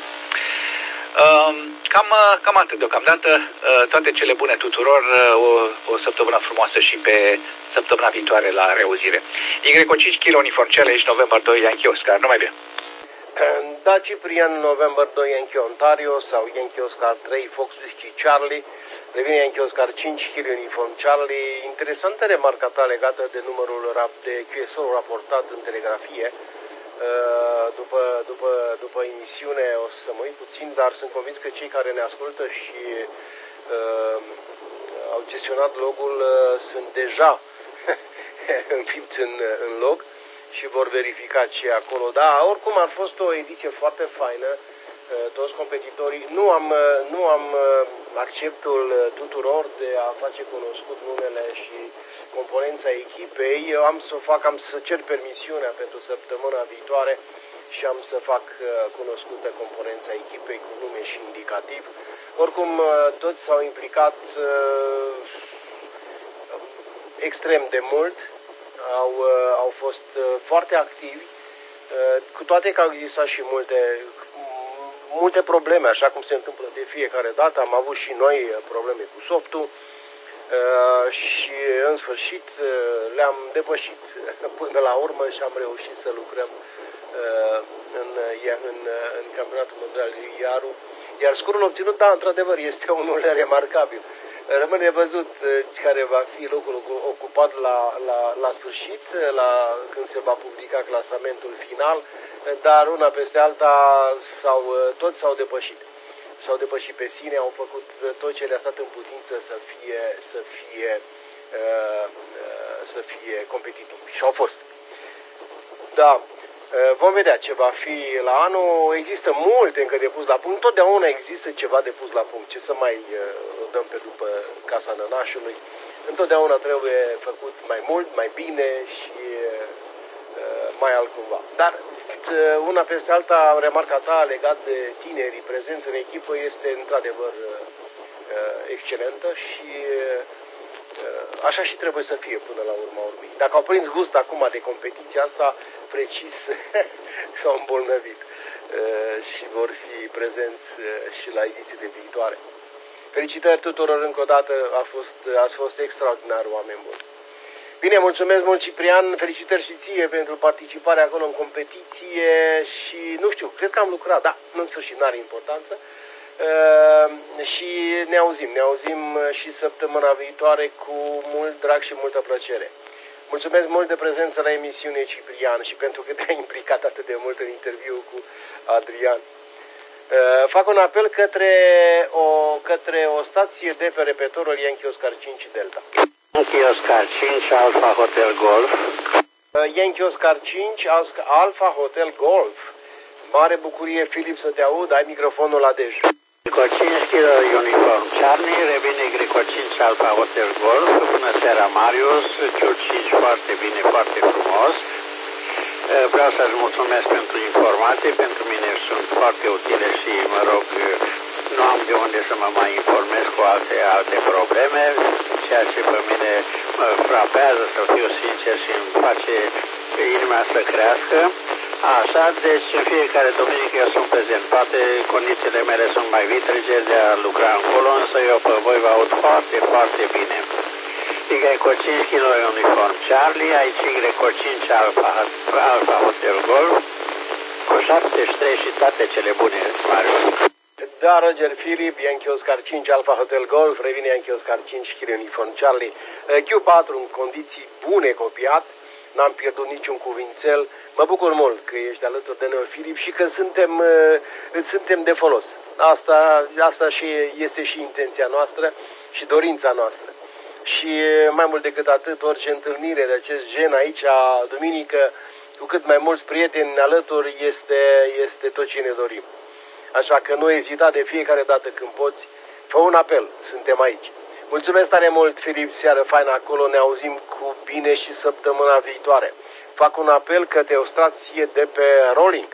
Cam atât deocamdată. Toate cele bune tuturor, o săptămână frumoasă și pe săptămâna viitoare la reauzire. Y5 Kilo Uniform Challenge, November 2 Yankee Oscar. Numai bine!
Da, Ciprian, November 2 Yankee Ontario sau Yankee Oscar 3 Fox Whiskey Charlie, devine Yankee Oscar 5 Kilo Uniform Charlie. Interesantă remarca ta legată de numărul de QSO-ul raportat în telegrafie. După emisiune o să mă uit puțin, dar sunt convins că cei care ne ascultă și au gestionat logul sunt deja înfipți în log și vor verifica ce e acolo. Da, oricum a fost o ediție foarte faină, toți competitorii. Nu am acceptul tuturor de a face cunoscut numele și componența echipei. Eu am să cer permisiunea pentru săptămâna viitoare și am să fac cunoscută componența echipei cu nume și indicativ. Oricum, toți s-au implicat extrem de mult, au fost foarte activi, cu toate că au existat și multe probleme, așa cum se întâmplă de fiecare dată. Am avut și noi probleme cu softul și în sfârșit le-am depășit până la urmă și am reușit să lucrăm în campionatul mondial Iaru. Iar scorul obținut, da, într-adevăr, este unul remarcabil. Rămâne văzut care va fi locul ocupat la sfârșit, când se va publica clasamentul final, dar una peste alta toți s-au depășit. S-au depășit pe sine, au făcut tot ce le-a stat în putință să fie competitivi. Și au fost. Da. Vom vedea ce va fi la anul. Există multe încă de pus la punct. Întotdeauna există ceva de pus la punct. Ce să mai dăm pe după casa nănașului. Întotdeauna trebuie făcut mai mult, mai bine și mai altcumva. Dar una peste alta, remarca ta legat de tinerii prezenți în echipă este într-adevăr excelentă și așa și trebuie să fie până la urma urmei. Dacă au prins gust acum de competiția asta, precis s-au îmbolnăvit și vor fi prezenți și la edițiile viitoare. Felicitări tuturor încă o dată, ați fost extraordinar, oameni buni. Bine, mulțumesc mult, Ciprian, felicitări și ție pentru participarea acolo în competiție și, nu știu, cred că am lucrat, da, în sfârșit, n-are importanță. Și ne auzim și săptămâna viitoare cu mult drag și multă plăcere. Mulțumesc mult de prezență la emisiune, Ciprian, și pentru că te-ai implicat atât de mult în interviu cu Adrian. Fac un apel către o stație de pe repetorul Yankee Oscar 5 Delta.
Yankee Oscar 5 Alpha Hotel Golf.
Yankee Oscar 5 Alpha Hotel Golf. Mare bucurie, Filip, să te aud. Ai microfonul la dej.
Greco 5 Kilo Uniform Charlie, revine Greco 5 Alpha Hotel Golf. Bună seara, Marius. Q5 foarte bine, foarte frumos. Vreau să-ți mulțumesc pentru informații. Pentru mine sunt foarte utile și, mă rog, nu am de unde să mă mai informez cu alte probleme, ceea ce pe mine mă frapează, să fiu sincer, și îmi face inima să crească. Așa, deci în fiecare duminică eu sunt prezent. Poate condițiile mele sunt mai vitrege de a lucra încolo, însă eu pe voi vă aud foarte, foarte bine. Greco 5 Kilo Uniform Charlie, aici Greco 5 Alpha Hotel Golf, cu 73 și toate cele bune, Marius.
Da, Roger Philip, Yankee Oscar 5 Alpha Hotel Golf, revine Yankee Oscar 5 Kilo Uniform Charlie. Q4 în condiții bune copiat, n-am pierdut niciun cuvințel. Mă bucur mult că ești alături de noi, Filip, și că suntem de folos. Asta și este și intenția noastră și dorința noastră. Și mai mult decât atât, orice întâlnire de acest gen aici, duminică, cu cât mai mulți prieteni alături, este tot ce ne dorim. Așa că nu ezita de fiecare dată când poți, fă un apel, suntem aici. Mulțumesc tare mult, Filip, seară faină acolo, ne auzim cu bine și săptămâna viitoare. Fac un apel către o stație de pe Rolling.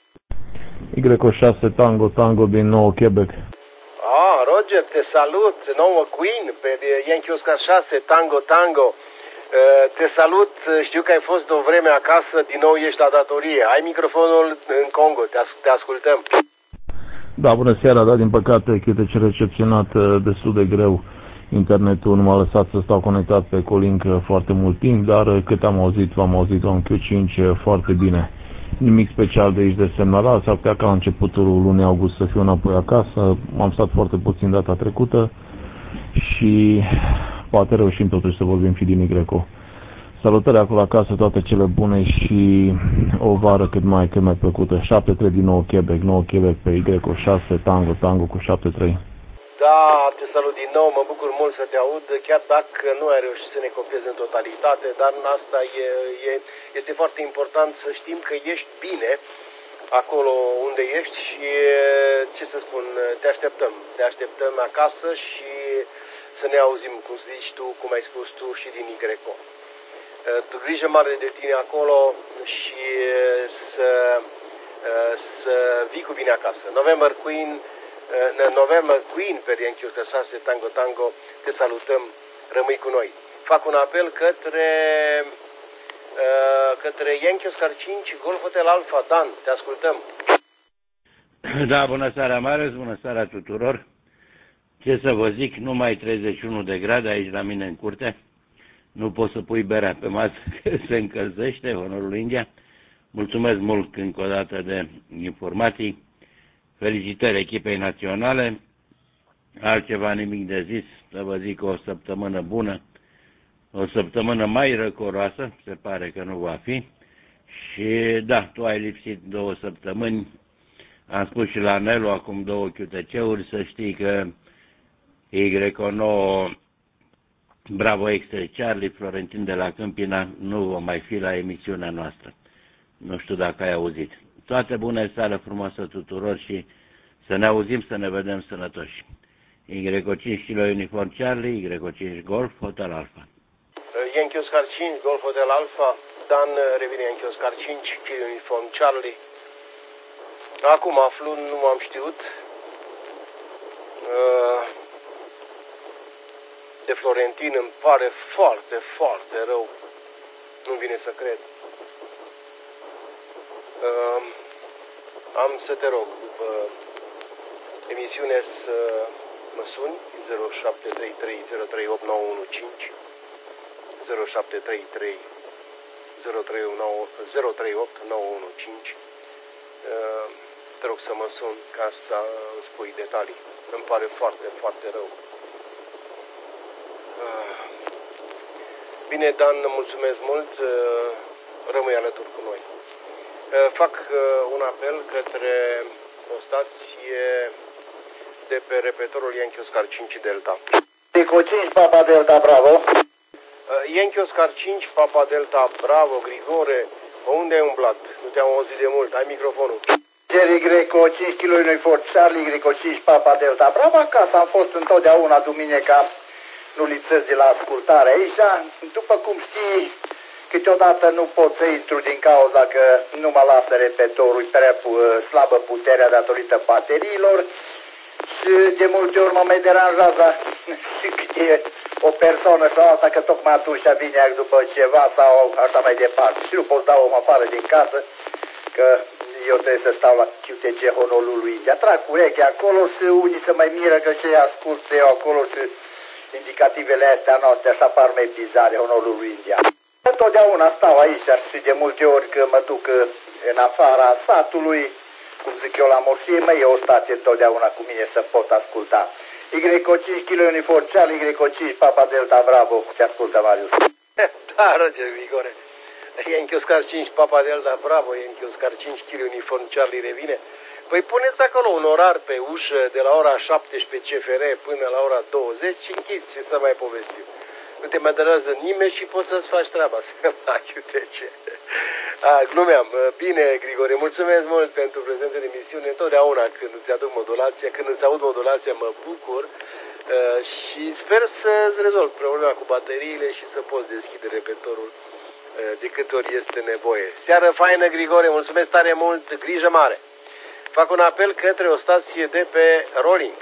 Y6 Tango Tango din nou Quebec.
Roger, te salut, nouă Queen, pe Yankee Oscar 6, Tango Tango. Te salut, știu că ai fost o vreme acasă, din nou ești la datorie. Ai microfonul în Congo, te ascultăm.
Da, bună seara, dar din păcate QTC recepționat destul de greu. Internetul nu m-a lăsat să stau conectat pe Colink foarte mult timp, dar cât am auzit, v-am auzit în Q5 foarte bine. Nimic special de aici de semnalat, s-ar putea ca la începutul lunii august să fiu înapoi acasă, am stat foarte puțin data trecută și poate reușim totuși să vorbim și din Y. Salutări acolo acasă, toate cele bune și o vară cât mai plăcută. 7-3 din nou Quebec pe Y6 Tango Tango cu 7-3.
Da, te salut din nou, mă bucur mult să te aud, chiar dacă nu ai reușit să ne copiezi în totalitate, dar în asta este foarte important să știm că ești bine acolo unde ești și, ce să spun, te așteptăm acasă și să ne auzim, cum zici tu, cum ai spus tu, și din Y. Tu grijă mare de tine acolo și să vii cu bine acasă. November Queen pe Yankee Oscar 6 Tango Tango, te salutăm, rămâi cu noi. Fac un apel către Yankee Oscar 5 Golf Hotel Alpha. Dan, te ascultăm.
Da, bună seara, Marius, bună seara tuturor. Ce să vă zic, numai 31 de grade aici la mine în curte. Nu poți să pui berea pe masă, că se încălzește, onorul India. Mulțumesc mult încă o dată de informații. Felicitări echipei naționale. Altceva nimic de zis, să vă zic o săptămână bună, o săptămână mai răcoroasă, se pare că nu va fi. Și da, tu ai lipsit 2 săptămâni, am spus și la Nelu acum 2 QTC-uri, să știi că Y9 Bravo Extra Charlie Florentin de la Câmpina nu va mai fi la emisiunea noastră. Nu știu dacă ai auzit. Toate bune, seară frumoasă tuturor și să ne auzim, să ne vedem sănătoși. Y5 Kilo Uniform Charlie, Y5 Golf Hotel Alpha.
Yankee Oscar 5 Golf Hotel Alpha, Dan, revine Yankee Oscar 5 Kilo Uniform Charlie. Acum aflu, nu am știut, de Florentin, îmi pare foarte, foarte rău. Nu vine să cred. Am să te rog, după emisiune, să mă suni 0733 038 915, 0733 038 915. Te rog să mă sun ca să spui detalii. Îmi pare foarte, foarte rău. Bine, Dan, mulțumesc mult. Rămâi alături cu noi. Fac un apel către o stație de pe repetorul Yankee Oscar 5 Delta.
Eco 5 Papa Delta Bravo.
Yankee Oscar 5 Papa Delta Bravo, Grigore, unde ai umblat? Nu te-am auzit de mult, ai microfonul.
Jerry Greco 5 kg Uniform Charlie Greco 5 Papa Delta Bravo. Acasă am fost întotdeauna duminica, nu lipsesc de la ascultare aici. După cum știi, câteodată nu pot să intru din cauza că nu mă lasă repetorul, prea slabă puterea datorită bateriilor. Și de multe ori mă mai deranjează și cât e o persoană sau alta, că tocmai atunci vine după ceva sau așa mai departe. Și nu pot da om afară din casă, că eu trebuie să stau la QTC Honolulu India. Trag cu urechea acolo și unii se mai miră că ce ascult eu acolo și indicativele astea noastre așa par mai bizare, Honolulu India. Întotdeauna stau aici și de multe ori că mă duc în afara satului, cum zic eu la morție, mai e o stație întotdeauna cu mine să pot asculta. Greco 5 kg Uniform Charlie, Greco 5 Papa Delta Bravo, te ascultă Marius.
Da, Roger Grigore. Yankee Oscar 5 Papa Delta Bravo, Yankee Oscar 5 kg Uniform Charlie revine. Păi puneți acolo un orar pe ușă de la ora 17 CFR până la ora 20 și închizi ce să mai povestim. Nu te mai deranjează nimeni și poți să-ți faci treaba la QTC. Glumeam. Bine, Grigore, mulțumesc mult pentru prezența de emisiune. Întotdeauna când îți aduc modulația, când îți aud modulația, mă bucur și sper să-ți rezolv problema cu bateriile și să poți deschide repetorul de câte ori este nevoie. Seară faină, Grigore, mulțumesc tare mult, grijă mare. Fac un apel către o stație de pe Rolling.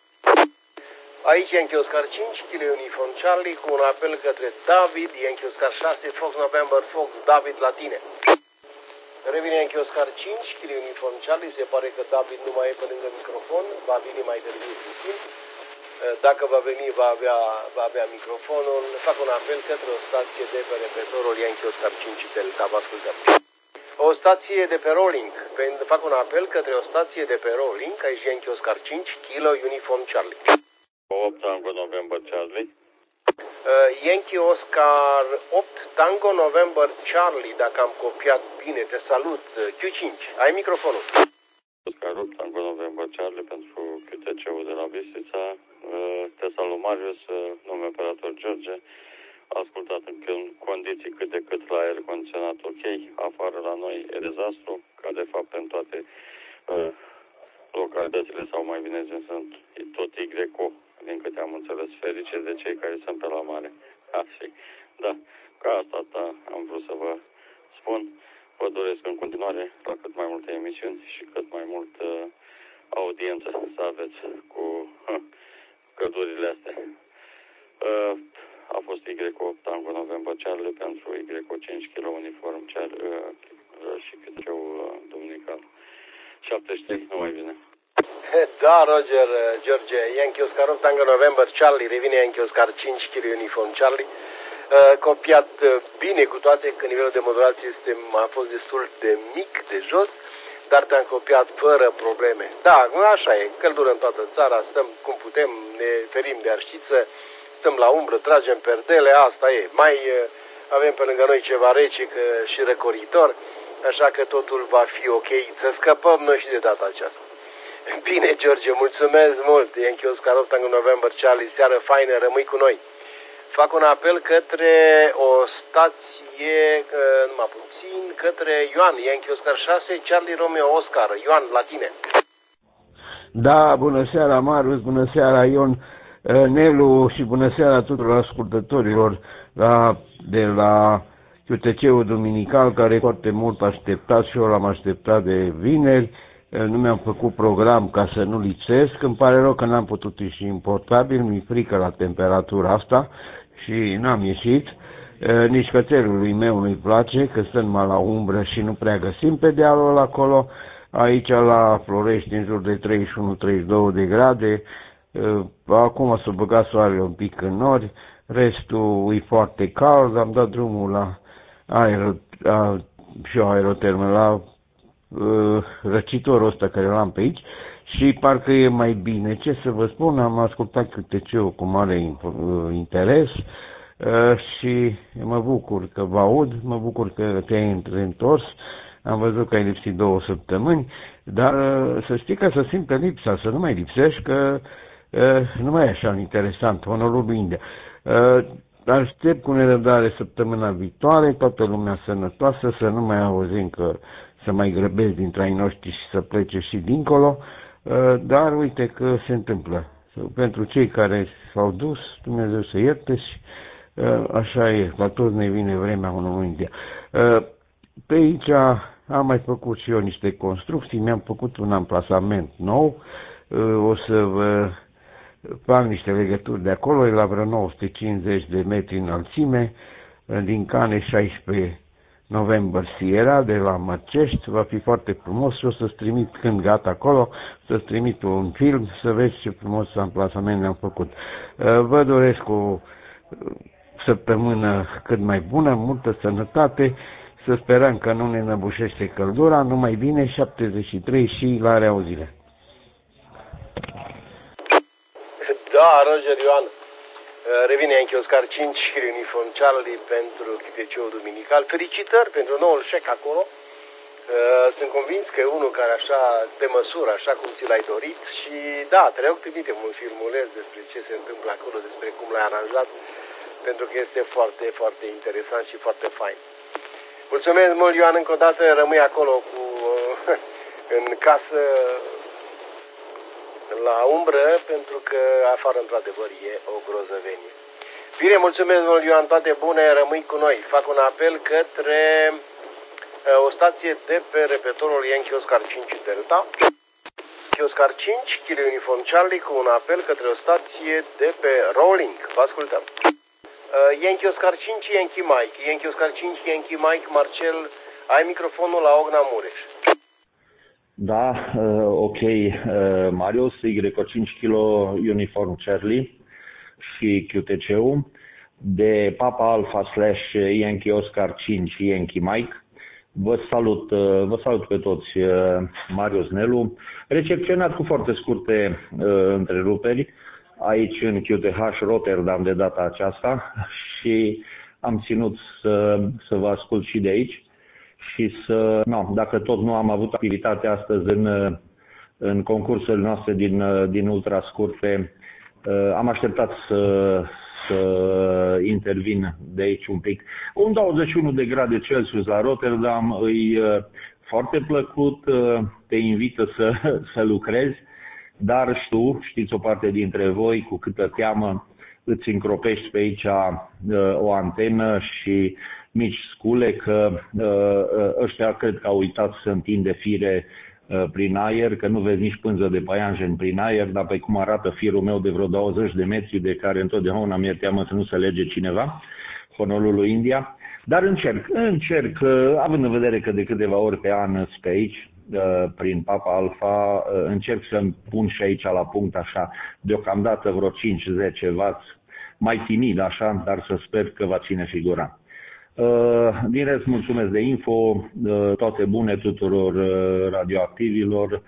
Aici Yankee Oscar 5, kg Uniform Charlie, cu un apel către David, Yankee Oscar 6, Fox November, Fox, David la tine. Revine Yankee Oscar 5, kg Uniform Charlie, se pare că David nu mai e pe lângă microfon, va veni mai târziu puțin. Dacă va veni, va avea microfonul. Fac un apel către o stație de pe repetorul Yankee Oscar 5 Delta, vă ascultăm. O stație de pe Rolling, fac un apel către o stație de pe Rolling, aici Yankee Oscar 5, kg Uniform Charlie.
8 Tango November Charlie.
Yankee Oscar 8 Tango November Charlie, dacă am copiat bine, te salut. Q5, ai microfonul.
Oscar 8 Tango November Charlie pentru QTC-ul de la Bistrița. Te salut Marius, nume operator George. Ascultat în condiții cât de cât la aer condiționat ok. Afară la noi e dezastru, ca de fapt în toate localitățile sau mai bine zis sunt tot YO, din câte am înțeles, ferice de cei care sunt pe la mare. Da, ca asta am vrut să vă spun. Vă doresc în continuare la cât mai multe emisiuni și cât mai multă audiență să aveți cu cădurile astea. A fost YO Tango November Charlie pentru YO 5 kg Uniform Charlie și QTC-ul duminical. 73, nu mai bine.
Da, Roger, George, Yankee Oscar 8 Tango November Charlie, revine Yankee Oscar 5 kg Uniform Charlie. Copiat bine, cu toate că nivelul de modulație a fost destul de mic, de jos, dar te-am copiat fără probleme. Da, așa e, căldură în toată țara, stăm cum putem, ne ferim de arșiță, stăm la umbră, tragem perdele, asta e. Mai avem pe lângă noi ceva rece și răcoritor, așa că totul va fi ok, să scăpăm noi și de data aceasta. Bine, George, mulțumesc mult. Yankee Oscar 8 Tango November Charlie, seară faină, rămâi cu noi. Fac un apel către o stație, numai puțin, către Ioan, Yankee Oscar 6, Charlie Romeo Oscar. Ioan, la tine.
Da, bună seara, Marius, bună seara, Ion, Nelu și bună seara tuturor ascultătorilor de la QTC-ul duminical, care foarte mult așteptat și eu l-am așteptat de vineri. Nu mi-am făcut program ca să nu lipsesc, îmi pare rău că n-am putut ieși în portabil, mi-e frică la temperatura asta și n-am ieșit. Nici cățelului meu nu-i place, că stăm numai la umbră și nu prea găsim pe dealul acolo. Aici la Florești în jur de 31-32 de grade, acum s-a băgat soarele un pic în nori, restul e foarte cald, am dat drumul la aerotermă, la răcitorul ăsta care l-am pe aici și parcă e mai bine. Ce să vă spun, am ascultat QTC-ul cu mare interes și mă bucur că vă aud, mă bucur că te-ai întors.
Am văzut că ai lipsit 2 săptămâni, dar să știi că să simtă lipsa, să nu mai lipsești, că nu mai e așa interesant, Honolulu, India. Aștept cu nerăbdare săptămâna viitoare, toată lumea sănătoasă, să nu mai auzim că să mai grăbesc dintre ai noștri și să plece și dincolo, dar uite că se întâmplă. Pentru cei care s-au dus, Dumnezeu să ierte și așa e, la toți ne vine vremea Honolulu, India. Pe aici am mai făcut și eu niște construcții, mi-am făcut un amplasament nou, o să vă fac niște legături de acolo, e la vreo 950 de metri înălțime, din Cane 16 November Sierra, de la Mărcești, va fi foarte frumos și o să-ți trimit când gata acolo, să-ți trimit un film, să vezi ce frumos amplasament ne-am făcut. Vă doresc o săptămână cât mai bună, multă sănătate, să sperăm că nu ne năbușește căldura, numai bine, 73 și la reauzire.
Da, Roger Ioan, revine Yankee Oscar 5, Uniform Charlie pentru QTC-ul duminical. Felicitări pentru noul șec acolo. Sunt convins că e unul care așa, pe măsură, așa cum ți l-ai dorit și da, trebuie să trimitem un filmuleț despre ce se întâmplă acolo, despre cum l-ai aranjat, pentru că este foarte, foarte interesant și foarte fain. Mulțumesc mult, Ioan, încă o dată, rămâi acolo cu, în casă la umbră, pentru că afară, într-adevăr, e o grozăvenie. Bine, mulțumesc mult, Ioan, toate bune, rămâi cu noi. Fac un apel către o stație de pe repetorul Yankee Oscar 5 Delta. Yankee Oscar 5, Kilo Uniform Charlie, cu un apel către o stație de pe Rolling. Vă ascultăm. Yankee Oscar 5, Yankee Mike. Yankee Oscar 5, Yankee Mike. Marcel, ai microfonul la Ogna Mureș.
Da, ok, Marius, Y5 kg Uniform Charlie și QTC-ul, de Papa Alpha / Yankee Oscar 5 Yankee Mike. Vă salut pe toți, Marius Nelu, recepționat cu foarte scurte întreruperi aici în QTH Rotterdam de data aceasta și am ținut să vă ascult și de aici și dacă tot nu am avut activitate astăzi în concursurile noastre din ultra scurte, am așteptat să intervin de aici un pic. Un 21 de grade Celsius la Rotterdam, e foarte plăcut, te invită să lucrezi, dar știți o parte dintre voi, cu câtă teamă îți încropești pe aici o antenă și mici scule, că ăștia cred că au uitat să întinde fire prin aer, că nu vezi nici pânză de paianjen prin aer, dar pe cum arată firul meu de vreo 20 de metri, de care întotdeauna mi-e teamă să nu se lege cineva, Honolulu, India. Dar încerc, având în vedere că de câteva ori pe an sunt pe aici, prin Papa Alpha, încerc să-mi pun și aici la punct așa, deocamdată vreo 5-10 W, mai timid așa, dar să sper că va ține figura. Din rest, mulțumesc de info, toate bune tuturor radioactivilor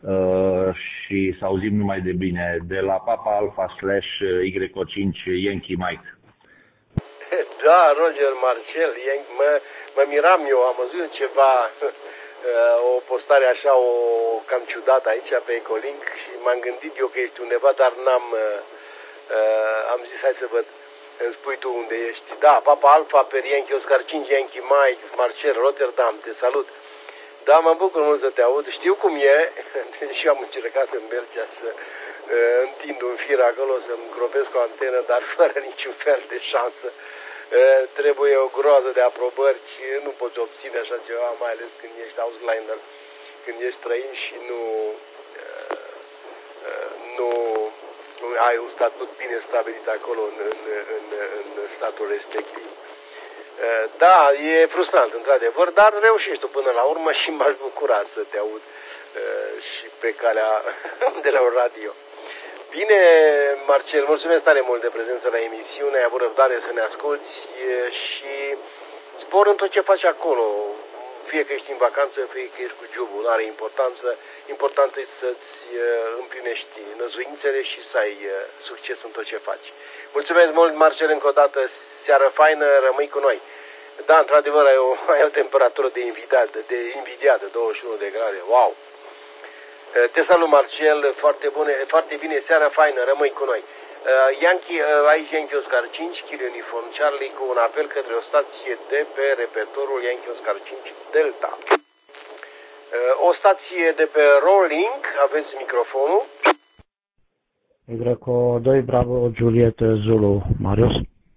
și să auzim numai de bine de la Papa Alpha / Y5 Yankee Mike.
Da, Roger, Marcel, mă miram eu, am văzut ceva, o postare așa, cam ciudată aici pe Ecolink și m-am gândit eu că ești undeva, dar am zis hai să văd. Îmi spui tu unde ești. Da, Papa Alpha, per Yankee Oscar 5, Yankee Mike, Marcel, Rotterdam, te salut. Da, mă bucur mult să te aud. Știu cum e și am încercat în Belgia să întind un fir acolo, să-mi gropesc o antenă, dar fără niciun fel de șansă. Trebuie o groază de aprobări și nu poți obține așa ceva, mai ales când ești outliner, când ești străin și nu ai un statut bine stabilit acolo în statul respectiv. Da, e frustrant, într-adevăr, dar reușești tu până la urmă și m-aș bucura să te aud și pe calea de la radio. Bine, Marcel, mulțumesc tare mult de prezență la emisiune, ai avut răbdare să ne asculti și spor în tot ce faci acolo. Fie că ești în vacanță, fie că ești cu jobul, nu are importanță. Important e să-ți împlinești năzuințele și să ai succes în tot ce faci. Mulțumesc mult, Marcel, încă o dată. Seară faină, rămâi cu noi. Da, într-adevăr, ai o temperatură de invidiată, 21 de grade. Wow! Te salut, Marcel, foarte bine, seara faină, rămâi cu noi. Yankee, aici Yankee Oscar 5, Kilo Uniform Charlie, cu un apel către o stație de pe repertorul Yankee Oscar 5 Delta. O stație de pe Rolling, aveți microfonul.
Y2 Bravo Juliet Zulu, Marius.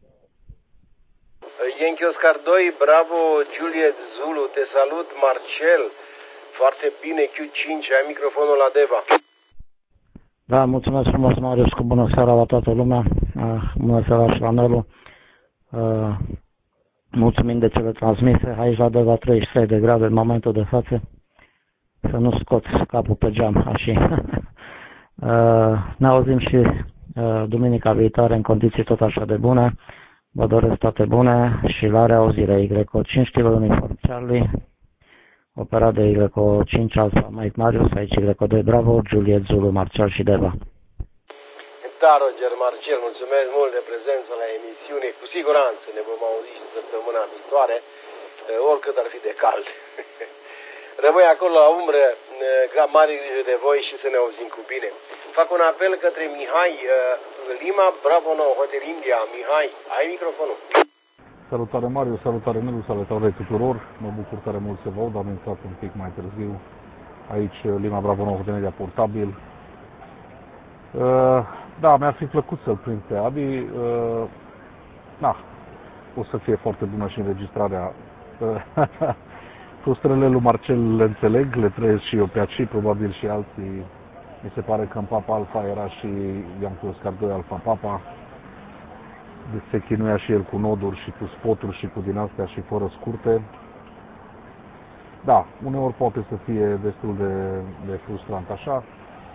Yankee Oscar 2, Bravo Juliet Zulu, te salut, Marcel. Foarte bine, Q5, ai microfonul la Deva.
Da, mulțumesc frumos, Marius, cu bună seara la toată lumea. Bună seara și la Nelu. Mulțumim de cele transmise. Aici la Deva 33 de grade în momentul de față. Să nu scoți capul pe geam, așa. Ne auzim și duminica viitoare în condiții tot așa de bune. Vă doresc toate bune și la reauzire. Y5 Kilo Uniform Charlie, operat de Y5 Alpha Mike Marius, aici Y2 Bravo, Juliet Zulu, Marcel și Deva.
Da, Roger, Marcel, mulțumesc mult de prezență la emisiune. Cu siguranță ne vom auzi și săptămâna viitoare, oricât ar fi de cald. Rămâi acolo la umbră, mare grijă de voi și să ne auzim cu bine. Fac un apel către Mihai, Lima, Bravo 9, Hotel India. Mihai, ai microfonul.
Salutare Mariu, salutare Nelu, salutare tuturor. Mă bucur tare mult să vă aud, am intrat un pic mai târziu. Aici Lima Bravo 9, Hotel India portabil. Da, mi-ar fi plăcut să-l prind pe Adi. O să fie foarte bună și înregistrarea. Frustrările lui Marcel le înțeleg, le trăiesc și eu pe aici, probabil și alții. Mi se pare că în Papa Alfa era și Yankee Oscar 2 Alfa Papa. Deci se chinuia și el cu noduri și cu spoturi și cu din astea și fără scurte. Da, uneori poate să fie destul de frustrant așa.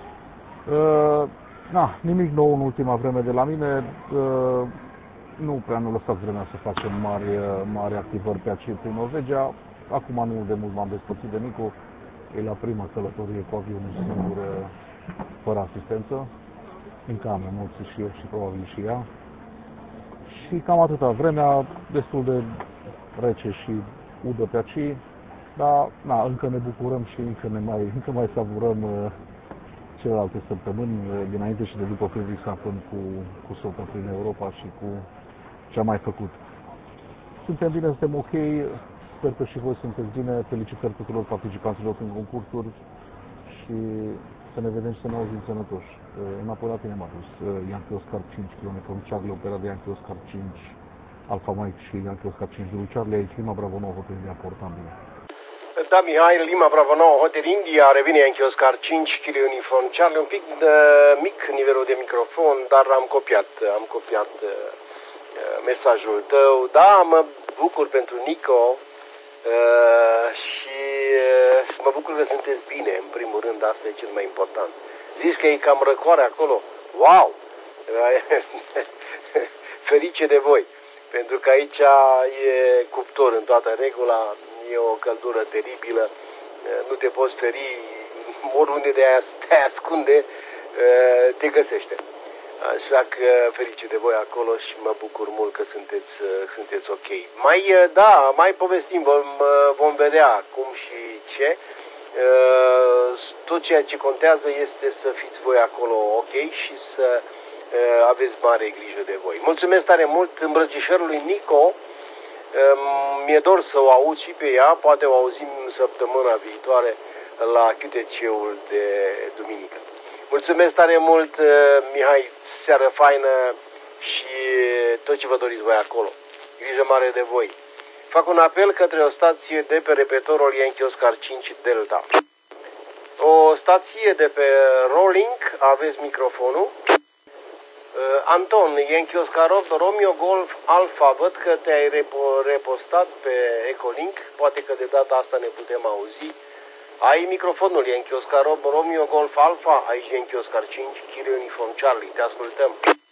Nimic nou în ultima vreme de la mine. Nu prea nu lăsat vremea să facem mari activări pe aici prin Norvegia. Acum nu de mult m-am despărțit de Nicu. E la prima călătorie cu avionul singur, fără asistență. Încă am emoții și eu și probabil și ea. Și cam atâta. Vremea destul de rece și udă pe aici. Dar încă ne bucurăm și încă mai savurăm celelalte săptămâni dinainte și de după Friedrichshafen cu sopa prin Europa și cu ce am mai făcut. Suntem bine, suntem ok. Sper că și voi sunteți bine. Felicitări tuturor participanților în concursuri și să ne vedem și să ne auzim sănătoși. Înapoi la tine, Marius. Yankee Oscar 5 km Charlie, operat de Yankee Oscar 5 Alpha Mike și Yankee Oscar 5 Zulu Charlie, aici Lima Bravo 9 Hotel India portabil.
Da, Mihai, Lima Bravo 9 Hotel India, revine Yankee Oscar 5 Kilo Uniform Charlie, un pic mic nivelul de microfon, dar am copiat mesajul tău. Da, mă bucur pentru Nico. Și mă bucur că sunteți bine, în primul rând, asta e cel mai important. Zici că e cam răcoare acolo? Wow! Ferice de voi, pentru că aici e cuptor în toată regula, e o căldură teribilă, nu te poți feri, oriunde de aia te ascunde, te găsește. Așa că ferice de voi acolo și mă bucur mult că sunteți ok. Mai povestim, vom vedea cum și ce. Tot ceea ce contează este să fiți voi acolo ok și să aveți mare grijă de voi. Mulțumesc tare mult îmbrățișărului Nico. Mi-e dor să o aud și pe ea, poate o auzim săptămâna viitoare la QTC-ul de duminică. Mulțumesc tare mult, Mihai, seară faină și tot ce vă doriți voi acolo. Grijă mare de voi. Fac un apel către o stație de pe repetorul Yankee Oscar 5 Delta. O stație de pe Rolling, aveți microfonul. Anton, Yankee Oscar 8 Romeo Golf Alpha, văd că te-ai repostat pe Ecolink, poate că de data asta ne putem auzi. Ai microfonul, Yankee Oscar 8 Romeo Golf Alpha, aici Yankee Oscar 5 Kilo Uniform Charlie, te ascultăm.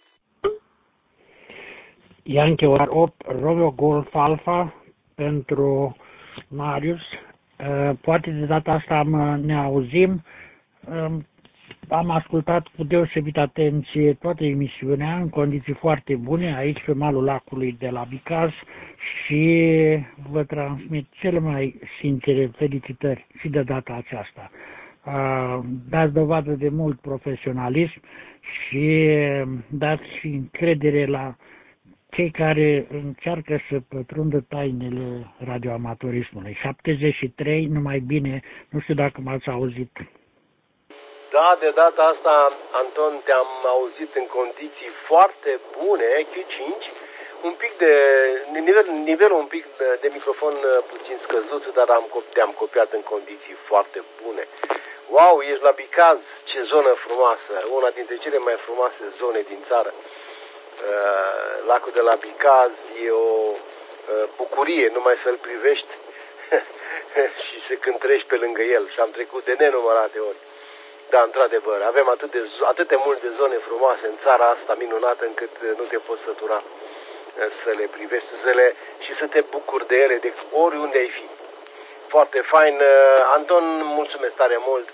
Yankee Oscar 8 Romeo Golf Alpha pentru Marius. Poate de data asta ne auzim.
Am ascultat cu deosebită atenție toată emisiunea în condiții foarte bune aici pe malul lacului de la Bicaz și vă transmit cele mai sincere felicitări și de data aceasta. Dați dovadă de mult profesionalism și dați și încredere la cei care încearcă să pătrundă tainele radioamatorismului. 73, numai bine, nu știu dacă m-ați auzit.
Da, de data asta, Anton, te-am auzit în condiții foarte bune, Q5, un pic de nivelul un pic de microfon puțin scăzut, dar te-am copiat în condiții foarte bune. Wow, ești la Bicaz, ce zonă frumoasă, una dintre cele mai frumoase zone din țară. Lacul de la Bicaz e o bucurie, numai să-l privești și să cântărești pe lângă el. Și am trecut de nenumărate ori. Da, într-adevăr, avem atât de multe zone frumoase în țara asta minunată încât nu te poți sătura să le privești și să te bucuri de ele de oriunde ai fi. Foarte fain. Anton, mulțumesc tare mult.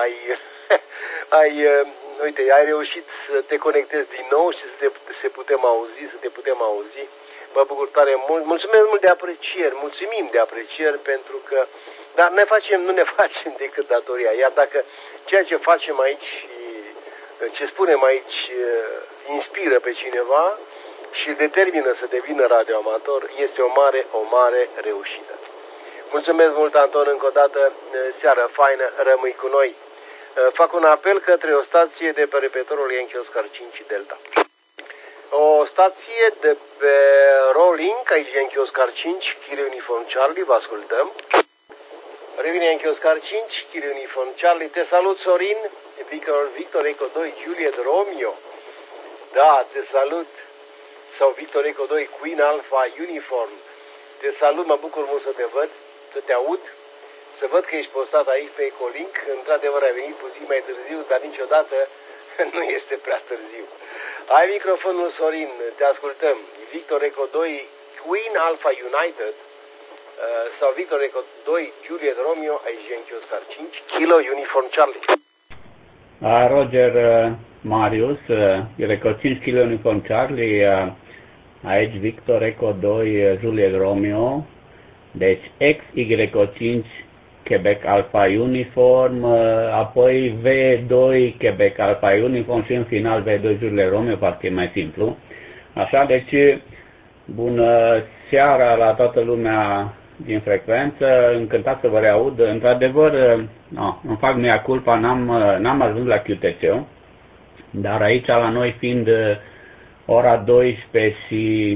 Uite, ai reușit să te conectezi din nou și să te putem auzi. Mă bucur tare mult. Mulțumesc mult de aprecieri. Mulțumim de aprecieri pentru că dar nu ne facem decât datoria. Iar dacă ceea ce facem aici și ce spunem aici inspiră pe cineva și determină să devină radioamator, este o mare reușită. Mulțumesc mult, Anton, încă o dată. Seară faină, rămâi cu noi. Fac un apel către o stație de pe repetorul Yankee Oscar 5 Delta. O stație de pe Rolling, aici Yankee Oscar 5, Kilo Uniform Charlie, vă ascultăm. Revine Yankee Oscar 5, Kilo Uniform Charlie. Te salut, Sorin. Victor Eco 2, Juliet Romeo. Da, te salut. Sau Victor Eco 2, Queen Alpha Uniform. Te salut, mă bucur mult să te văd, să te aud. Să văd că ești postat aici pe Ecolink. Într-adevăr, ai venit puțin mai târziu, dar niciodată nu este prea târziu. Ai microfonul, Sorin, te ascultăm. Victor Eco 2, Queen Alpha United. Sau Victor Eco 2, Juliet Romeo, aici Yankee Oscar 5, Kilo Uniform Charlie.
Roger Marius, Eco 5, Kilo Uniform Charlie, aici Victor Eco 2, Juliet Romeo, deci XY5, Quebec Alpha Uniform, apoi V2, Quebec Alpha Uniform și în final V2 Juliet Romeo, parcă e mai simplu. Așa, deci bună seara la toată lumea din frecvență, încântat să vă reaud. Într-adevăr, îmi fac mea culpa, n-am ajuns la QTC, dar aici la noi fiind ora 12 și,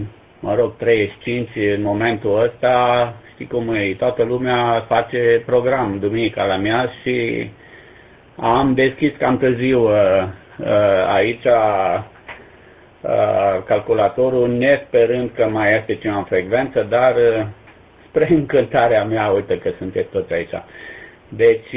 35 în momentul ăsta, știi cum e, toată lumea face program duminica la mea și am deschis cam târziu aici calculatorul, nesperând că mai este ceva în frecvență, dar spre încântarea mea, uite că sunteți toți aici. Deci,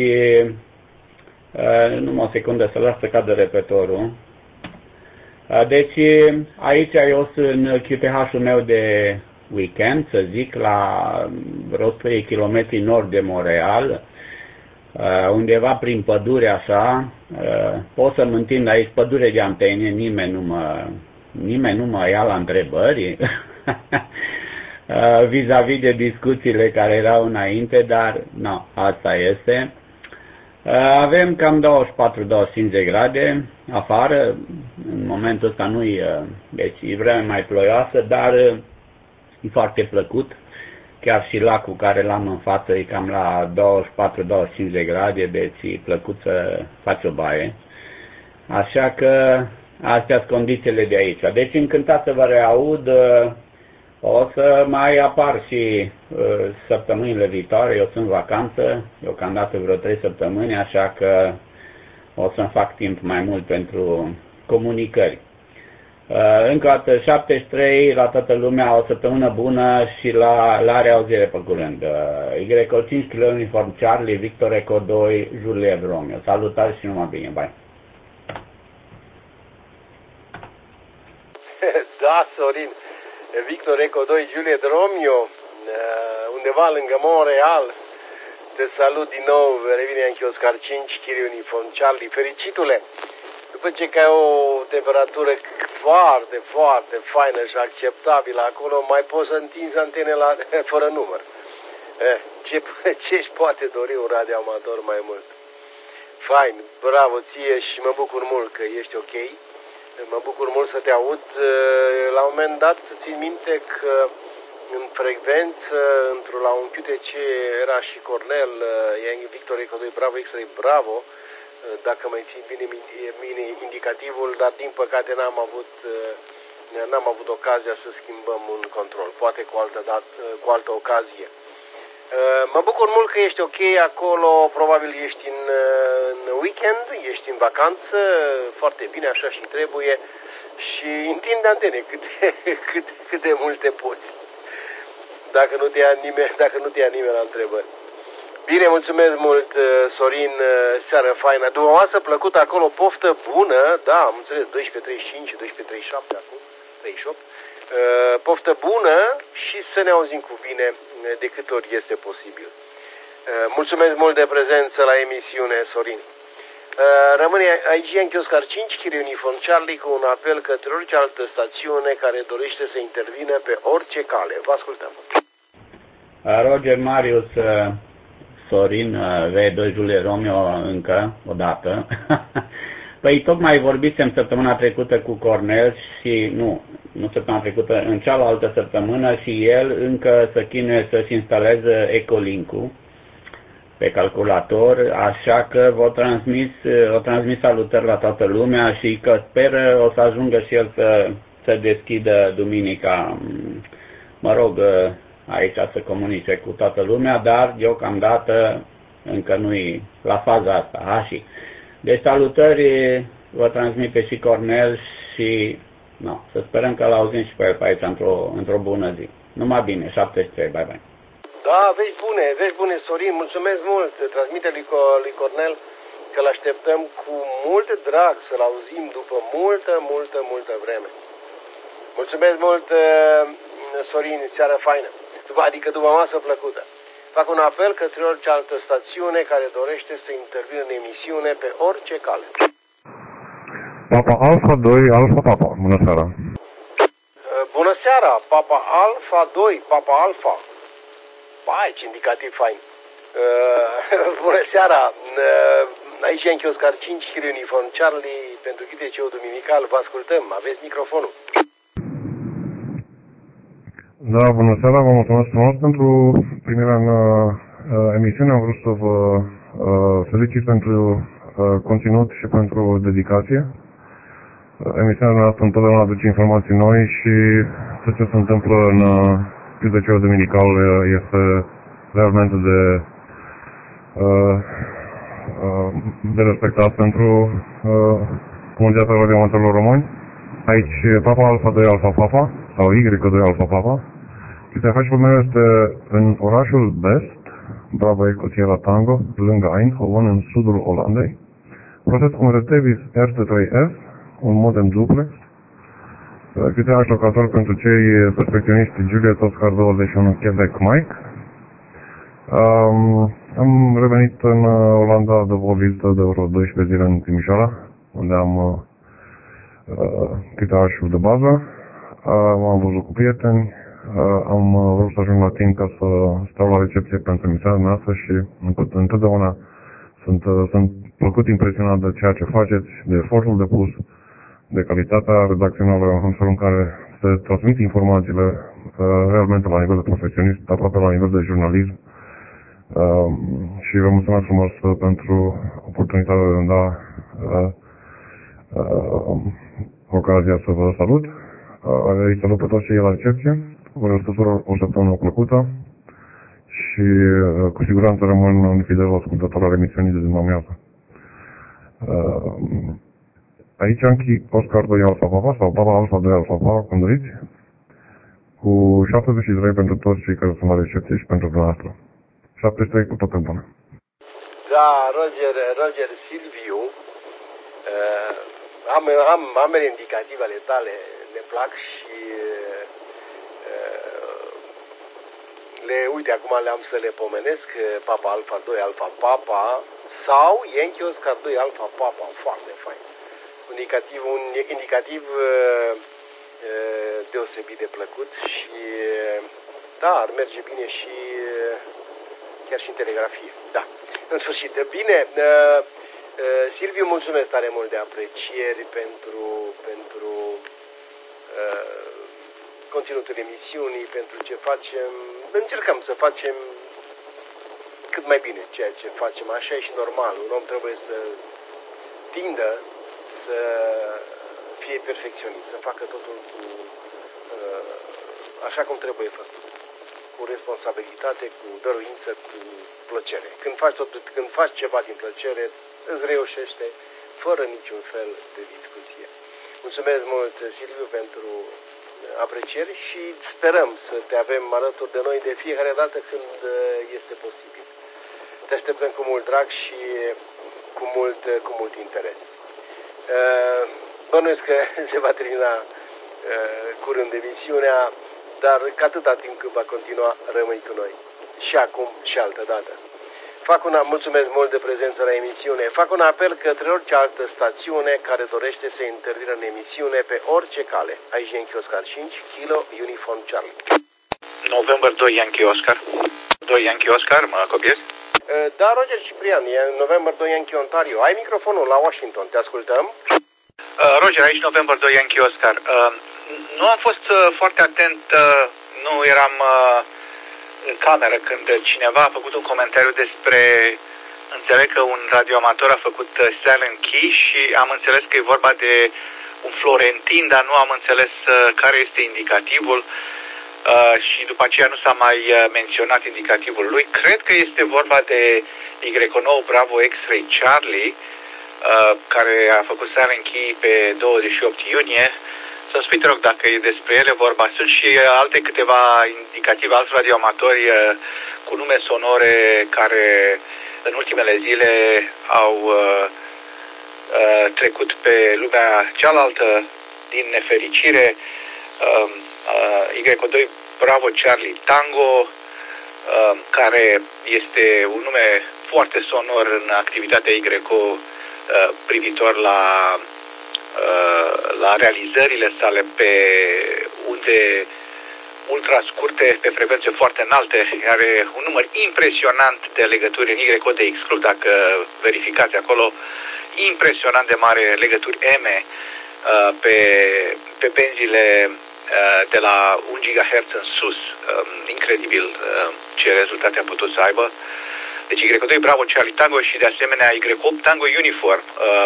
numai o secundă să las să cadă repetorul. Deci, aici eu sunt în QTH-ul meu de weekend, să zic, la vreo 3 km nord de Montreal, undeva prin pădure așa, pot să mă întind aici, pădure de antene, nimeni nu mă ia la întrebări vis-a-vis de discuțiile care erau înainte, dar nu, asta este. Avem cam 24-25 de grade afară, în momentul ăsta deci e vreme mai ploioasă, dar e foarte plăcut. Chiar și lacul care l-am în față e cam la 24-25 de grade, deci e plăcut să faci o baie. Așa că astea sunt condițiile de aici. Deci încântat să vă reaud. O să mai apar și săptămânile viitoare. Eu sunt în vacanță, deocamdată vreo 3 săptămâni, așa că o să-mi fac timp mai mult pentru comunicări. Încă o dată, 73 la toată lumea, o săptămână bună și la reauzire pe curând. Eco 5, Kilo Uniform Charlie, Victor Eco 2, Juliet Romeo. Salutare și numai bine, bye!
Da, Sorin, Victor Eco 2, Juliet Romeo, undeva lângă Montreal. Te salut din nou, revine Yankee Oscar 5, Kiri Uniform Charlie. Fericitule, după ce ai o temperatură foarte, foarte faină și acceptabilă acolo, mai poți să întinzi antene fără număr. Ce își poate dori un radioamator mai mult? Fain, bravo ție și mă bucur mult că ești ok. Mă bucur mult să te aud. La un moment dat țin minte că în frecvență, la un QTC era și Cornel, Victor Eco 2, Bravo, X-Ray, Bravo, dacă mai țin bine indicativul, dar din păcate n-am avut ocazia să schimbăm un control, poate cu altă ocazie. Mă bucur mult că ești ok acolo, probabil ești în weekend, ești în vacanță, foarte bine, așa și trebuie, și întinde antene cât de multe poți, dacă nu te ia nimeni la întrebări. Bine, mulțumesc mult, Sorin, seară faină. După o masă plăcută acolo, poftă bună, da, am înțeles, 12:35, 12:37 acum, 38. Poftă bună și să ne auzim cu bine de câte ori este posibil. Mulțumesc mult de prezență la emisiune, Sorin. Rămâne aici Yankee Oscar 5, Kiri Uniform Charlie, cu un apel către orice altă stațiune care dorește să intervină pe orice cale. Vă ascultăm.
Roger, Marius, Sorin, V2 Julie Romeo încă o dată. Păi tocmai vorbisem săptămâna trecută cu Cornel și nu săptămâna trecută, în cealaltă săptămână, și el încă să chinuie să-și instaleze Ecolink-ul pe calculator, așa că o transmis salutări la toată lumea și că speră o să ajungă și el să deschidă duminica, mă rog, aici să comunice cu toată lumea, dar deocamdată încă nu-i la faza asta. Deci salutări vă transmit pe și Cornel și să sperăm că l-auzim și pe el pe aici într-o bună zi. Numai bine, 73, bye bye.
Da, vești bune, Sorin, mulțumesc mult. Transmite lui Cornel că l-așteptăm cu mult drag să-l auzim după multă vreme. Mulțumesc mult, Sorin, seară faină. Adică după masă plăcută. Fac un apel către orice altă stațiune care dorește să intervină în emisiune pe orice cale.
Papa Alfa 2, Alfa Papa. Bună seara.
Bună seara, Papa Alfa 2, Papa Alfa. Bai, ce indicativ fain. Bună seara. Aici e Yankee Oscar 5, Kiri Uniform Charlie, pentru QTC-ul duminical. Vă ascultăm, aveți microfonul.
Da, bună seara, vă mulțumesc frumos pentru primirea în emisiune. Am vrut să vă felicit pentru conținut și pentru dedicație. Emisiunea noastră întotdeauna aduce informații noi și tot ce se întâmplă în QTC-ul duminical este realmente de respectat pentru comunitatea radioamatorilor români. Aici Papa Alfa 2 Alfa Papa sau Y2 Alfa Papa. QTH-ul meu este în orașul Best, Bravo Eco Sierra Tango, lângă Eindhoven, în sudul Olandei. Folosesc un Retevis RT3F, un modem duplex. QTH locator pentru cei perspectioniști Juliet Oscar 21 Quebec Mike. Am revenit în Olanda după o vizită de vreo 12 zile în Timișoara, unde am QTH-ul de bază. M-am văzut cu prieteni. Am vrut să ajung la timp ca să stau la recepție pentru emisiunea noastră și întotdeauna sunt plăcut impresionat de ceea ce faceți, de efortul depus, de calitatea redacțională în felul în care se transmit informațiile realmente la nivel de profesionist, aproape la nivel de jurnalism. Și vă mulțumesc frumos pentru oportunitatea de a da ocazia să vă salut. Îi salut pe toți cei la recepție. Vă urez tuturor o săptămână plăcută și cu siguranță rămân un fidel ascultător al emisiunii de dimineață. Aici Yankee Oscar 2 Alfa Papa sau Papa Alfa 2 Alfa Papa, cum doriți, cu 73 pentru toți cei care sunt la recepție și pentru dumneavoastră. 73 cu toate bune.
Da, Roger Silviu, ambele indicative ale tale ne plac și uite, acum le-am să le pomenesc, Papa Alfa 2 Alfa Papa sau Yankee Oscar 2 Alfa Papa, foarte fain. Un indicativ deosebit de plăcut și da, ar merge bine și chiar și în telegrafie. Da, în sfârșit. Bine, Silviu, mulțumesc tare mult de aprecieri pentru conținutul emisiunii, pentru ce facem. Încercăm să facem cât mai bine ceea ce facem. Așa e și normal. Un om trebuie să tindă să fie perfecționist, să facă totul așa cum trebuie făcut. Cu responsabilitate, cu dăruință, cu plăcere. Când faci ceva din plăcere, îți reușește fără niciun fel de discuție. Mulțumesc mult, Silviu, pentru aprecieri și sperăm să te avem alături de noi de fiecare dată când este posibil. Te așteptăm cu mult drag și cu mult interes. Bănuiesc că se va termina curând emisiunea, dar că atâta timp cât va continua, rămâi cu noi. Și acum și altă dată. Mulțumesc mult de prezență la emisiune. Fac un apel către orice altă stațiune care dorește să intervină în emisiune pe orice cale. Aici Yankee Oscar 5, Kilo Uniform Charlie.
November 2 Yankee Oscar. 2 Yankee Oscar, mă copiezi?
Da, Roger Ciprian, e November 2 Yankee Ontario. Ai microfonul la Washington, te ascultăm.
Roger, aici November 2 Yankee Oscar. Nu am fost foarte atent, nu eram în cameră când cineva a făcut un comentariu despre, înțeleg că un radioamator a făcut Silent Key și am înțeles că e vorba de un florentin, dar nu am înțeles care este indicativul și după aceea nu s-a mai menționat indicativul lui. Cred că este vorba de Y9 Bravo X-Ray Charlie, care a făcut Silent Key pe 28 iunie. Să-mi spui, te rog, dacă e despre ele vorba. Sunt și alte câteva indicative, alți radioamatori cu nume sonore care în ultimele zile au trecut pe lumea cealaltă din nefericire. Y2 Bravo Charlie Tango, care este un nume foarte sonor în activitatea YCO privitor la realizările sale pe unde ultra scurte, pe frecvențe foarte înalte. Are un număr impresionant de legături în YDX Club, dacă verificați acolo, impresionant de mare legături M pe benzile de la 1 GHz în sus. Incredibil ce rezultate a putut să aibă. Deci Y2 Bravo Charlie Tango și de asemenea Y8 Tango Uniform.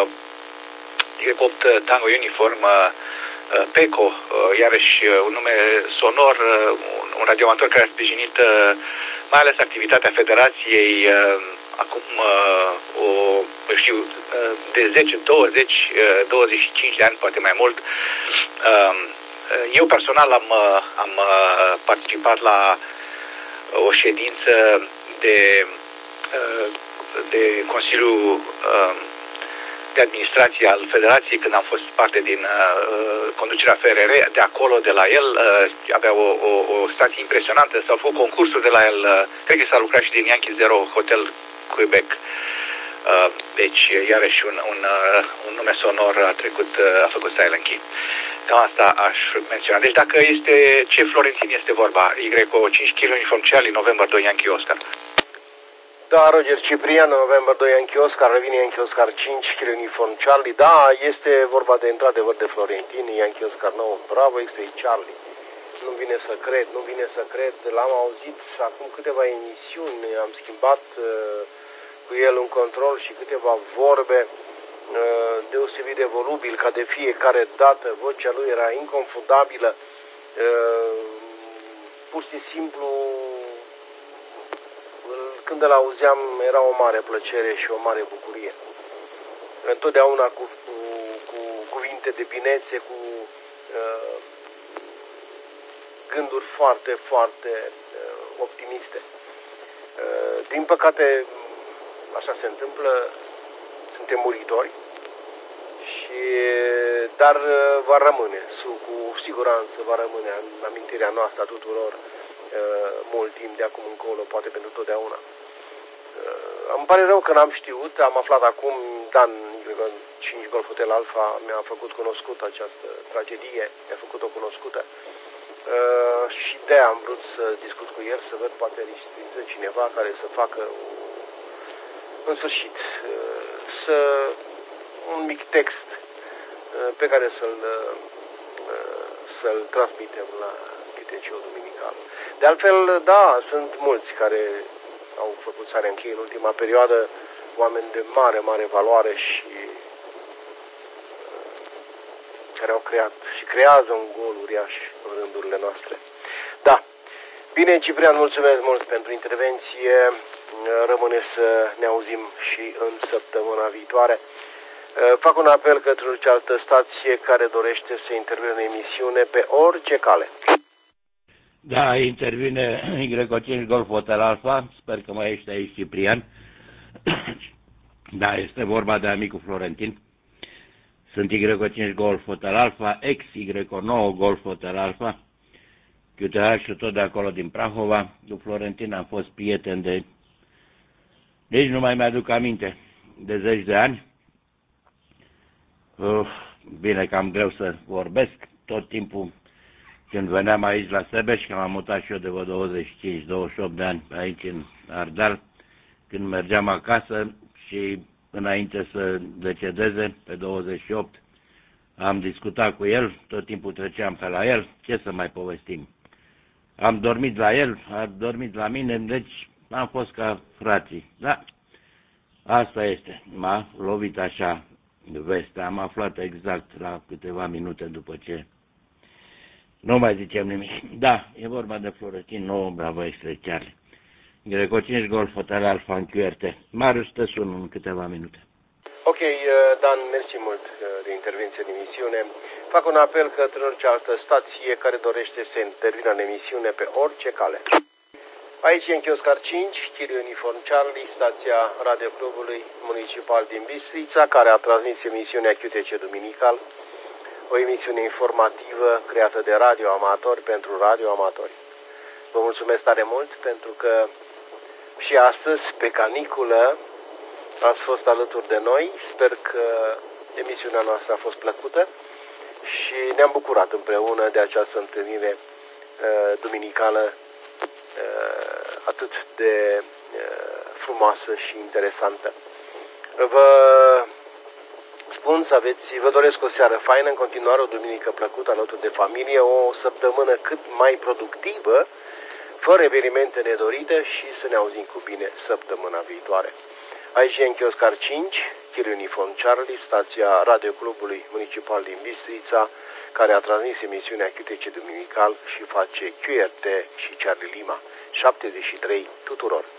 Y8 Tango Uniform PECO, iarăși un nume sonor, un radioamator care a sprijinit mai ales activitatea Federației acum de 10, 20, 25 de ani, poate mai mult. Eu personal am participat la o ședință de Consiliul de Administrație al Federației când am fost parte din conducerea FRR. De acolo, de la el, avea o stație impresionantă. S-au făcut concursuri de la el. Cred că s-a lucrat și din Yankee Zero Hotel Quebec. Deci, iarăși un nume sonor a făcut Silent Key. Cam asta aș menționa. Deci dacă este ce florentin este vorba, Y5 Kilo Uniform Charlie, November 2 Yankee Oscar.
Da, Roger Ciprian, November 2 Yankee Oscar, revine Yankee Oscar 5, Kilo Uniform Charlie. Da, este vorba de într-adevăr de florentin, Yankee Oscar 9, Bravo, X-Ray Charlie. Nu vine să cred, l-am auzit acum câteva emisiuni, am schimbat cu el un control și câteva vorbe deosebit de volubil, ca de fiecare dată, vocea lui era inconfundabilă, pur și simplu, când îl auzeam, era o mare plăcere și o mare bucurie. Întotdeauna cu cuvinte de binețe, cu gânduri foarte, foarte optimiste. Din păcate, așa se întâmplă, suntem muritori, dar va rămâne, cu siguranță va rămâne în amintirea noastră a tuturor mult timp de acum încolo, poate pentru totdeauna. Îmi pare rău că n-am știut, am aflat acum, Dan, 5 Golf Hotel Alfa mi-a făcut cunoscut această tragedie, mi-a făcut-o cunoscută. Și de-aia am vrut să discut cu el, să văd poate există cineva care să facă în sfârșit un mic text pe care să-l transmitem la QTC-ul duminical. De altfel, da, sunt mulți care au făcut sarea în cheie în ultima perioadă, oameni de mare, mare valoare și care au creat și creează un gol uriaș în rândurile noastre. Da. Bine, Ciprian, mulțumesc mult pentru intervenție. Rămâne să ne auzim și în săptămâna viitoare. Fac un apel către cealaltă stație care dorește să intervină în emisiune pe orice cale.
Da, intervine Y5 Golf Hotel Alfa. Sper că mai ești aici, Ciprian. Da, este vorba de amicul Florentin. Sunt Y5 Golf Hotel Alfa, XY9 Golf Hotel Alfa. QTH tot de acolo din Prahova. Cu Florentin am fost prieten de... Nici nu mai mi-aduc aminte. De 10 de ani. Bine, cam greu să vorbesc. Tot timpul când veneam aici la Sebeș, că m-am mutat și eu de vreo 25-28 de ani aici în Ardeal, când mergeam acasă și înainte să decedeze, pe 28, am discutat cu el, tot timpul treceam pe la el, ce să mai povestim. Am dormit la el, a dormit la mine, deci am fost ca frații. Da, asta este. M-a lovit așa vestea, am aflat exact la câteva minute după ce nu mai zicem nimic. Da, e vorba de Florentin 9, Bravo Extra Charlie. Greco 5 Golf Hotel Alfa în QRT. Marius, te sun în câteva minute.
Ok, Dan, mersi mult de intervenție în emisiune. Fac un apel către orice altă stație care dorește să intervină în emisiune pe orice cale. Aici e în Chioscar 5, Chiriu Uniform Charlie, stația Radio Clubului Municipal din Bistrița, care a transmis emisiunea QTC Duminical, o emisiune informativă creată de radioamatori pentru radioamatori. Vă mulțumesc tare mult pentru că și astăzi, pe caniculă, ați fost alături de noi. Sper că emisiunea noastră a fost plăcută și ne-am bucurat împreună de această întâlnire duminicală atât de frumoasă și interesantă. Vă spun să vă doresc o seară faină, în continuare o duminică plăcută alături de familie, o săptămână cât mai productivă, fără evenimente nedorite și să ne auzim cu bine săptămâna viitoare. Aici e în Chioscar 5, Chiriu Uniform Charlie, stația Radio Clubului Municipal din Bistrița, care a transmis emisiunea QTC Duminical și face QRT și Charlie Lima. 73 tuturor!